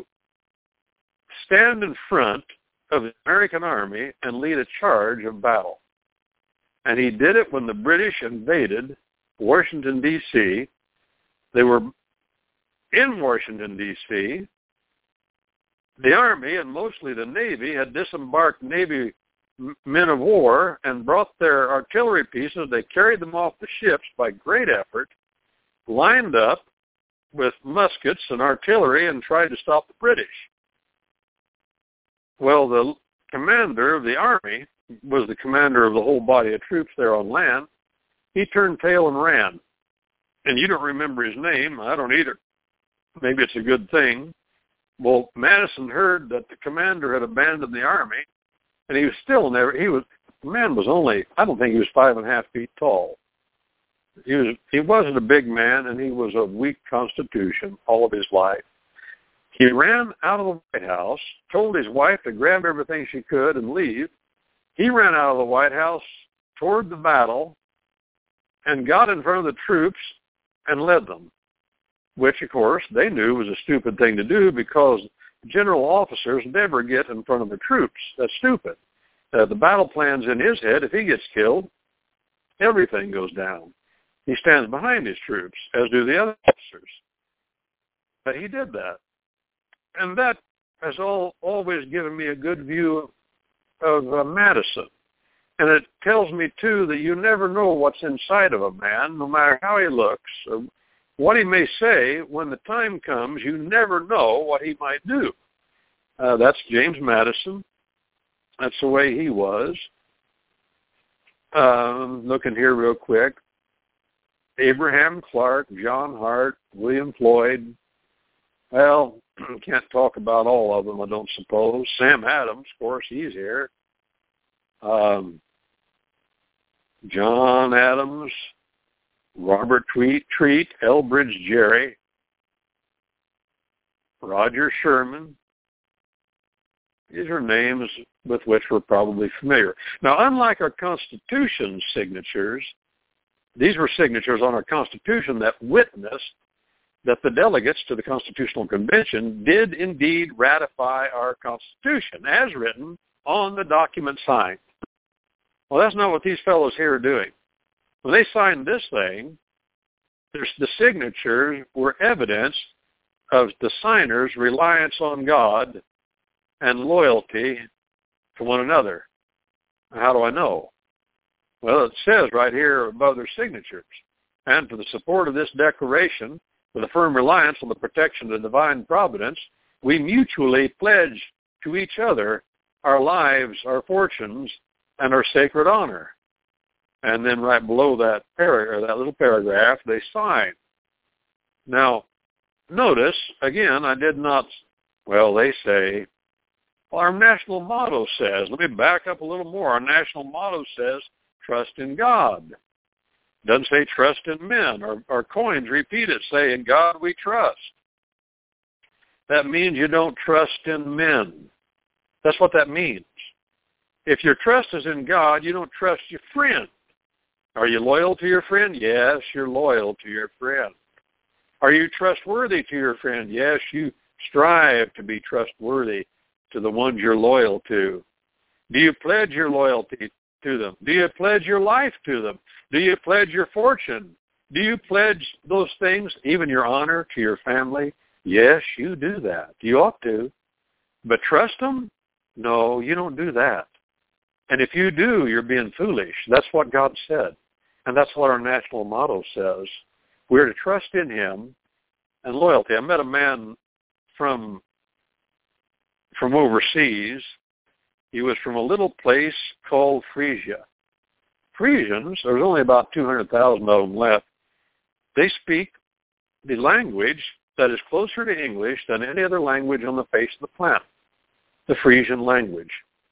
stand in front of the American army and lead a charge of battle. And he did it when the British invaded Washington, D C They were in Washington, D C The Army, and mostly the Navy, had disembarked Navy men of war and brought their artillery pieces. They carried them off the ships by great effort, lined up with muskets and artillery, and tried to stop the British. Well, the commander of the Army was the commander of the whole body of troops there on land. He turned tail and ran. And you don't remember his name. I don't either. Maybe it's a good thing. Well, Madison heard that the commander had abandoned the Army, and he was still never, he was, the man was only, I don't think he was five and a half feet tall. He was, he wasn't a big man, and he was of weak constitution all of his life. He ran out of the White House, told his wife to grab everything she could and leave. He ran out of the White House toward the battle and got in front of the troops and led them, which, of course, they knew was a stupid thing to do because general officers never get in front of the troops. That's stupid. Uh, the battle plan's in his head. If he gets killed, everything goes down. He stands behind his troops, as do the other officers. But he did that. And that has all, always given me a good view of uh, Madison. And it tells me, too, that you never know what's inside of a man, no matter how he looks, or what he may say. When the time comes, you never know what he might do. Uh, that's James Madison. That's the way he was. Um, looking here real quick. Abraham Clark, John Hart, William Floyd. Well, can't talk about all of them, I don't suppose. Sam Adams, of course, he's here. Um, John Adams, Robert Treat, Treat, Elbridge Gerry, Roger Sherman. These are names with which we're probably familiar. Now, unlike our Constitution signatures, these were signatures on our Constitution that witnessed that the delegates to the Constitutional Convention did indeed ratify our Constitution as written on the document signed. Well, that's not what these fellows here are doing. When they signed this thing, the signatures were evidence of the signers' reliance on God and loyalty to one another. How do I know? Well, it says right here above their signatures, and for the support of this declaration, with a firm reliance on the protection of divine providence, we mutually pledge to each other our lives, our fortunes, and our sacred honor. And then right below that paragraph, that little paragraph, they sign. Now, notice, again, I did not, well, they say, well, our national motto says, let me back up a little more. Our national motto says, trust in God. Doesn't say trust in men. Our, our coins repeat it, say, in God we trust. That means you don't trust in men. That's what that means. If your trust is in God, you don't trust your friend. Are you loyal to your friend? Yes, you're loyal to your friend. Are you trustworthy to your friend? Yes, you strive to be trustworthy to the ones you're loyal to. Do you pledge your loyalty to them? Do you pledge your life to them? Do you pledge your fortune? Do you pledge those things, even your honor, to your family? Yes, you do that. You ought to. But trust them? No, you don't do that. And if you do, you're being foolish. That's what God said. And that's what our national motto says. We're to trust in him and loyalty. I met a man from, from overseas. He was from a little place called Frisia. Frisians, there's only about two hundred thousand of them left. They speak the language that is closer to English than any other language on the face of the planet, the Frisian language.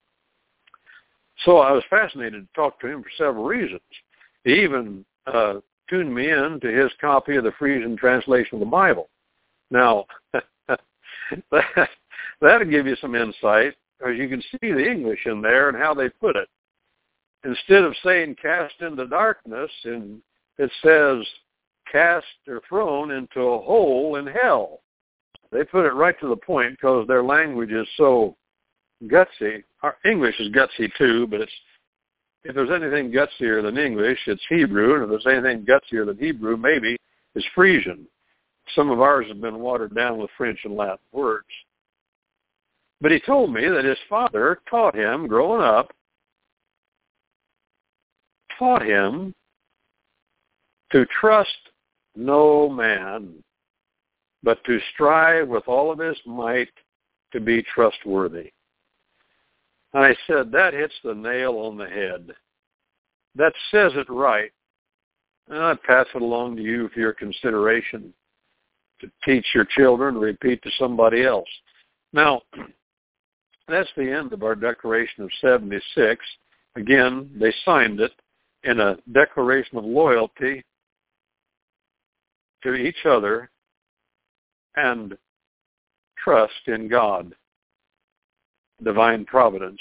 So I was fascinated to talk to him for several reasons. He even uh, tuned me in to his copy of the Frisian translation of the Bible. Now, that, that'll give you some insight, because you can see the English in there and how they put it. Instead of saying cast into darkness, and it says cast or thrown into a hole in hell. They put it right to the point because their language is so gutsy. Our English is gutsy too, but it's if there's anything gutsier than English, it's Hebrew, and if there's anything gutsier than Hebrew, maybe it's Frisian. Some of ours have been watered down with French and Latin words. But he told me that his father taught him, growing up, taught him to trust no man, but to strive with all of his might to be trustworthy. And I said, that hits the nail on the head. That says it right. And I pass it along to you for your consideration, to teach your children, repeat to somebody else. Now, that's the end of our Declaration of seventy-six. Again, they signed it in a declaration of loyalty to each other and trust in God, divine providence.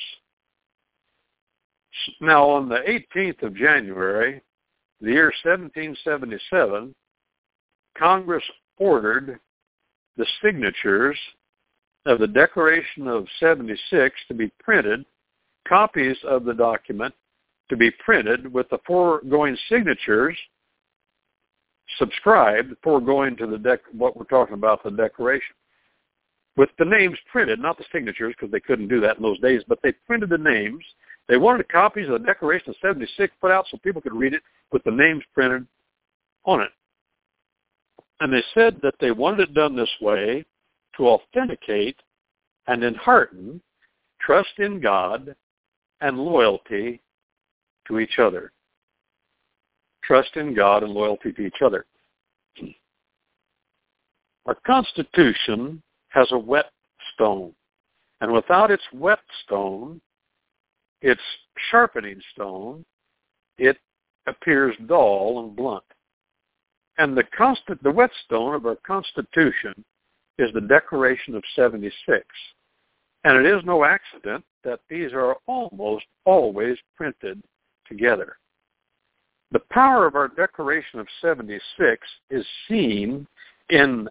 Now, on the eighteenth of January, the year seventeen seventy-seven, Congress ordered the signatures of the Declaration of seventy-six to be printed copies of the document to be printed with the foregoing signatures subscribed, foregoing to the dec- what we're talking about, the declaration, with the names printed, not the signatures, because they couldn't do that in those days, but they printed the names. They wanted copies of the Declaration of seventy-six put out so people could read it with the names printed on it. And they said that they wanted it done this way to authenticate and enhearten trust in God and loyalty to each other. Trust in God and loyalty to each other. Our Constitution has a whetstone, and without its whetstone, its sharpening stone, it appears dull and blunt. And the constant, the whetstone of our Constitution is the Declaration of seventy-six. And it is no accident that these are almost always printed together. The power of our Declaration of seventy-six is seen in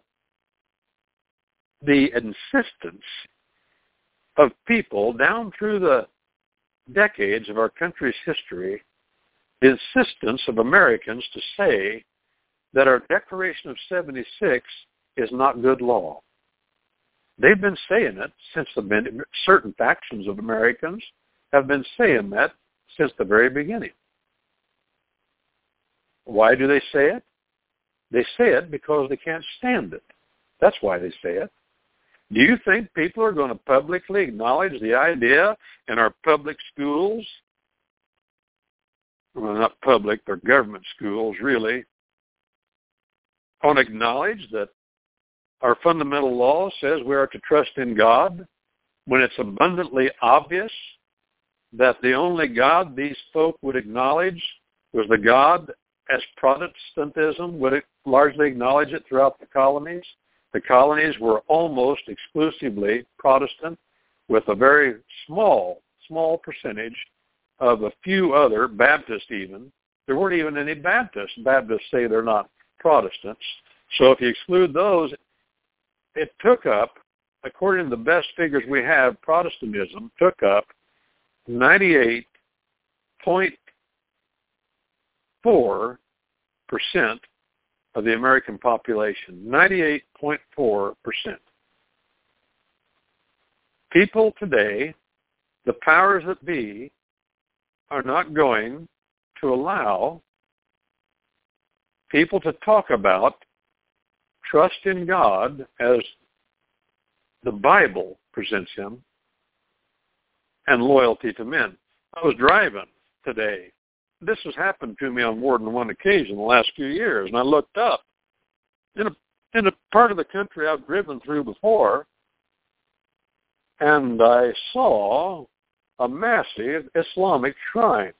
the insistence of people down through the decades of our country's history, the insistence of Americans to say that our Declaration of seventy-six is not good law. They've been saying it since the certain factions of Americans have been saying that since the very beginning. Why do they say it? They say it because they can't stand it. That's why they say it. Do you think people are going to publicly acknowledge the idea in our public schools? Well, not public, they're government schools, really. Want to acknowledge that our fundamental law says we are to trust in God when it's abundantly obvious that the only God these folk would acknowledge was the God as Protestantism would largely acknowledge it throughout the colonies? The colonies were almost exclusively Protestant, with a very small, small percentage of a few other Baptists even. There weren't even any Baptists. Baptists say they're not Protestants. So if you exclude those, it took up, according to the best figures we have, Protestantism took up ninety-eight point four percent of the American population, ninety-eight point four percent. People today, the powers that be, are not going to allow people to talk about trust in God as the Bible presents him and loyalty to men. I was driving today. This has happened to me on more than one occasion in the last few years, and I looked up. In a, in a part of the country I've driven through before, and I saw a massive Islamic shrine.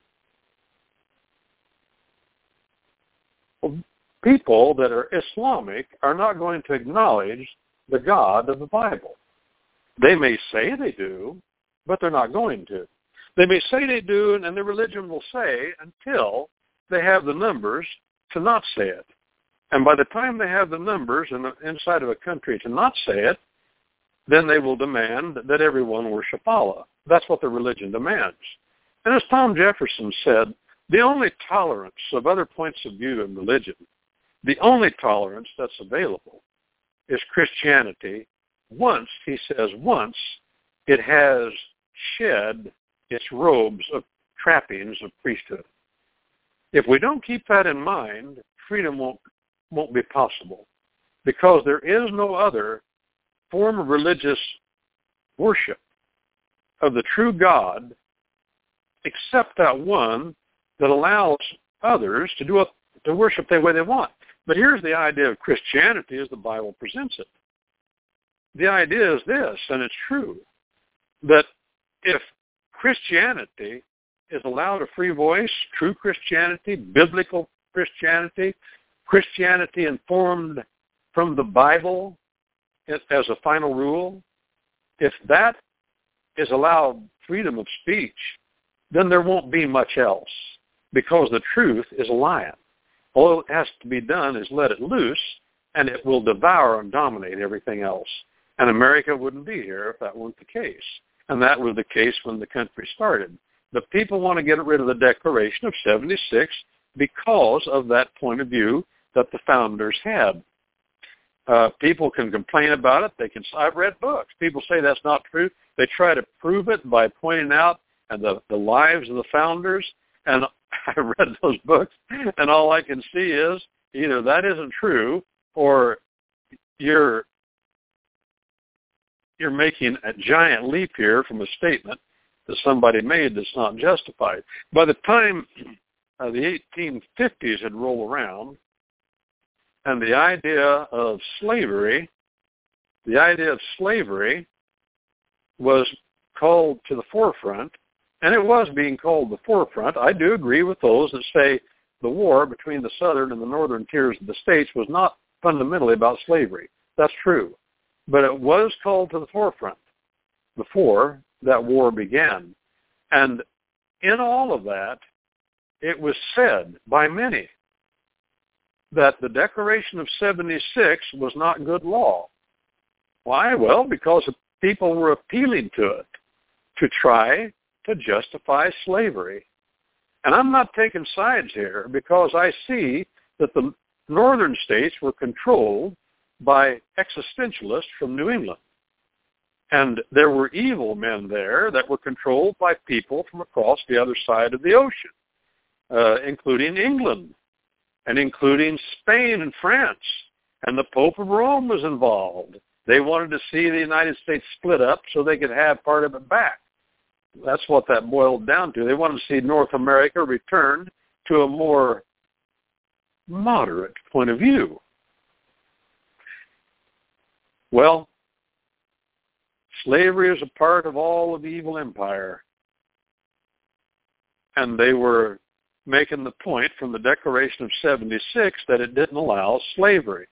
People that are Islamic are not going to acknowledge the God of the Bible. They may say they do, but they're not going to. They may say they do, and their religion will say until they have the numbers to not say it. And by the time they have the numbers in the, inside of a country to not say it, then they will demand that everyone worship Allah. That's what the religion demands. And as Tom Jefferson said, the only tolerance of other points of view in religion, the only tolerance that's available is Christianity. Once, he says, once it has shed its robes of trappings of priesthood. If we don't keep that in mind, freedom won't, won't be possible, because there is no other form of religious worship of the true God except that one that allows others to do a, to worship the way they want. But here's the idea of Christianity as the Bible presents it. The idea is this, and it's true, that if Christianity is allowed a free voice, true Christianity, biblical Christianity, Christianity informed from the Bible as a final rule, if that is allowed freedom of speech, then there won't be much else, because the truth is a lion. All that has to be done is let it loose, and it will devour and dominate everything else. And America wouldn't be here if that weren't the case. And that was the case when the country started. The people want to get rid of the Declaration of seventy-six because of that point of view that the founders had. Uh, people can complain about it. They can. I've read books. People say that's not true. They try to prove it by pointing out and the, the lives of the founders. And I read those books, and all I can see is either that isn't true or you're you're making a giant leap here from a statement that somebody made that's not justified. By the time uh, the eighteen fifties had rolled around, and the idea of slavery, the idea of slavery was called to the forefront, and it was being called the forefront. I do agree with those that say the war between the southern and the northern tiers of the states was not fundamentally about slavery. That's true. But it was called to the forefront before that war began. And in all of that, it was said by many that the Declaration of seventy-six was not good law. Why? Well, because people were appealing to it to try to justify slavery. And I'm not taking sides here because I see that the northern states were controlled by existentialists from New England. And there were evil men there that were controlled by people from across the other side of the ocean, uh, including England and including Spain and France. And the Pope of Rome was involved. They wanted to see the United States split up so they could have part of it back. That's what that boiled down to. They wanted to see North America return to a more moderate point of view. Well, slavery is a part of all of the evil empire. And they were making the point from the Declaration of seventy-six that it didn't allow slavery.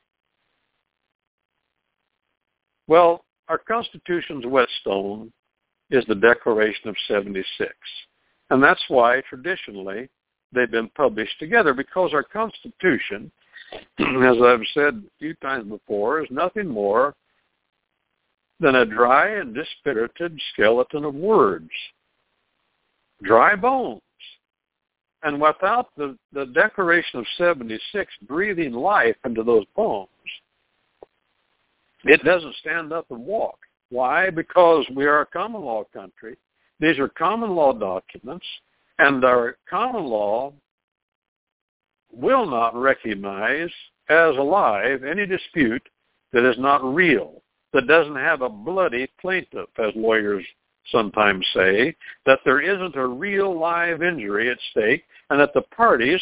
Well, our Constitution's whetstone is the Declaration of seventy-six. And that's why, traditionally, they've been published together, because our Constitution, as I've said a few times before, is nothing more than a dry and dispirited skeleton of words, dry bones. And without the, the Declaration of seventy-six breathing life into those bones, it doesn't stand up and walk. Why? Because we are a common law country. These are common law documents, and our common law will not recognize as alive any dispute that is not real, that doesn't have a bloody plaintiff, as lawyers sometimes say, that there isn't a real live injury at stake, and that the parties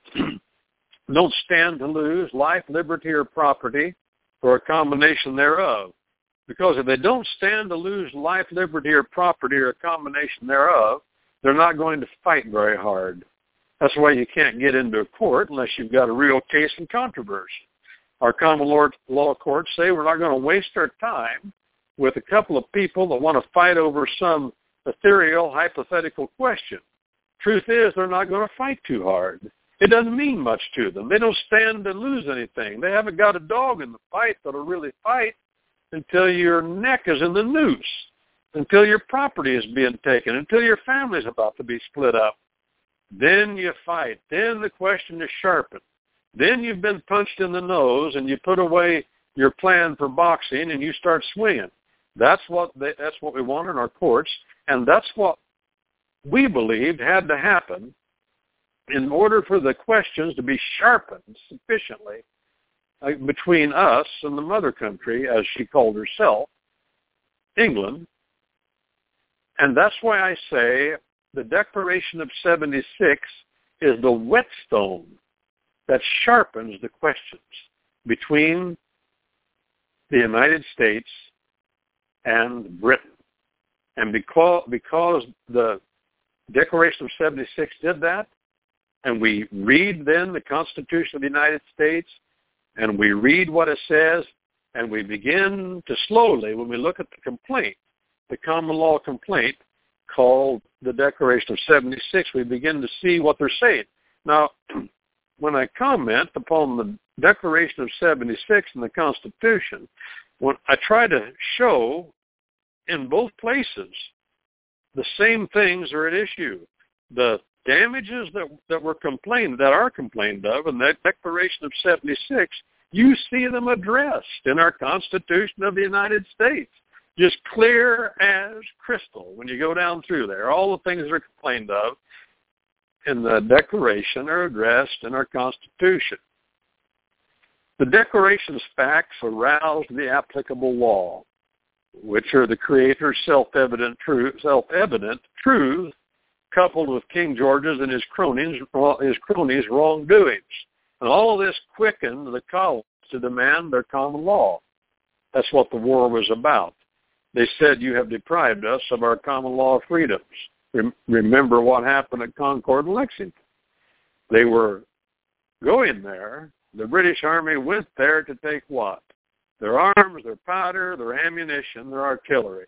don't stand to lose life, liberty, or property, or a combination thereof. Because if they don't stand to lose life, liberty, or property, or a combination thereof, they're not going to fight very hard. That's why you can't get into a court unless you've got a real case in controversy. Our common law courts say we're not going to waste our time with a couple of people that want to fight over some ethereal, hypothetical question. Truth is, they're not going to fight too hard. It doesn't mean much to them. They don't stand to lose anything. They haven't got a dog in the fight that'll really fight until your neck is in the noose, until your property is being taken, until your family's about to be split up. Then you fight. Then the question is sharpened. Then you've been punched in the nose and you put away your plan for boxing and you start swinging. That's what they, that's what we want in our courts, and that's what we believed had to happen in order for the questions to be sharpened sufficiently uh, between us and the mother country, as she called herself, England. And that's why I say the Declaration of seventy-six is the whetstone that sharpens the questions between the United States and Britain. And because, because the Declaration of seventy-six did that, and we read then the Constitution of the United States, and we read what it says, and we begin to slowly, when we look at the complaint, the common law complaint called the Declaration of seventy-six, we begin to see what they're saying. Now, when I comment upon the Declaration of seventy-six and the Constitution, when I try to show in both places, the same things are at issue. The damages that that were complained, that are complained of in that Declaration of seventy-six, you see them addressed in our Constitution of the United States. Just clear as crystal when you go down through there. All the things that are complained of in the Declaration are addressed in our Constitution. The Declaration's facts aroused the applicable law, which are the Creator's self-evident truth, self-evident truth, coupled with King George's and his cronies, his cronies' wrongdoings. And all of this quickened the colonists to demand their common law. That's what the war was about. They said, you have deprived us of our common law freedoms. Rem- remember what happened at Concord and Lexington. They were going there. The British Army went there to take what? Their arms, their powder, their ammunition, their artillery.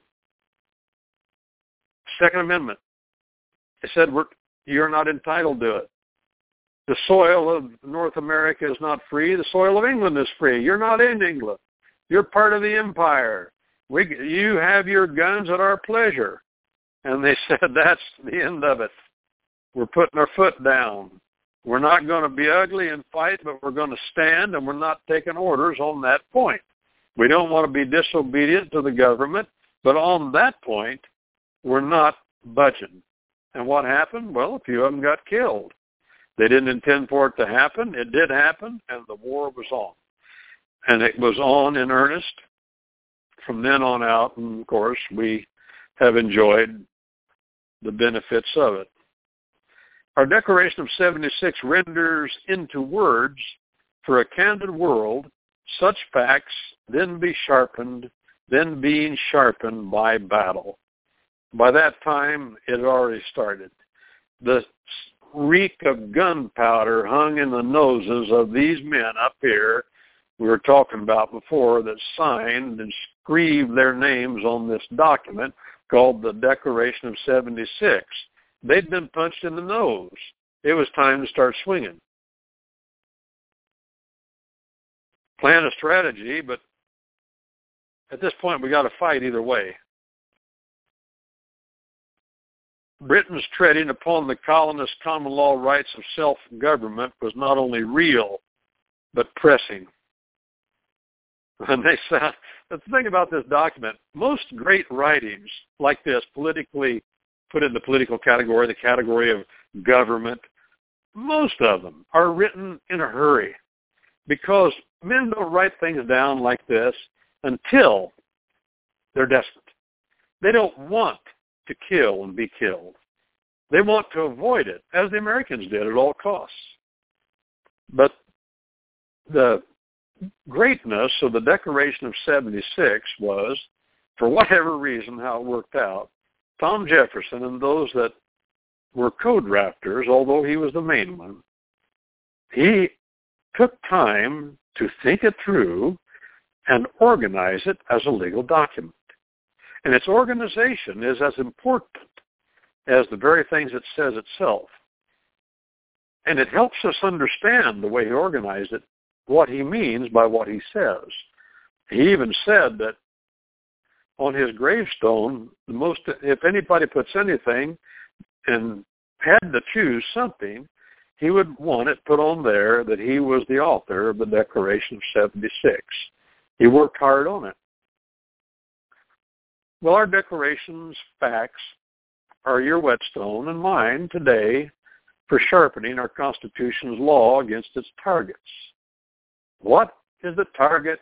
Second Amendment. They said, we're, you're not entitled to it. The soil of North America is not free. The soil of England is free. You're not in England. You're part of the empire. We, you have your guns at our pleasure. And they said, that's the end of it. We're putting our foot down. We're not going to be ugly and fight, but we're going to stand, and we're not taking orders on that point. We don't want to be disobedient to the government, but on that point, we're not budging. And what happened? Well, a few of them got killed. They didn't intend for it to happen. It did happen, and the war was on. And it was on in earnest from then on out, and of course, we have enjoyed the benefits of it. Our Declaration of seventy-six renders into words for a candid world such facts then be sharpened, then being sharpened by battle. By that time, it had already started. The reek of gunpowder hung in the noses of these men up here we were talking about before that signed and scribed their names on this document called the Declaration of seventy-six. They'd been punched in the nose. It was time to start swinging. Plan a strategy, but at this point we got to fight either way. Britain's treading upon the colonists' common law rights of self-government was not only real, but pressing. And they said, the thing about this document, most great writings like this, politically put in the political category, the category of government, most of them are written in a hurry because men don't write things down like this until they're desperate. They don't want to kill and be killed. They want to avoid it, as the Americans did at all costs. But the greatness of the Declaration of seventy-six was, for whatever reason, how it worked out, Tom Jefferson and those that were co-drafters, although he was the main one, he took time to think it through and organize it as a legal document. And its organization is as important as the very things it says itself. And it helps us understand the way he organized it, what he means by what he says. He even said that on his gravestone, the most, if anybody puts anything and had to choose something, he would want it put on there that he was the author of the Declaration of seventy-six. He worked hard on it. Well, our Declaration's facts are your whetstone and mine today for sharpening our Constitution's law against its targets. What is the target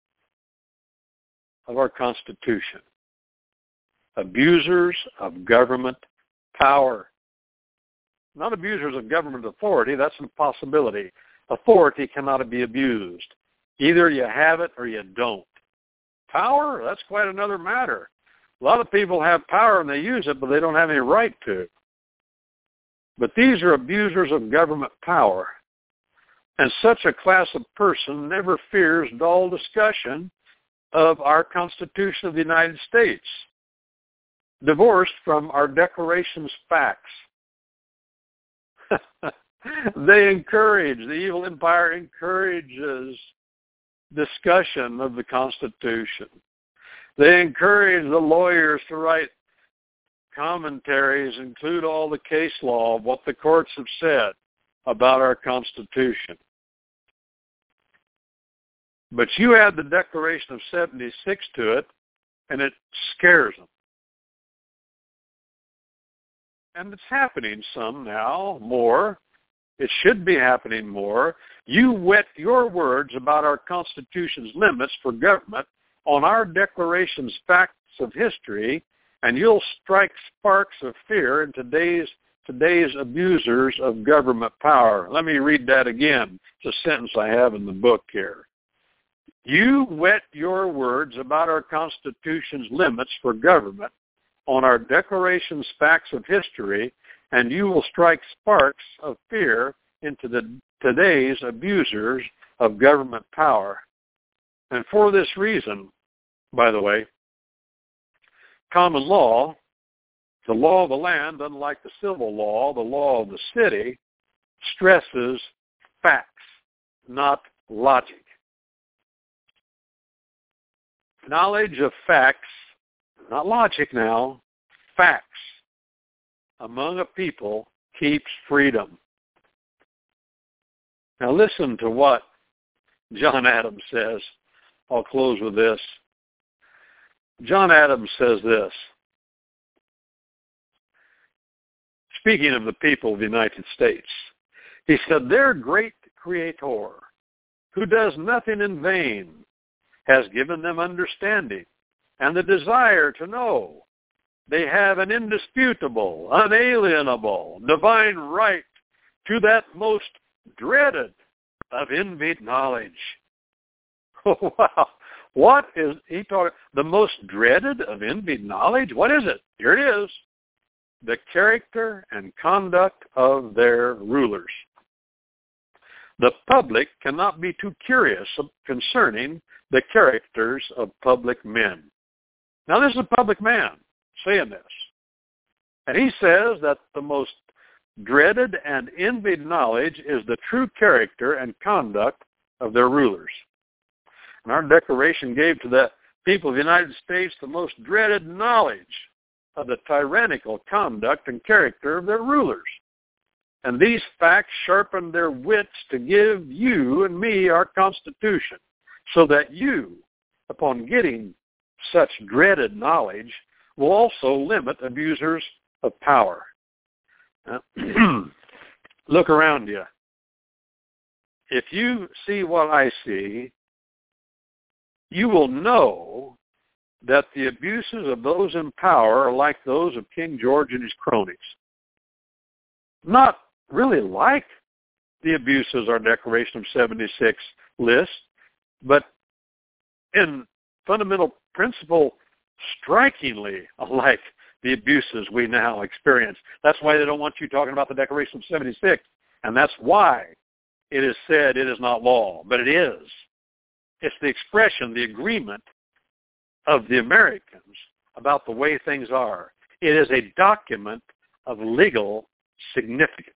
of our Constitution? Abusers of government power. Not abusers of government authority, that's an impossibility. Authority cannot be abused. Either you have it or you don't. Power, that's quite another matter. A lot of people have power and they use it, but they don't have any right to. But these are abusers of government power. And such a class of person never fears dull discussion of our Constitution of the United States, divorced from our Declaration's facts. They encourage, the evil empire encourages discussion of the Constitution. They encourage the lawyers to write commentaries, include all the case law of what the courts have said about our Constitution. But you add the Declaration of seventy-six to it, and it scares them. And it's happening some now, more. It should be happening more. You wet your words about our Constitution's limits for government on our Declaration's facts of history, and you'll strike sparks of fear in today's today's abusers of government power. Let me read that again. It's a sentence I have in the book here. You wet your words about our Constitution's limits for government on our Declaration's facts of history, and you will strike sparks of fear into the today's abusers of government power. And for this reason, by the way, common law, the law of the land, unlike the civil law, the law of the city, stresses facts, not logic. Knowledge of facts, not logic now, facts among a people keeps freedom. Now listen to what John Adams says. I'll close with this. John Adams says this, speaking of the people of the United States. He said, their great Creator, who does nothing in vain, has given them understanding and the desire to know. They have an indisputable, unalienable, divine right to that most dreaded of envied knowledge. Oh, wow. What is he talking? The most dreaded of envied knowledge? What is it? Here it is. The character and conduct of their rulers. The public cannot be too curious concerning the characters of public men. Now, this is a public man saying this. And he says that the most dreaded and envied knowledge is the true character and conduct of their rulers. And our Declaration gave to the people of the United States the most dreaded knowledge of the tyrannical conduct and character of their rulers. And these facts sharpen their wits to give you and me our Constitution, so that you, upon getting such dreaded knowledge, will also limit abusers of power. Now, look around you. If you see what I see, you will know that the abuses of those in power are like those of King George and his cronies. Not really like the abuses our Declaration of seventy-six lists, but in fundamental principle, strikingly alike the abuses we now experience. That's why they don't want you talking about the Declaration of seventy-six, and that's why it is said it is not law, but it is. It's the expression, the agreement of the Americans about the way things are. It is a document of legal significance.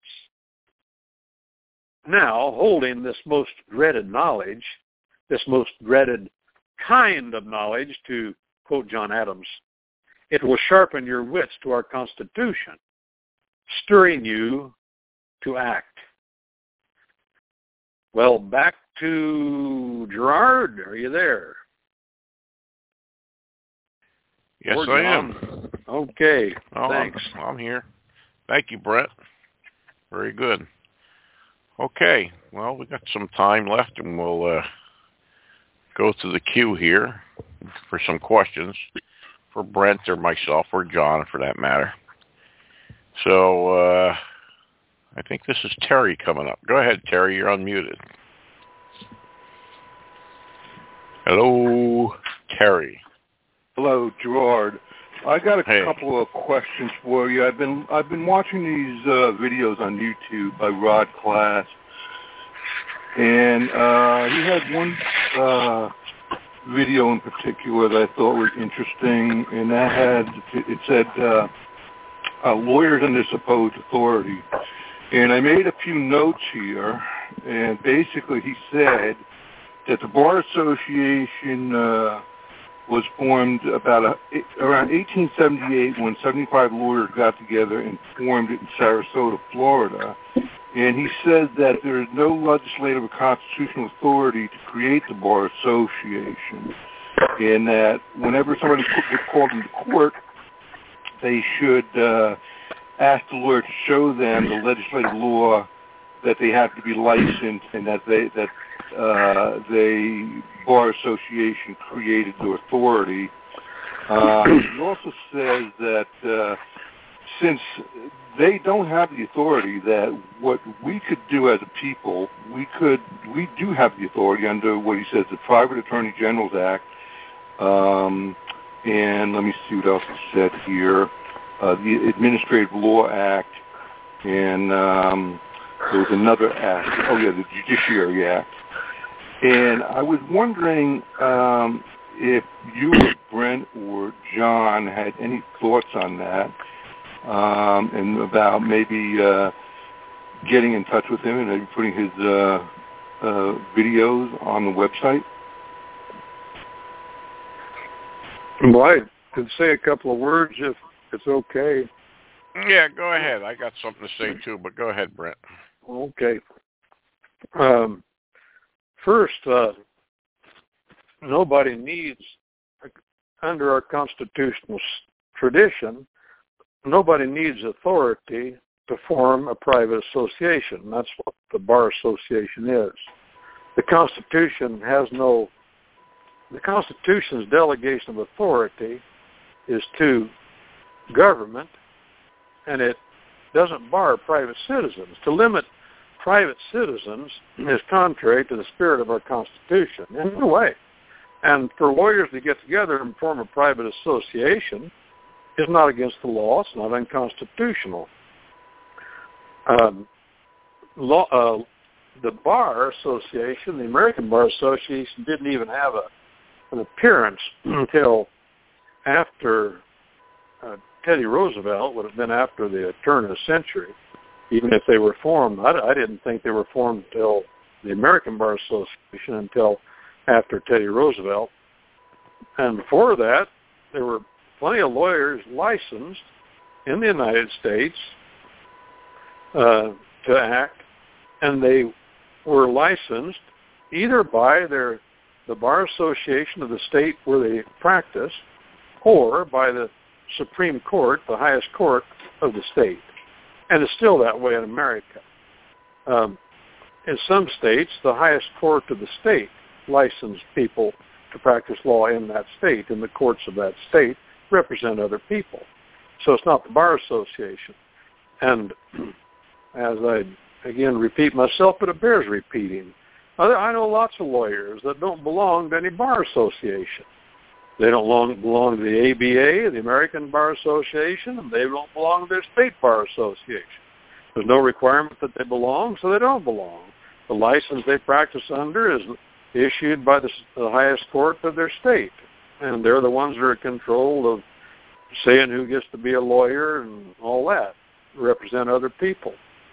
Now, holding this most dreaded knowledge, this most dreaded kind of knowledge, to quote John Adams, it will sharpen your wits to our Constitution, stirring you to act. Well, back to Gerard. Are you there? Yes, I am. Okay, oh, thanks. I'm, I'm here. Thank you, Brett. Very good. Okay, well, we got some time left, and we'll uh, go to the queue here for some questions for Brent or myself or John, for that matter. So uh, I think this is Terry coming up. Go ahead, Terry. You're unmuted. Hello, Terry. Hello, Gerard. I got a hey. couple of questions for you. I've been I've been watching these uh, videos on YouTube by Rod Class, and uh, he had one uh, video in particular that I thought was interesting, and that had it said uh, uh, lawyers under supposed authority. And I made a few notes here, and basically he said that the Bar Association uh, was formed about a, around eighteen seventy-eight when seventy-five lawyers got together and formed it in Sarasota, Florida. And he said that there is no legislative or constitutional authority to create the Bar Association, and that whenever somebody was called into court, they should uh, ask the lawyer to show them the legislative law that they have to be licensed and that they that uh, the Bar Association created the authority. Uh, he also says that uh, since they don't have the authority, that what we could do as a people, we could we do have the authority under what he says the Private Attorney General's Act. Um, and let me see what else he said here. Uh, the Administrative Law Act, and um, there was another act. Oh, yeah, the Judiciary Act. And I was wondering um, if you or Brent or John had any thoughts on that, um, and about maybe uh, getting in touch with him and maybe putting his uh, uh, videos on the website. Well, I could say a couple of words if it's okay. Yeah, go ahead. I got something to say too, but go ahead, Brent. Okay. Um, first, uh, nobody needs, under our constitutional tradition, nobody needs authority to form a private association. That's what the Bar Association is. The Constitution has no, the Constitution's delegation of authority is to government, and it doesn't bar private citizens. To limit private citizens is contrary to the spirit of our Constitution in no way. And for lawyers to get together and form a private association is not against the law. It's not unconstitutional. Um, law, uh, the Bar Association, the American Bar Association, didn't even have a, an appearance until after uh, Teddy Roosevelt. Would have been after the turn of the century. Even if they were formed, I, I didn't think they were formed until the American Bar Association until after Teddy Roosevelt. And before that, there were plenty of lawyers licensed in the United States uh, to act, and they were licensed either by their the Bar Association of the state where they practiced, or by the Supreme Court, the highest court of the state. And it's still that way in America. Um, in some states, the highest court of the state licensed people to practice law in that state, and the courts of that state represent other people. So it's not the Bar Association. And as I, again, repeat myself, but it bears repeating, I know lots of lawyers that don't belong to any bar association. They don't belong, belong to the A B A, the American Bar Association, and they don't belong to their state bar association. There's no requirement that they belong, so they don't belong. The license they practice under is issued by the, the highest court of their state, and they're the ones that are in control of saying who gets to be a lawyer and all that, represent other people.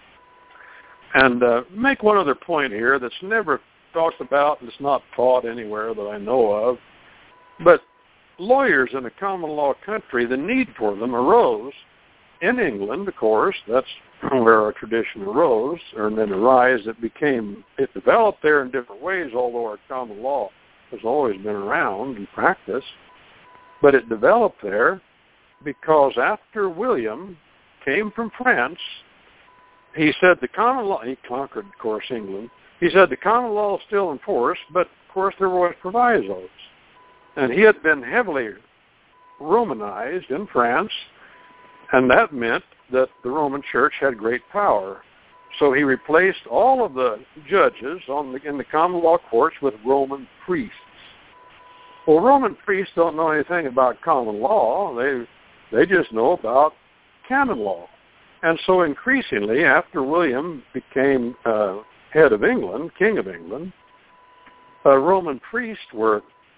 And uh, make one other point here that's never talked about and it's not taught anywhere that I know of, but lawyers in a common law country, the need for them arose in England, of course. That's where our tradition arose, or then arise. It became, it developed there in different ways, although our common law has always been around in practice. But it developed there because after William came from France, he said the common law, he conquered, of course, England. He said the common law is still in force, but, of course, there were provisos. And he had been heavily Romanized in France, and that meant that the Roman Church had great power. So he replaced all of the judges on the, in the common law courts with Roman priests. Well, Roman priests don't know anything about common law. They they just know about canon law. And so increasingly, after William became uh, head of England, king of England, uh, Roman priests were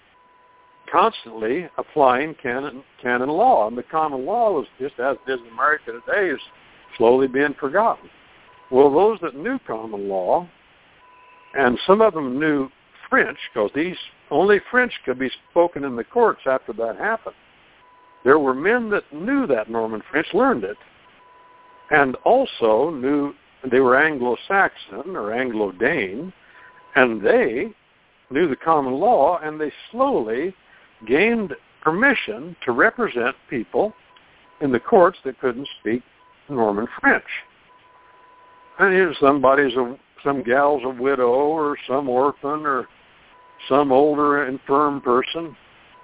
constantly applying canon, canon law. And the common law was, just as it is in America today, is slowly being forgotten. Well, those that knew common law, and some of them knew French, because these only French could be spoken in the courts after that happened. There were men that knew that Norman French, learned it, and also knew they were Anglo-Saxon or Anglo-Dane, and they knew the common law, and they slowly gained permission to represent people in the courts that couldn't speak Norman French. And here's somebody's a, some gal's a widow or some orphan or some older infirm person.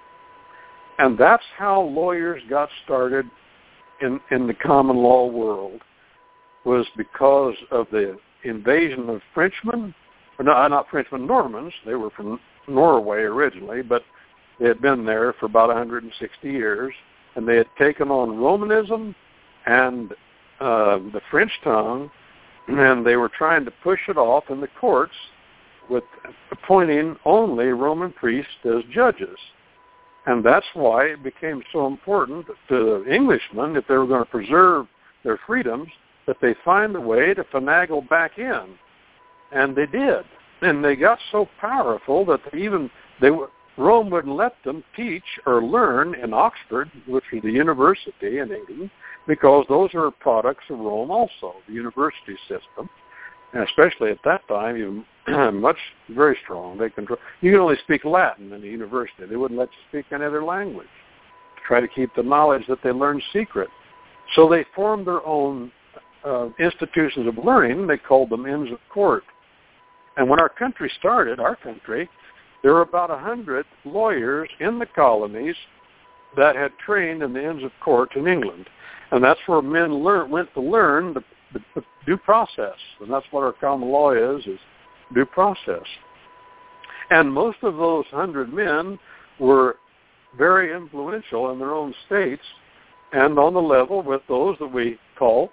And that's how lawyers got started in, in the common law world, was because of the invasion of Frenchmen, or no, not Frenchmen, Normans. They were from Norway originally, but they had been there for about one hundred sixty years, and they had taken on Romanism and uh, the French tongue, and they were trying to push it off in the courts with appointing only Roman priests as judges. And that's why it became so important to Englishmen, if they were going to preserve their freedoms, that they find a way to finagle back in. And they did. And they got so powerful that they even they Rome wouldn't let them teach or learn in Oxford, which is the university in England, because those are products of Rome also, the university system. And especially at that time, you much very strong. They control. You can only speak Latin in the university. They wouldn't let you speak any other language to try to keep the knowledge that they learned secret. So they formed their own uh, institutions of learning. They called them Inns of Court. And when our country started, our country, there were about a hundred lawyers in the colonies that had trained in the Inns of Court in England, and that's where men learn, went to learn the, the, the due process, and that's what our common law is, is due process. And most of those hundred men were very influential in their own states and on the level with those that we call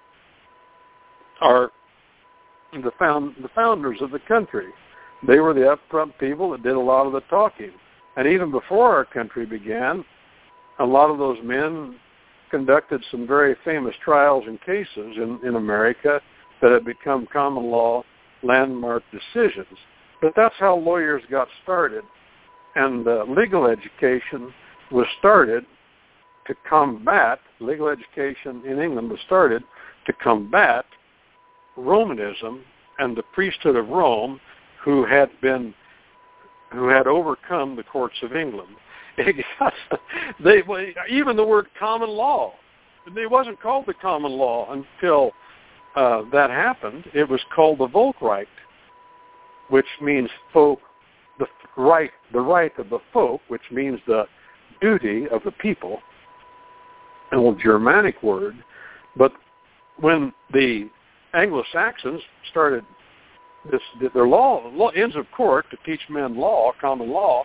are the, found, the founders of the country. They were the upfront people that did a lot of the talking. And even before our country began, a lot of those men conducted some very famous trials and cases in, in America that have become common law landmark decisions. But that's how lawyers got started. And uh, legal education was started to combat, legal education in England was started to combat Romanism and the priesthood of Rome, who had been, who had overcome the courts of England. they, even the word common law, it wasn't called the common law until uh, that happened. It was called the Volksrecht, which means folk, the right, the right of the folk, which means the duty of the people, an old Germanic word. But when the Anglo-Saxons started this, their law, law, Inns of Court to teach men law, common law,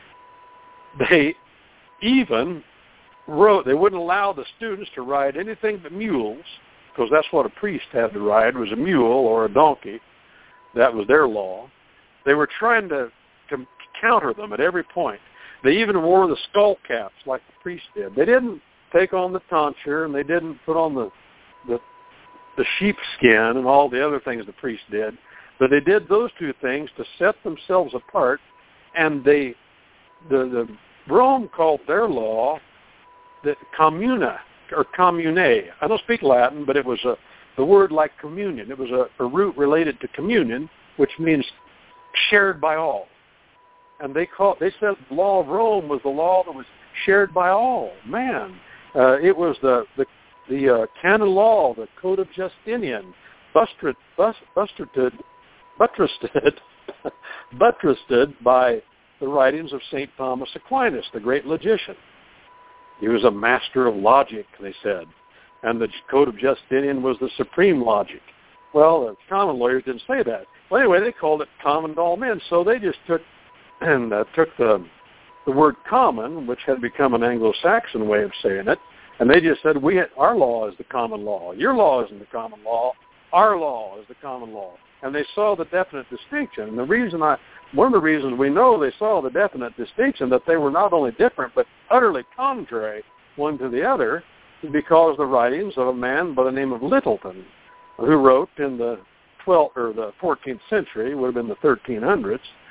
they even wrote, they wouldn't allow the students to ride anything but mules, because that's what a priest had to ride, was a mule or a donkey. That was their law. They were trying to, to counter them at every point. They even wore the skull caps like the priest did. They didn't take on the tonsure, and they didn't put on the, the, the sheepskin and all the other things the priest did. But they did those two things to set themselves apart, and they, the, the Rome called their law the communa, or commune. I don't speak Latin, but it was a, the word like communion. It was a, a root related to communion, which means shared by all. And they called, they said the law of Rome was the law that was shared by all. Man, uh, it was the the, the uh, canon law, the Code of Justinian, buttressed, buttressed, buttressed, buttressed by the writings of Saint Thomas Aquinas, the great logician. He was a master of logic, they said, and the Code of Justinian was the supreme logic. Well, the common lawyers didn't say that. Well, anyway, they called it common to all men, so they just took and uh, took the the word common, which had become an Anglo-Saxon way of saying it, and they just said, "We our law is the common law. Your law isn't the common law. Our law is the common law." And they saw the definite distinction. And the reason I, one of the reasons we know they saw the definite distinction, that they were not only different but utterly contrary one to the other, because the writings of a man by the name of Littleton, who wrote in the twelfth or the fourteenth century, would have been the thirteen hundreds,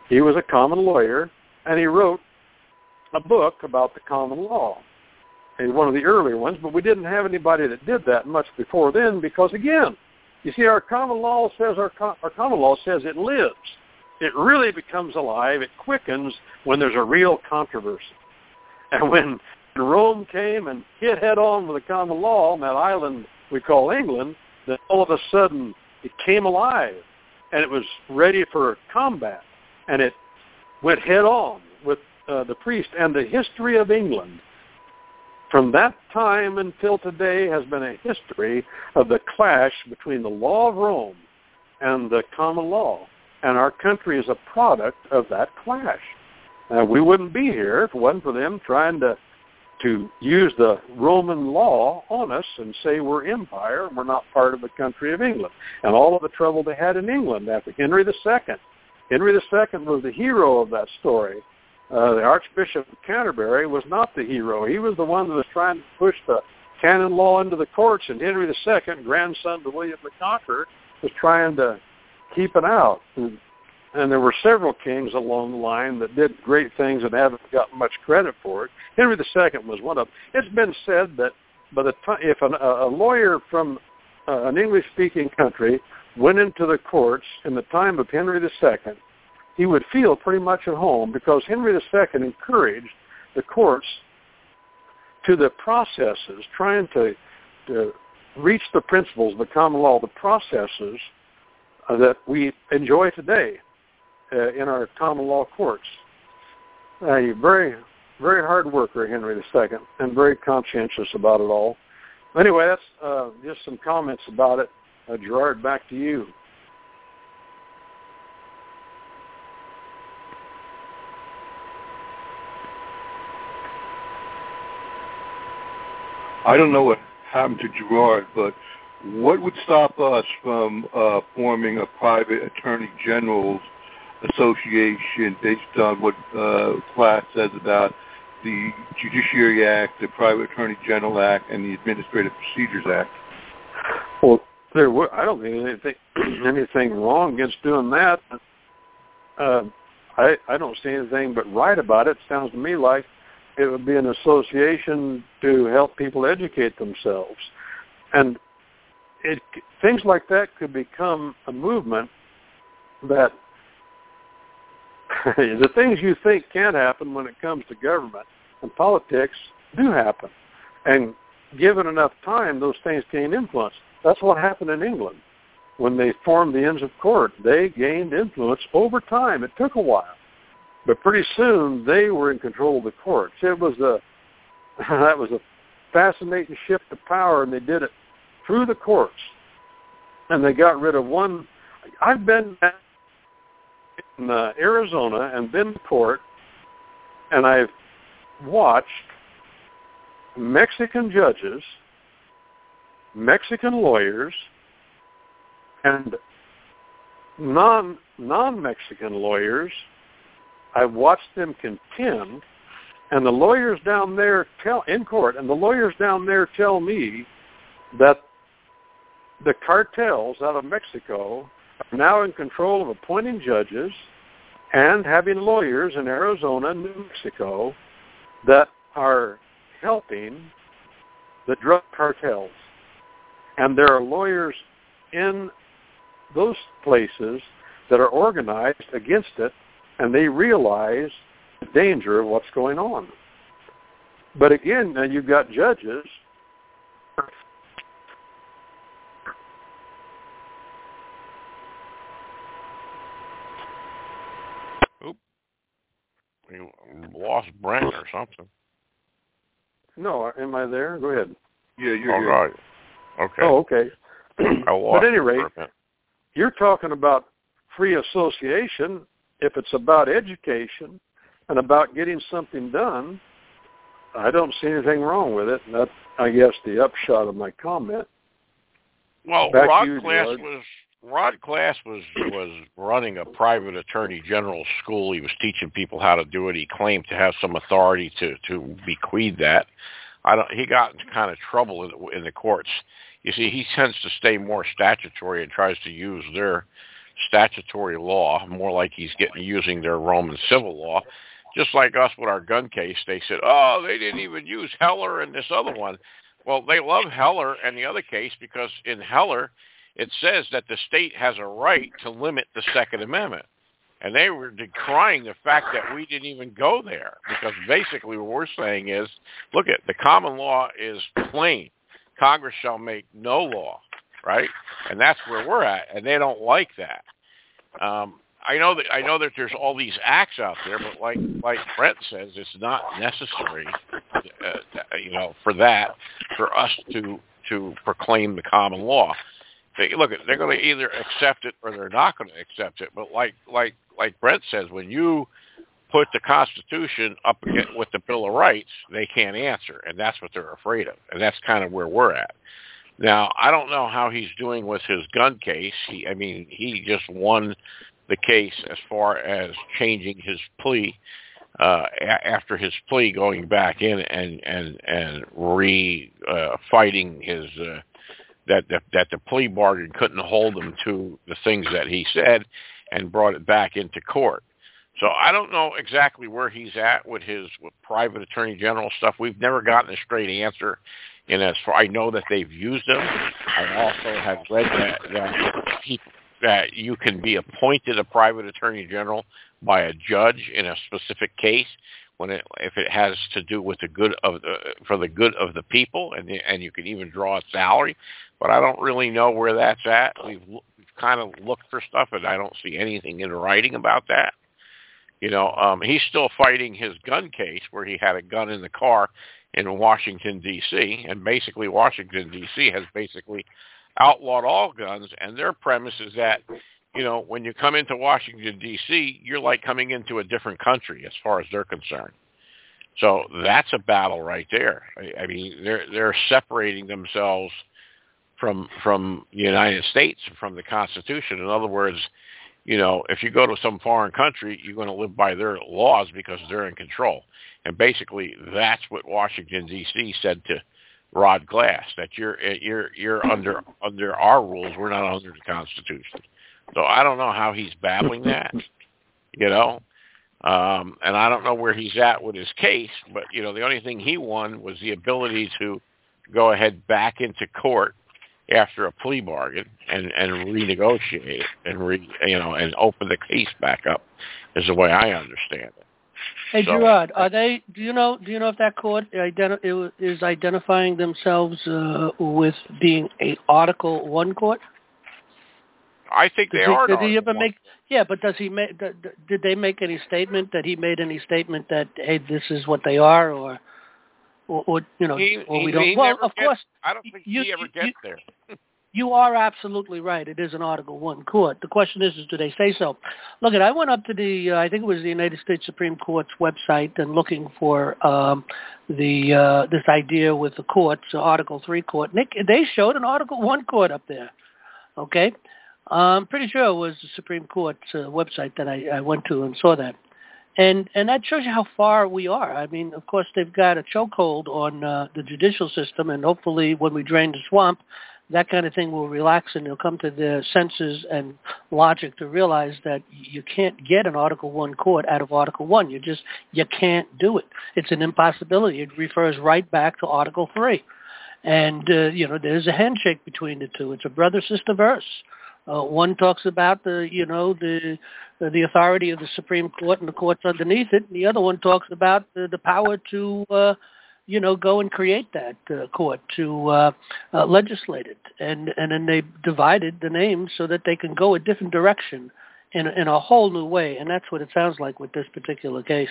He was a common lawyer, and he wrote a book about the common law. He's one of the earlier ones, but we didn't have anybody that did that much before then because, again, you see, our common law says our, com- our common law says it lives. It really becomes alive. It quickens when there's a real controversy. And when Rome came and hit head on with the common law on that island we call England, then all of a sudden it came alive and it was ready for combat. And it went head on with uh, the priest. And the history of England from that time until today has been a history of the clash between the law of Rome and the common law. And our country is a product of that clash. Uh, we wouldn't be here if it wasn't for them trying to to use the Roman law on us and say we're empire and we're not part of the country of England. And all of the trouble they had in England after Henry the Second. Henry the Second was the hero of that story. Uh, the Archbishop of Canterbury was not the hero. He was the one that was trying to push the canon law into the courts, and Henry the Second, grandson to William the Conqueror, was trying to keep it out. And, and there were several kings along the line that did great things and haven't gotten much credit for it. Henry the Second was one of them. It's been said that by the time, if an, a lawyer from uh, an English-speaking country went into the courts in the time of Henry the Second, he would feel pretty much at home because Henry the Second encouraged the courts to the processes, trying to, to reach the principles of the common law, the processes uh, that we enjoy today uh, in our common law courts. Uh, a very, very hard worker, Henry the Second, and very conscientious about it all. Anyway, that's uh, just some comments about it. Uh, Gerard, back to you. I don't know what happened to Gerard, but what would stop us from uh, forming a private attorney general's association based on what uh, Class says about the Judiciary Act, the Private Attorney General Act, and the Administrative Procedures Act? Well, there were, I don't think anything anything wrong against doing that. Uh, I I don't see anything but right about it. Sounds to me like it would be an association to help people educate themselves. And it, things like that could become a movement that the things you think can't happen when it comes to government and politics do happen. And given enough time, those things gain influence. That's what happened in England. When they formed the Inns of Court, they gained influence over time. It took a while. But pretty soon, they were in control of the courts. It was a, that was a fascinating shift of power, and they did it through the courts. And they got rid of one. I've been in uh, Arizona and been to court, and I've watched Mexican judges, Mexican lawyers, and non, non-Mexican lawyers. I've watched them contend, and the lawyers down there tell in court, and the lawyers down there tell me that the cartels out of Mexico are now in control of appointing judges and having lawyers in Arizona and New Mexico that are helping the drug cartels. And there are lawyers in those places that are organized against it, and they realize the danger of what's going on. But again, now you've got judges. Oop. We lost Brent or something. No, am I there? Go ahead. Yeah, you're All here. right. Okay. Oh, okay. I lost But at any rate, for a minute. you're talking about free association. If it's about education and about getting something done, I don't see anything wrong with it. And that's, I guess, the upshot of my comment. Well, Back to Rod you, Class George. was Rod Class was was running a private attorney general school. He was teaching people how to do it. He claimed to have some authority to to bequeath that. I don't. He got into kind of trouble in, in the courts. You see, he tends to stay more statutory and tries to use their statutory law, more like he's getting using their Roman civil law. Just like us with our gun case, they said, oh, they didn't even use Heller and this other one. Well, they love Heller and the other case because in Heller, it says that the state has a right to limit the Second Amendment. And they were decrying the fact that we didn't even go there because basically what we're saying is, look, at the common law is plain. Congress shall make no law, right? And that's where we're at, and they don't like that. Um, I know that I know that there's all these acts out there, but like like Brett says, it's not necessary, uh, you know, for that for us to to proclaim the common law. They, look, they're going to either accept it or they're not going to accept it. But like like like Brett says, when you put the Constitution up against, with the Bill of Rights, they can't answer, and that's what they're afraid of, and that's kind of where we're at. Now, I don't know how he's doing with his gun case. He, I mean, he just won the case as far as changing his plea uh, a- after his plea, going back in and and and re uh, fighting his uh, that the, that the plea bargain couldn't hold him to the things that he said, and brought it back into court. So I don't know exactly where he's at with his with private attorney general stuff. We've never gotten a straight answer. And as far I know that they've used them, I also have read that that, people, that you can be appointed a private attorney general by a judge in a specific case when it if it has to do with the good of the for the good of the people, and and you can even draw a salary. But I don't really know where that's at. We've, we've kind of looked for stuff, and I don't see anything in writing about that. You know, um, he's still fighting his gun case where he had a gun in the car in Washington, D C, and basically Washington, D C has basically outlawed all guns, and their premise is that, you know, when you come into Washington, D C, you're like coming into a different country as far as they're concerned. So that's a battle right there. I, I mean, they're they're separating themselves from from the United States, from the Constitution. In other words, you know, if you go to some foreign country, you're going to live by their laws because they're in control. And basically, that's what Washington, D C said to Rod Glass, that you're you're you're under under our rules. We're not under the Constitution. So I don't know how he's battling that, you know, um, and I don't know where he's at with his case. But you know, the only thing he won was the ability to go ahead back into court after a plea bargain and, and renegotiate and re, you know and open the case back up, is the way I understand it. Hey, so, Gerard, are they? Do you know? Do you know if that court identi- is identifying themselves uh, with being a Article One court? I think they did are. He, did he ever one. make? Yeah, but does he make? Did they make any statement that he made any statement that hey, this is what they are, or, or, or you know, he, or we he, don't? He well, never of gets, course, I don't think you, he ever you, gets you, there. You are absolutely right. It is an Article One court. The question is, is do they say so? Look, I went up to the, uh, I think it was the United States Supreme Court's website and looking for um, the uh, this idea with the courts, uh, Article Three court. Nick, they showed an Article One court up there. Okay, I'm pretty sure it was the Supreme Court's uh, website that I, I went to and saw that. And and that shows you how far we are. I mean, of course, they've got a chokehold on uh, the judicial system, and hopefully when we drain the swamp, that kind of thing will relax and they'll come to their senses and logic to realize that you can't get an Article One court out of Article One. You just, you can't do it. It's an impossibility. It refers right back to Article Three. And, uh, you know, there's a handshake between the two. It's a brother-sister verse. Uh, one talks about the, you know, the the authority of the Supreme Court and the courts underneath it. And the other one talks about the, the power to, uh, you know, go and create that uh, court, to uh, uh, legislate it. And and then they divided the names so that they can go a different direction in, in a whole new way. And that's what it sounds like with this particular case,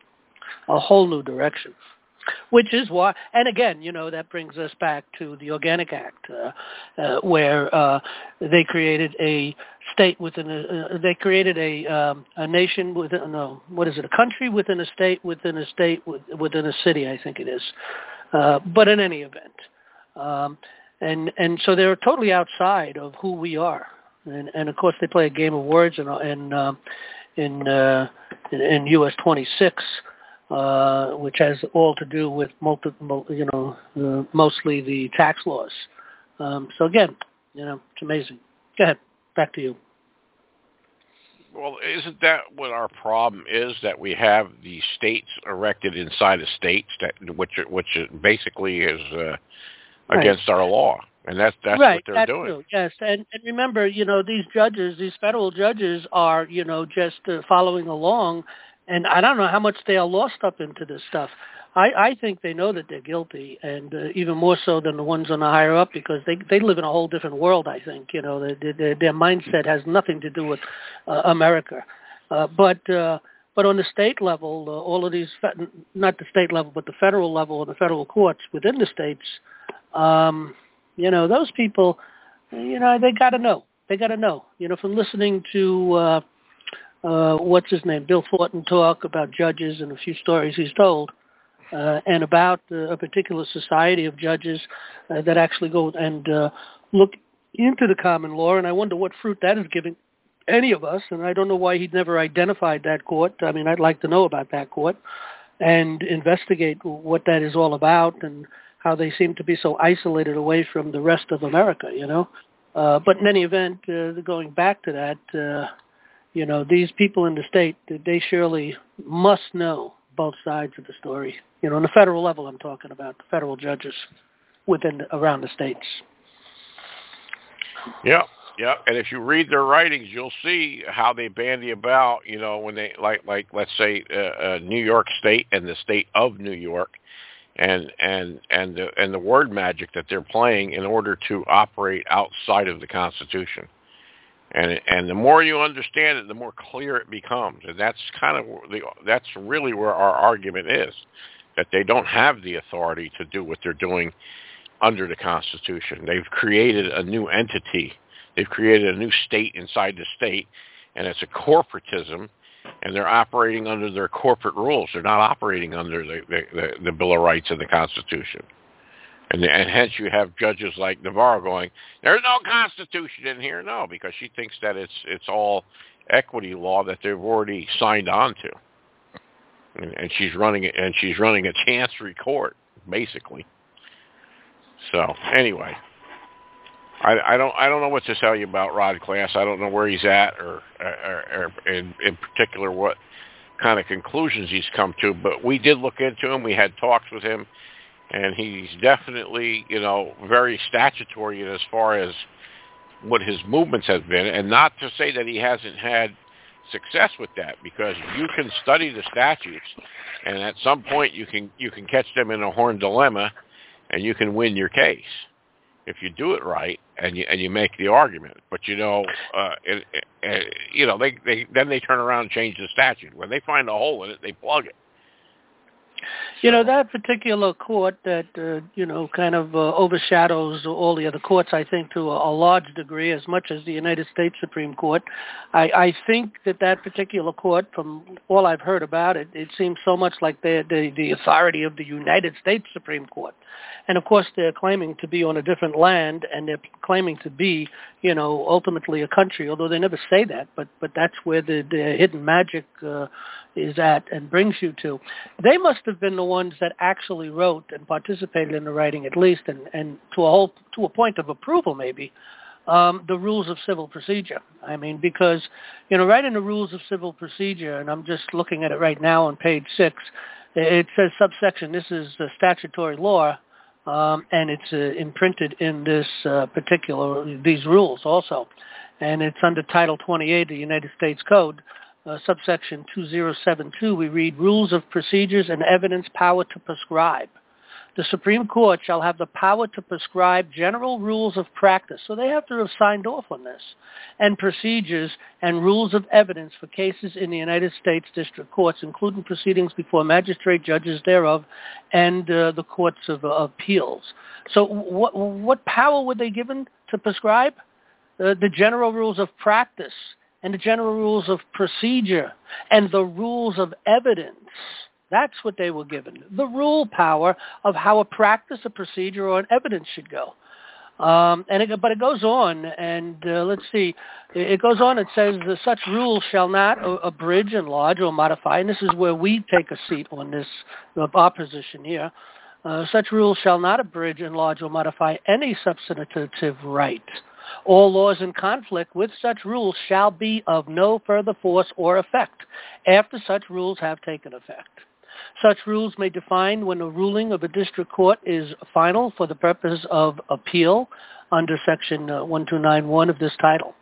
a whole new direction. Which is why, and again, you know, that brings us back to the Organic Act, uh, uh, where uh, they created a state within a, uh, they created a um, a nation within, no, what is it, a country within a state within a state within a city, I think it is. Uh, but in any event, um, and and so they're totally outside of who we are, and and of course they play a game of words in in uh, in, uh, in in U S twenty-six. Uh, which has all to do with, multi, you know, uh, mostly the tax laws. Um, so again, you know, it's amazing. Go ahead, back to you. well, isn't that what our problem is? That we have the states erected inside of states, that which which basically is uh, against right. our law, and that's that's right, what they're that's doing. True. Yes, and, and remember, you know, these judges, these federal judges, are you know just uh, following along, and I don't know how much they are lost up into this stuff. I, I think they know that they're guilty, and uh, even more so than the ones on the higher up, because they they live in a whole different world. I think you know their their, their mindset has nothing to do with uh, America, uh, but uh, but on the state level, uh, all of these fe- not the state level, but the federal level and the federal courts within the states, um, you know, those people, you know, they got to know. They got to know. You know, from listening to uh, uh, what's his name, Bill Thornton, talk about judges and a few stories he's told. Uh, and about uh, a particular society of judges uh, that actually go and uh, look into the common law, and I wonder what fruit that is giving any of us, and I don't know why he'd never identified that court. I mean, I'd like to know about that court and investigate what that is all about and how they seem to be so isolated away from the rest of America, you know. Uh, but in any event, uh, going back to that, uh, you know, these people in the state, they surely must know both sides of the story. You know, on the federal level, I'm talking about the federal judges within around the states. Yeah, yeah. And if you read their writings, you'll see how they bandy about. You know, when they like, like let's say, uh, uh, New York State and the state of New York, and and and the and the word magic that they're playing in order to operate outside of the Constitution. And and the more you understand it, the more clear it becomes. And that's kind of the that's really where our argument is, that they don't have the authority to do what they're doing under the Constitution. They've created a new entity. They've created a new state inside the state, and it's a corporatism, and they're operating under their corporate rules. They're not operating under the, the, the, the Bill of Rights and the Constitution. And, and hence you have judges like Navarro going, there's no Constitution in here. No, because she thinks that it's it's all equity law that they've already signed on to. And, and she's running it, and she's running a chancery court, basically. So anyway, I, I don't I don't know what to tell you about Rod Class. I don't know where he's at, or, or, or in, in particular what kind of conclusions he's come to. But we did look into him. We had talks with him. And he's definitely, you know, very statutory as far as what his movements have been. And not to say that he hasn't had success with that, because you can study the statutes, and at some point you can you can catch them in a horn dilemma, and you can win your case if you do it right and you and you make the argument. But you know, uh, it, it, you know, they, they then they turn around and change the statute. When they find a hole in it, they plug it. You know, that particular court that, uh, you know, kind of uh, overshadows all the other courts, I think, to a, a large degree, as much as the United States Supreme Court. I, I think that that particular court, from all I've heard about it, it seems so much like the, the, the authority of the United States Supreme Court. And, of course, they're claiming to be on a different land, and they're claiming to be, you know, ultimately a country, although they never say that, but, but that's where the, the hidden magic uh, is at and brings you to. They must have been the ones that actually wrote and participated in the writing, at least, and, and to a whole to a point of approval, maybe, um, the rules of civil procedure. I mean, because, you know, right in the rules of civil procedure, and I'm just looking at it right now on page six, it says subsection, this is uh, statutory law, um, and it's uh, imprinted in this uh, particular, these rules also. And it's under Title twenty-eight of the United States Code. Uh, subsection two thousand seventy-two, we read, rules of procedures and evidence power to prescribe. The Supreme Court shall have the power to prescribe general rules of practice. So they have to have signed off on this. And procedures and rules of evidence for cases in the United States District Courts, including proceedings before magistrate judges thereof and uh, the courts of uh, appeals. So what, what power were they given to prescribe? Uh, the general rules of practice and the general rules of procedure, and the rules of evidence. That's what they were given. The rule power of how a practice, a procedure, or an evidence should go. Um, and it, but it goes on, and uh, let's see, it goes on, it says, such rules shall not abridge, enlarge, or modify, and this is where we take a seat on this, our position here. Uh, such rules shall not abridge, enlarge, or modify any substantive right All laws in conflict with such rules shall be of no further force or effect after such rules have taken effect. Such rules may define when a ruling of a district court is final for the purpose of appeal under Section uh, one two nine one of this title.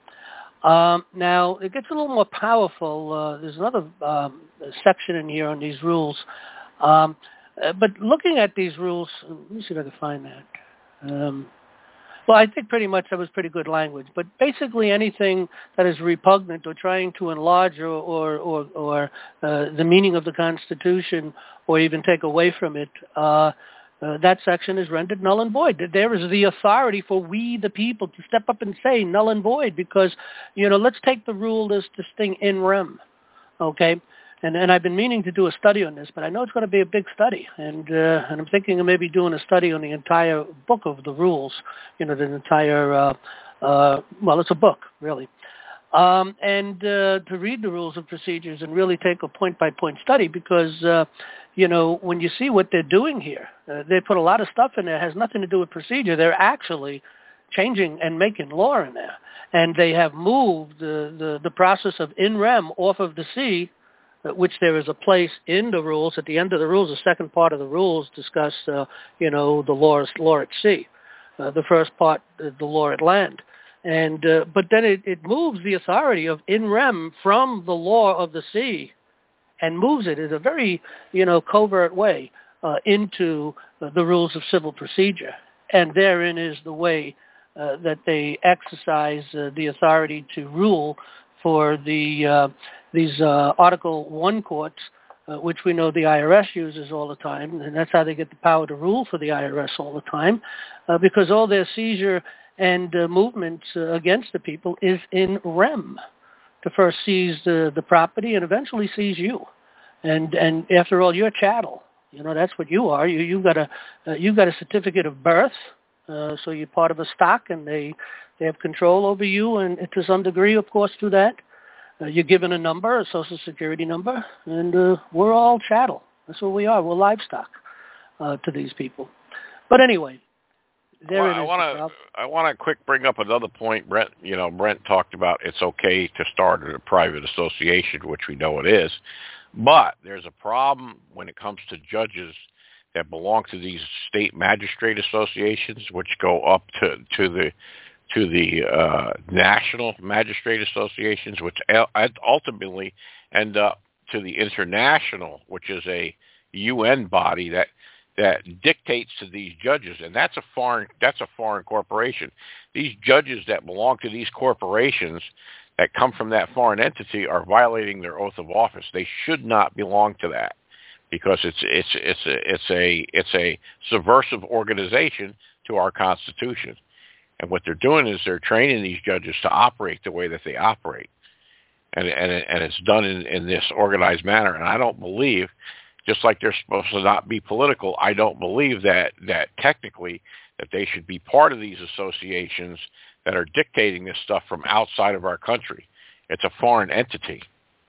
Um, now, it gets a little more powerful. Uh, there's another um, section in here on these rules. Um, uh, but looking at these rules, let me see if I can find that. Um, well, I think pretty much that was pretty good language. But basically anything that is repugnant or trying to enlarge or, or, or, or uh, the meaning of the Constitution or even take away from it, uh, Uh, that section is rendered null and void. There is the authority for we, the people, to step up and say null and void because, you know, let's take the rule, this, this thing in rem, okay? And, and I've been meaning to do a study on this, but I know it's going to be a big study. And, uh, and I'm thinking of maybe doing a study on the entire book of the rules, you know, the entire, uh, uh, well, it's a book, really. Um, and uh, to read the rules of procedures and really take a point-by-point study because, uh, you know, when you see what they're doing here, uh, they put a lot of stuff in there that has nothing to do with procedure. They're actually changing and making law in there. And they have moved the, the, the process of in rem off of the C, uh, which there is a place in the rules. At the end of the rules, the second part of the rules discuss, uh, you know, the law, law at sea. Uh, the first part, uh, the law at land. And uh, but then it, it moves the authority of in rem from the law of the sea and moves it in a very, you know, covert way uh, into uh, the rules of civil procedure. And therein is the way uh, that they exercise uh, the authority to rule for the uh, these uh, Article one courts, uh, which we know the I R S uses all the time. And that's how they get the power to rule for the I R S all the time, uh, because all their seizure and uh, movements uh, against the people is in rem, to first seize the, the property and eventually seize you. And and after all, you're chattel. You know, that's what you are. You you've got a uh, you've got a certificate of birth, uh, so you're part of a stock, and they they have control over you, and to some degree, of course, through that, uh, you're given a number, a social security number, and uh, we're all chattel. That's what we are. We're livestock uh, to these people. But anyway. There well, it is. I want to I want to quick bring up another point. Brent, you know, Brent talked about it's okay to start a private association, which we know it is, but there's a problem when it comes to judges that belong to these state magistrate associations, which go up to to the to the uh, national magistrate associations, which ultimately end up to the international, which is a U N body that. that dictates to these judges, and that's a foreign that's a foreign corporation. These judges that belong to these corporations that come from that foreign entity are violating their oath of office. They should not belong to that because it's it's it's a it's a it's a subversive organization to our Constitution. And what they're doing is they're training these judges to operate the way that they operate, and and and it's done in, in this organized manner. And I don't believe. Just like they're supposed to not be political, I don't believe that that technically that they should be part of these associations that are dictating this stuff from outside of our country. It's a foreign entity.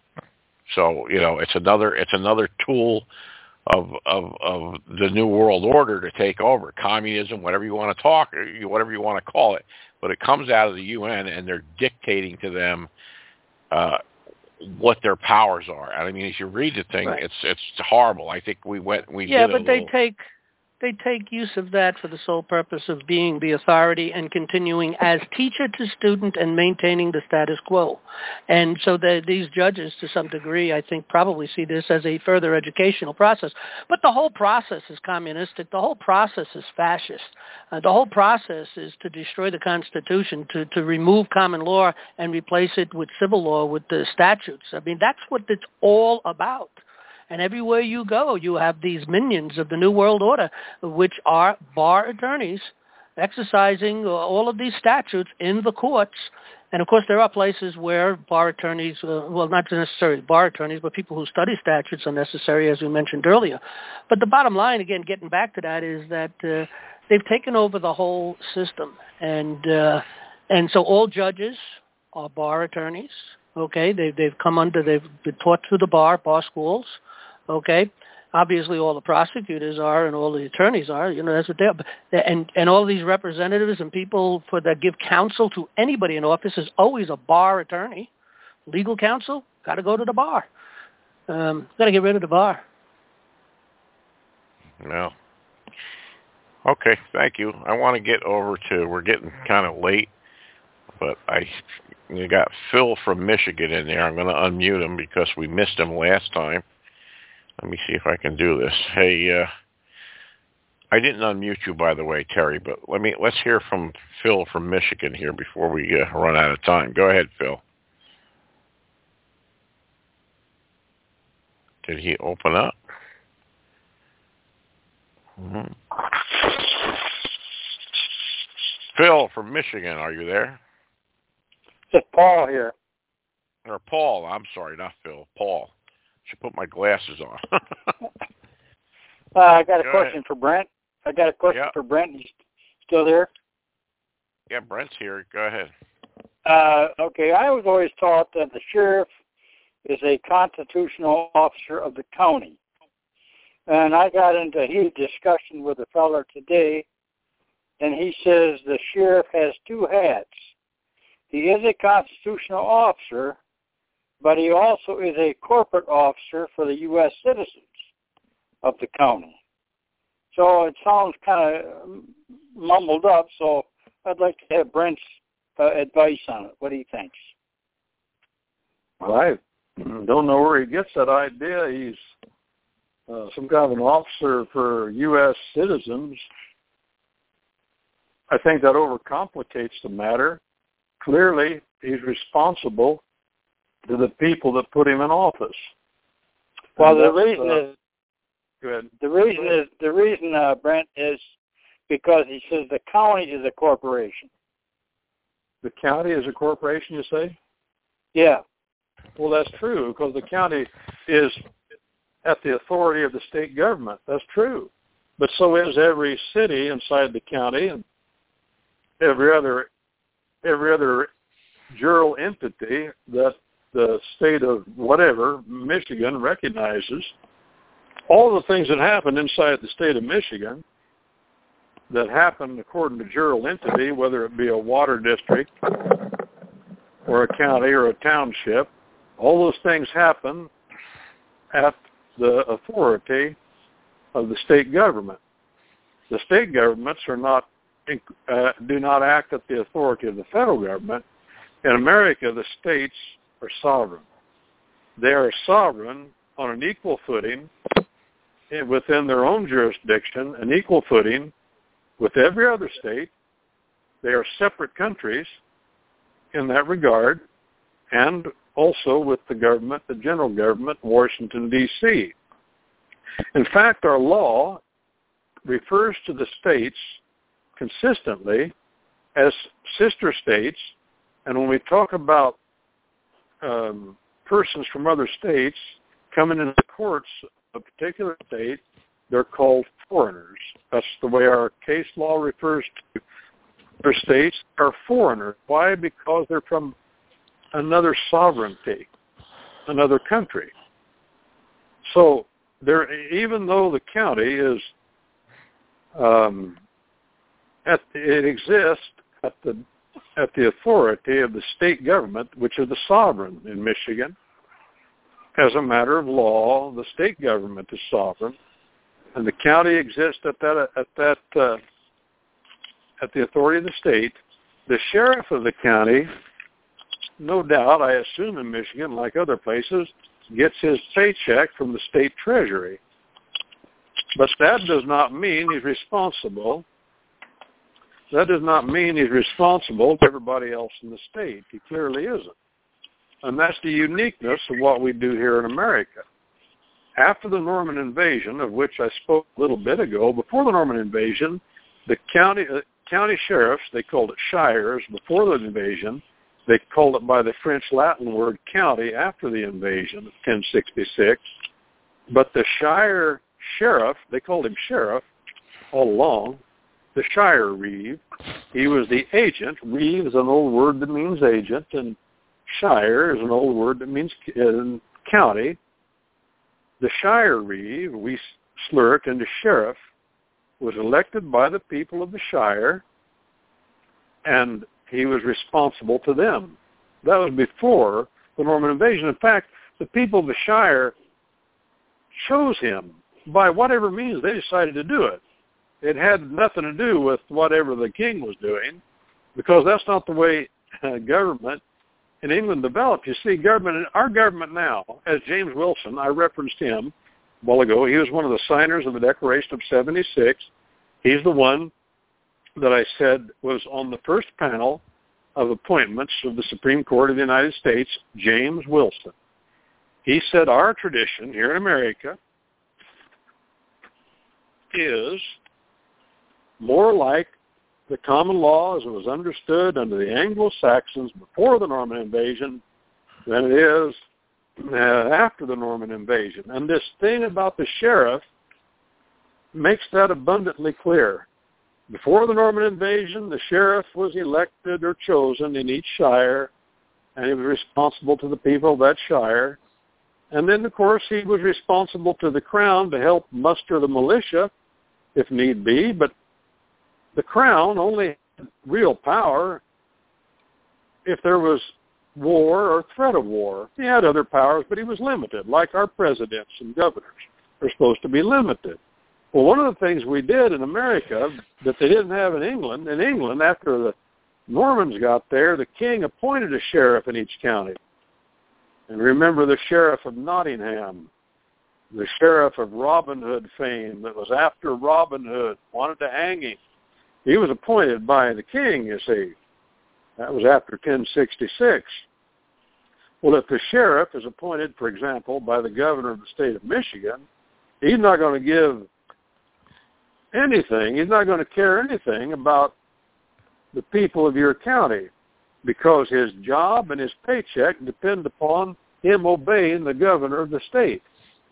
So, you know, it's another it's another tool of of of the New World Order to take over. Communism, whatever you want to talk, whatever you want to call it. But it comes out of the U N and they're dictating to them uh what their powers are. I mean, as you read the thing, right. it's it's horrible. I think we went we yeah, did but a they little... take they take use of that for the sole purpose of being the authority and continuing as teacher to student and maintaining the status quo. And so the, these judges, to some degree, I think probably see this as a further educational process. But the whole process is communistic. The whole process is fascist. Uh, the whole process is to destroy the Constitution, to, to remove common law and replace it with civil law, with the statutes. I mean, that's what it's all about. And everywhere you go, you have these minions of the New World Order, which are bar attorneys exercising all of these statutes in the courts. And, of course, there are places where bar attorneys, uh, well, not necessarily bar attorneys, but people who study statutes are necessary, as we mentioned earlier. But the bottom line, again, getting back to that, is that uh, they've taken over the whole system. And uh, and so all judges are bar attorneys. Okay, they've, they've come under, they've been taught through the bar, bar schools. Okay, obviously all the prosecutors are and all the attorneys are. You know, that's what they are. And, and all these representatives and people for that give counsel to anybody in office is always a bar attorney. Legal counsel, got to go to the bar. Um, got to get rid of the bar. Well, okay, thank you. I want to get over to, we're getting kind of late, but I you got Phil from Michigan in there. I'm going to unmute him because we missed him last time. Let me see if I can do this. Hey, uh, I didn't unmute you, by the way, Terry, but let me, let's hear from Phil from Michigan here before we uh, run out of time. Go ahead, Phil. Did he open up? Mm-hmm. Phil from Michigan, are you there? It's Paul here. Or Paul, I'm sorry, not Phil. Paul. Should put my glasses on. uh, I got a Go question ahead. for Brent. I got a question yeah. for Brent. You still there? Yeah, Brent's here. Go ahead. Uh, okay, I was always taught that the sheriff is a constitutional officer of the county. And I got into a heated discussion with a fellow today, and he says the sheriff has two hats. He is a constitutional officer, but he also is a corporate officer for the U S citizens of the county. So it sounds kind of mumbled up, so I'd like to have Brent's uh, advice on it. What do you think? Well, I don't know where he gets that idea. He's uh, some kind of an officer for U S citizens. I think that overcomplicates the matter. Clearly, he's responsible to the people that put him in office. Well, And the reason uh, is good. the reason is the reason uh, Brent is because he says the county is a corporation. The county is a corporation, you say? Yeah. Well, that's true, because the county is at the authority of the state government. That's true. But so is every city inside the county and every other every other jural entity that the state of whatever, Michigan, recognizes. All the things that happen inside the state of Michigan that happen according to jural entity, whether it be a water district or a county or a township, all those things happen at the authority of the state government. The state governments are not uh, do not act at the authority of the federal government. In America, the states are sovereign. They are sovereign on an equal footing within their own jurisdiction, an equal footing with every other state. They are separate countries in that regard, and also with the government, the general government, Washington, D C In fact, our law refers to the states consistently as sister states, and when we talk about um, persons from other states coming into the courts of a particular state, they're called foreigners. That's the way our case law refers to other states are foreigners. Why? Because they're from another sovereignty, another country. So there, even though the county is, um, at, it exists at the at the authority of the state government, which is the sovereign in Michigan. As a matter of law, the state government is sovereign, and the county exists at that at that uh, at the authority of the state. The sheriff of the county, no doubt, I assume in Michigan, like other places, gets his paycheck from the state treasury. But that does not mean he's responsible. That does not mean he's responsible to everybody else in the state. He clearly isn't. And that's the uniqueness of what we do here in America. After the Norman invasion, of which I spoke a little bit ago, before the Norman invasion, the county uh, county sheriffs, they called it shires before the invasion. They called it by the French Latin word county after the invasion of ten sixty-six. But the shire sheriff, they called him sheriff all along, the shire reeve. He was the agent. Reeve is an old word that means agent, and shire is an old word that means uh, county. the shire reeve, we slur it into sheriff, was elected by the people of the shire, and he was responsible to them. That was before the Norman invasion. In fact, the people of the shire chose him. By whatever means they decided to do it. It had nothing to do with whatever the king was doing, because that's not the way uh, government in England developed. You see, government, our government now, as James Wilson, I referenced him a while ago. He was one of the signers of the Declaration of seventy-six. He's the one that I said was on the first panel of appointments of the Supreme Court of the United States, James Wilson. He said our tradition here in America is more like the common law as it was understood under the Anglo-Saxons before the Norman invasion than it is uh, after the Norman invasion. And this thing about the sheriff makes that abundantly clear. Before the Norman invasion, the sheriff was elected or chosen in each shire, and he was responsible to the people of that shire. And then, of course, he was responsible to the crown to help muster the militia, if need be, but the crown only had real power if there was war or threat of war. He had other powers, but he was limited, like our presidents and governors are supposed to be limited. Well, one of the things we did in America that they didn't have in England, in England, after the Normans got there, the king appointed a sheriff in each county. And remember the sheriff of Nottingham, the sheriff of Robin Hood fame that was after Robin Hood, wanted to hang him. He was appointed by the king, you see. That was after ten sixty-six. Well, if the sheriff is appointed, for example, by the governor of the state of Michigan, he's not going to give anything. He's not going to care anything about the people of your county, because his job and his paycheck depend upon him obeying the governor of the state.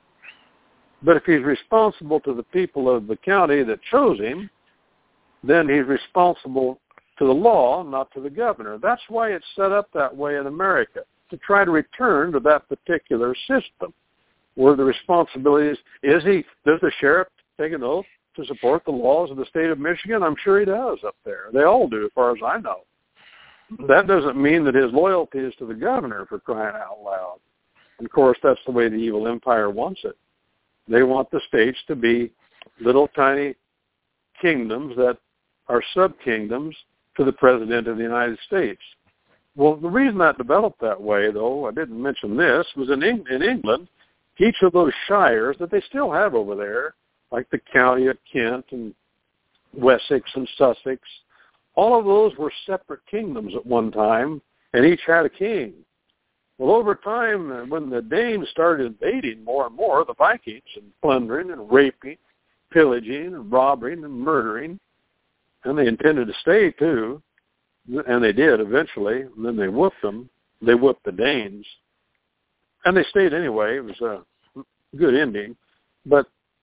But if he's responsible to the people of the county that chose him, then he's responsible to the law, not to the governor. That's why it's set up that way in America, to try to return to that particular system, where the responsibility is, is he, does the sheriff take an oath to support the laws of the state of Michigan? I'm sure he does up there. They all do, as far as I know. That doesn't mean that his loyalty is to the governor, for crying out loud. And of course, that's the way the evil empire wants it. They want the states to be little tiny kingdoms that are sub-kingdoms to the President of the United States. Well, the reason that developed that way, though, I didn't mention this, was in, Eng- in England, each of those shires that they still have over there, like the county of Kent and Wessex and Sussex, all of those were separate kingdoms at one time, and each had a king. Well, over time, when the Danes started invading more and more, the Vikings, and plundering and raping, pillaging and robbing and murdering, and they intended to stay too, and they did eventually, and then they whooped them. They whooped the Danes, and they stayed anyway. It was a good ending, but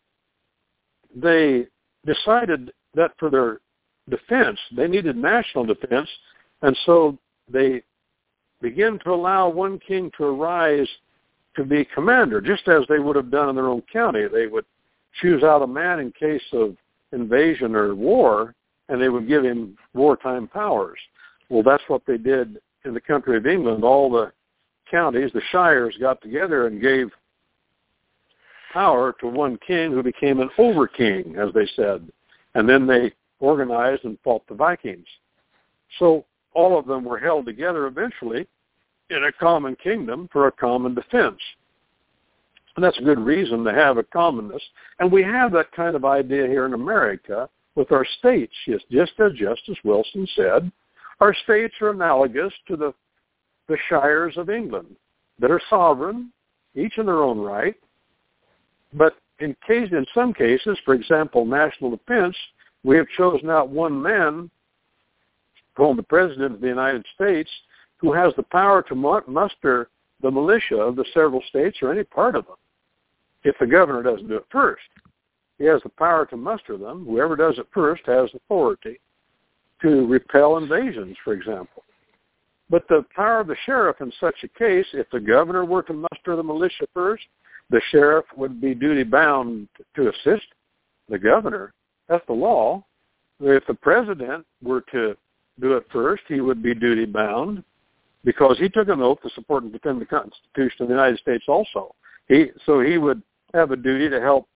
they decided that for their defense, they needed national defense, and so they began to allow one king to arise to be commander, just as they would have done in their own county. They would choose out a man in case of invasion or war, and they would give him wartime powers. Well, that's what they did in the country of England. All the counties, the shires, got together and gave power to one king who became an over-king, as they said. And then they organized and fought the Vikings. So all of them were held together eventually in a common kingdom for a common defense. And that's a good reason to have a commonness. And we have that kind of idea here in America with our states. Just, just as Justice Wilson said, our states are analogous to the, the shires of England that are sovereign, each in their own right. But in, case, in some cases, for example, national defense, we have chosen out one man, called the President of the United States, who has the power to muster the militia of the several states or any part of them. If the governor doesn't do it first, he has the power to muster them. Whoever does it first has authority to repel invasions, for example. But the power of the sheriff in such a case, if the governor were to muster the militia first, the sheriff would be duty-bound to assist the governor. That's the law. If the president were to do it first, he would be duty-bound because he took an oath to support and defend the Constitution of the United States also. He, so he would have a duty to help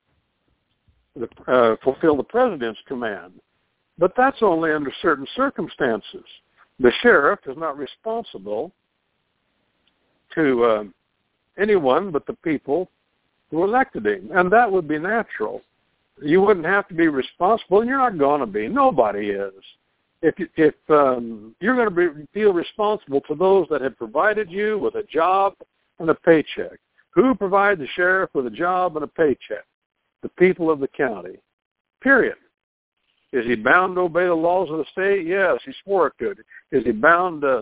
the, uh, fulfill the president's command. But that's only under certain circumstances. The sheriff is not responsible to uh, anyone but the people who elected him, and that would be natural. You wouldn't have to be responsible, and you're not going to be. Nobody is. If if um, you're going to be, feel responsible to those that have provided you with a job and a paycheck. Who provides the sheriff with a job and a paycheck? The people of the county. Period. Is he bound to obey the laws of the state? Yes, he swore to it. Is he bound to,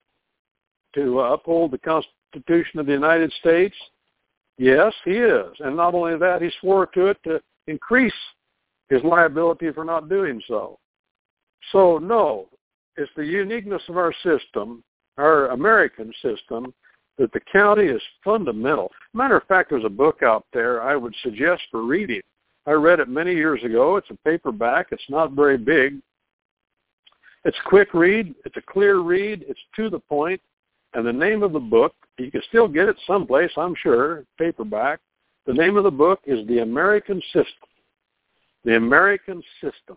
to uh, uphold the Constitution of the United States? Yes, he is. And not only that, he swore to it to increase his liability for not doing so. So, no, it's the uniqueness of our system, our American system, that the county is fundamental. Matter of fact, there's a book out there I would suggest for reading. I read it many years ago. It's a paperback. It's not very big. It's a quick read. It's a clear read. It's to the point. And the name of the book, you can still get it someplace, I'm sure, paperback. The name of the book is The American System. The American System.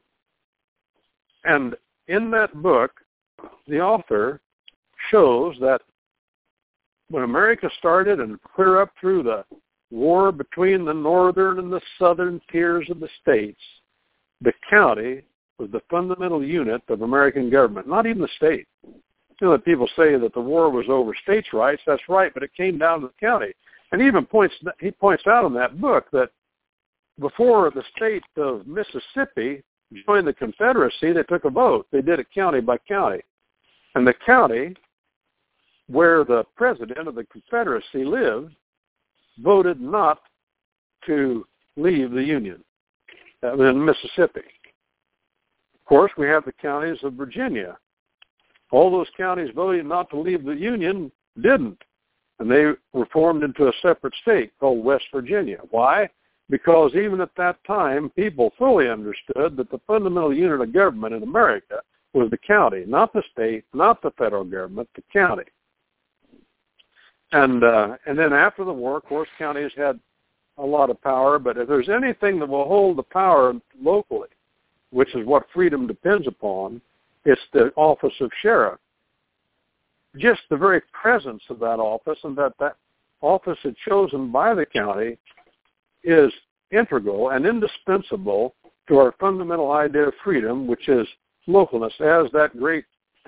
And in that book, the author shows that when America started and clear up through the war between the northern and the southern tiers of the states, the county was the fundamental unit of American government, not even the state. You know that people say that the war was over states' rights. That's right, but it came down to the county. And he even points he points out in that book that before the state of Mississippi joined the Confederacy, they took a vote. They did it county by county. And the county where the president of the Confederacy lived voted not to leave the Union in Mississippi. Of course, we have the counties of Virginia. All those counties voting not to leave the Union didn't. And they were formed into a separate state called West Virginia. Why? Because even at that time, people fully understood that the fundamental unit of government in America was the county, not the state, not the federal government, the county. And uh, and then after the war, of course, counties had a lot of power. But if there's anything that will hold the power locally, which is what freedom depends upon, it's the office of sheriff. Just the very presence of that office and that that office is chosen by the county is integral and indispensable to our fundamental idea of freedom, which is localness, as that great,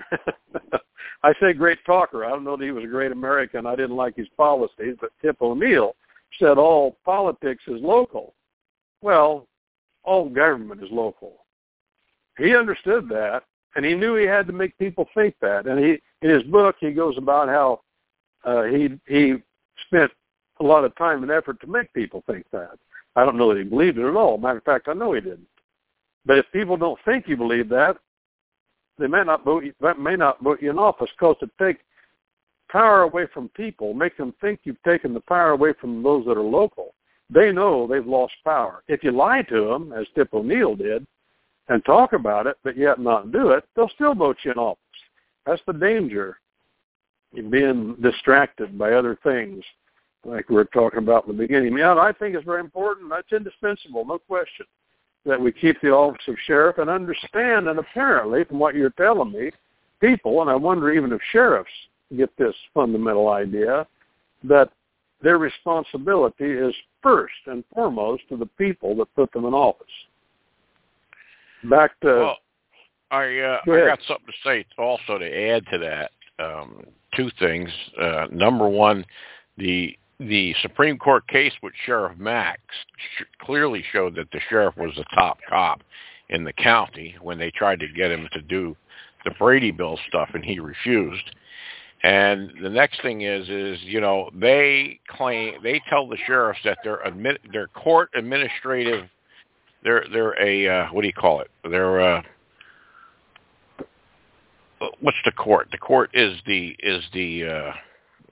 I say great talker, I don't know that he was a great American, I didn't like his policies, but Tip O'Neill said all politics is local. Well, all government is local. He understood that, and he knew he had to make people think that. And he, in his book, he goes about how uh, he he spent a lot of time and effort to make people think that. I don't know that he believed it at all. Matter of fact, I know he didn't. But if people don't think you believe that, they may not vote you, may not vote you in office, because to take power away from people, make them think you've taken the power away from those that are local, they know they've lost power. If you lie to them, as Tip O'Neill did, and talk about it, but yet not do it, they'll still vote you in office. That's the danger in being distracted by other things, like we were talking about in the beginning. Yeah, I think it's very important. That's indispensable, no question, that we keep the office of sheriff and understand, and apparently, from what you're telling me, people, and I wonder even if sheriffs get this fundamental idea, that their responsibility is first and foremost to the people that put them in office. Back to... Well, I, uh, I got something to say also to add to that. Um, two things. Uh, number one, the the Supreme Court case with Sheriff Max sh- clearly showed that the sheriff was the top cop in the county when they tried to get him to do the Brady Bill stuff, and he refused. And the next thing is, is you know, they claim, they tell the sheriffs that they're admit, they're court administrative. They're they're a uh, what do you call it? They're uh, what's the court? The court is the is the uh,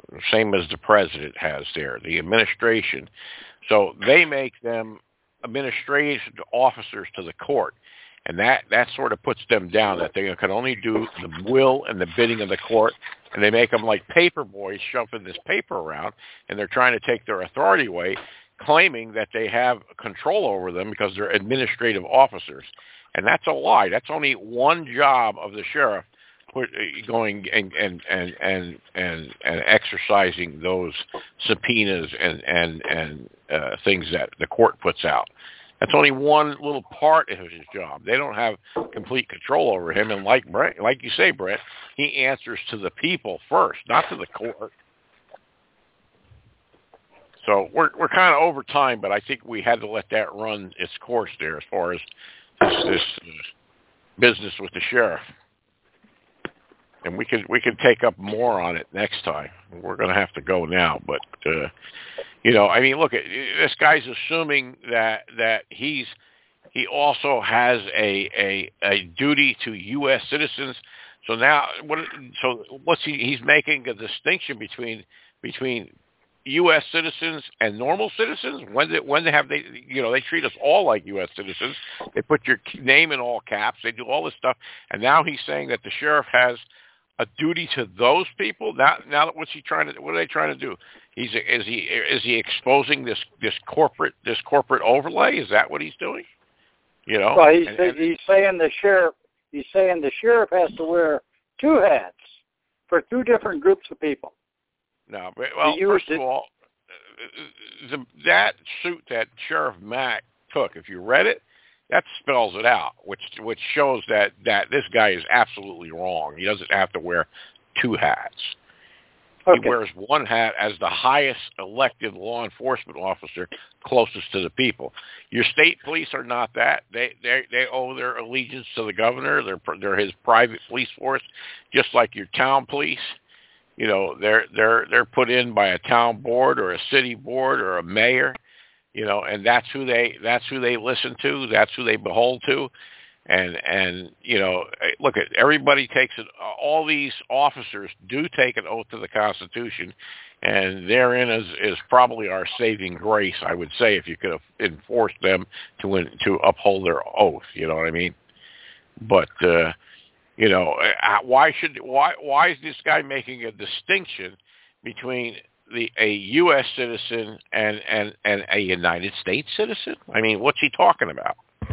same as the president has there, the administration. So they make them administrative officers to the court. And that, that sort of puts them down, that they can only do the will and the bidding of the court, and they make them like paper boys shoving this paper around, and they're trying to take their authority away, claiming that they have control over them because they're administrative officers. And that's a lie. That's only one job of the sheriff, put, going and and and and and, and exercising those subpoenas and and and uh, things that the court puts out. That's only one little part of his job. They don't have complete control over him. And like Brett, like you say, Brett, he answers to the people first, not to the court. So we're we're kind of over time, but I think we had to let that run its course there as far as this, this uh, business with the sheriff. And we could we could take up more on it next time. We're going to have to go now, but uh, you know, I mean, look, this guy's assuming that that he's he also has a a, a duty to U S citizens. So now, what? So what's he? He's making a distinction between between U S citizens and normal citizens. When they, when they have they you know they treat us all like U S citizens. They put your name in all caps. They do all this stuff, and now he's saying that the sheriff has a duty to those people. Now, now what's he trying to? What are they trying to do? He's is he is he exposing this this corporate this corporate overlay? Is that what he's doing? You know, well, he's and, and, he's saying the sheriff he's saying the sheriff has to wear two hats for two different groups of people. No, but well, first of all, the, that suit that Sheriff Mack took, if you read it, that spells it out, which which shows that, that this guy is absolutely wrong. He doesn't have to wear two hats. Okay. He wears one hat as the highest elected law enforcement officer closest to the people. Your state police are not that. They they they owe their allegiance to the governor. They're they're his private police force, just like your town police. You know, they're they're they're put in by a town board or a city board or a mayor. You know, and that's who they that's who they listen to. That's who they behold to. And and you know, look at everybody takes it. All these officers do take an oath to the Constitution, and therein is is probably our saving grace. I would say, if you could enforce them to to uphold their oath. You know what I mean? But uh, you know, why should why why is this guy making a distinction between the a U S citizen and, and, and a United States citizen? I mean, what's he talking about?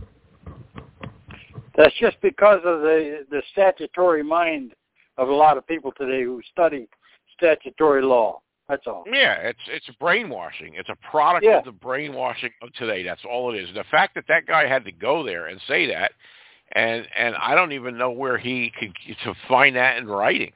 That's just because of the the statutory mind of a lot of people today who study statutory law. That's all. Yeah, it's it's brainwashing. It's a product yeah. of the brainwashing of today. That's all it is. The fact that that guy had to go there and say that, and and I don't even know where he could to find that in writing.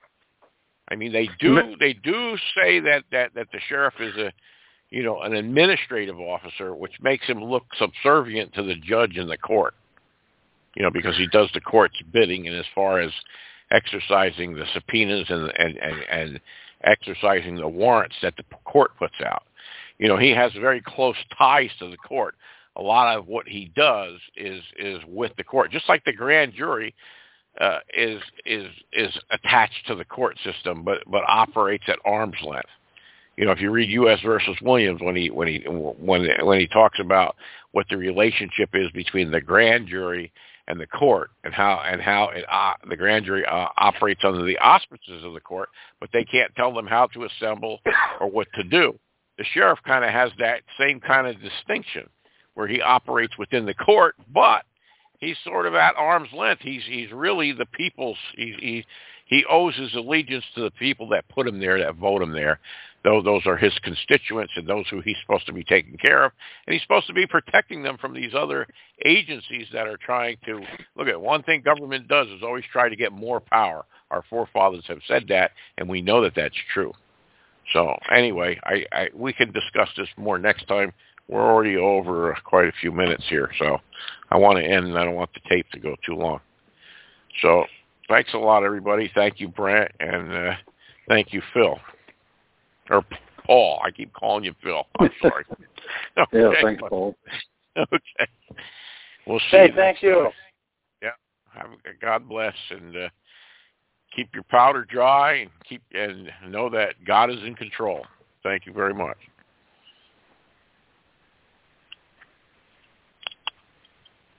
I mean, they do they do say that, that, that the sheriff is a, you know, an administrative officer, which makes him look subservient to the judge in the court. You know, because he does the court's bidding, and as far as exercising the subpoenas and and, and, and exercising the warrants that the court puts out. You know, he has very close ties to the court. A lot of what he does is is with the court, just like the grand jury. Uh, is is is attached to the court system, but but operates at arm's length. You know, if you read U S versus Williams, when he when he when when he talks about what the relationship is between the grand jury and the court, and how and how it, uh, the grand jury uh, operates under the auspices of the court, but they can't tell them how to assemble or what to do. The sheriff kind of has that same kind of distinction, where he operates within the court, but he's sort of at arm's length. He's he's really the people's. He he he owes his allegiance to the people that put him there, that vote him there. Those those are his constituents, and those who he's supposed to be taking care of, and he's supposed to be protecting them from these other agencies that are trying to look at. One thing government does is always try to get more power. Our forefathers have said that, and we know that that's true. So anyway, I, I we can discuss this more next time. We're already over quite a few minutes here, so I want to end, and I don't want the tape to go too long. So thanks a lot, everybody. Thank you, Brent, and uh, thank you, Phil. Or Paul. I keep calling you Phil. I'm sorry. Okay. Yeah, thanks, Paul. Okay. We'll see hey, you thank you. Time. Yeah. Have, God bless, and uh, keep your powder dry and keep and know that God is in control. Thank you very much.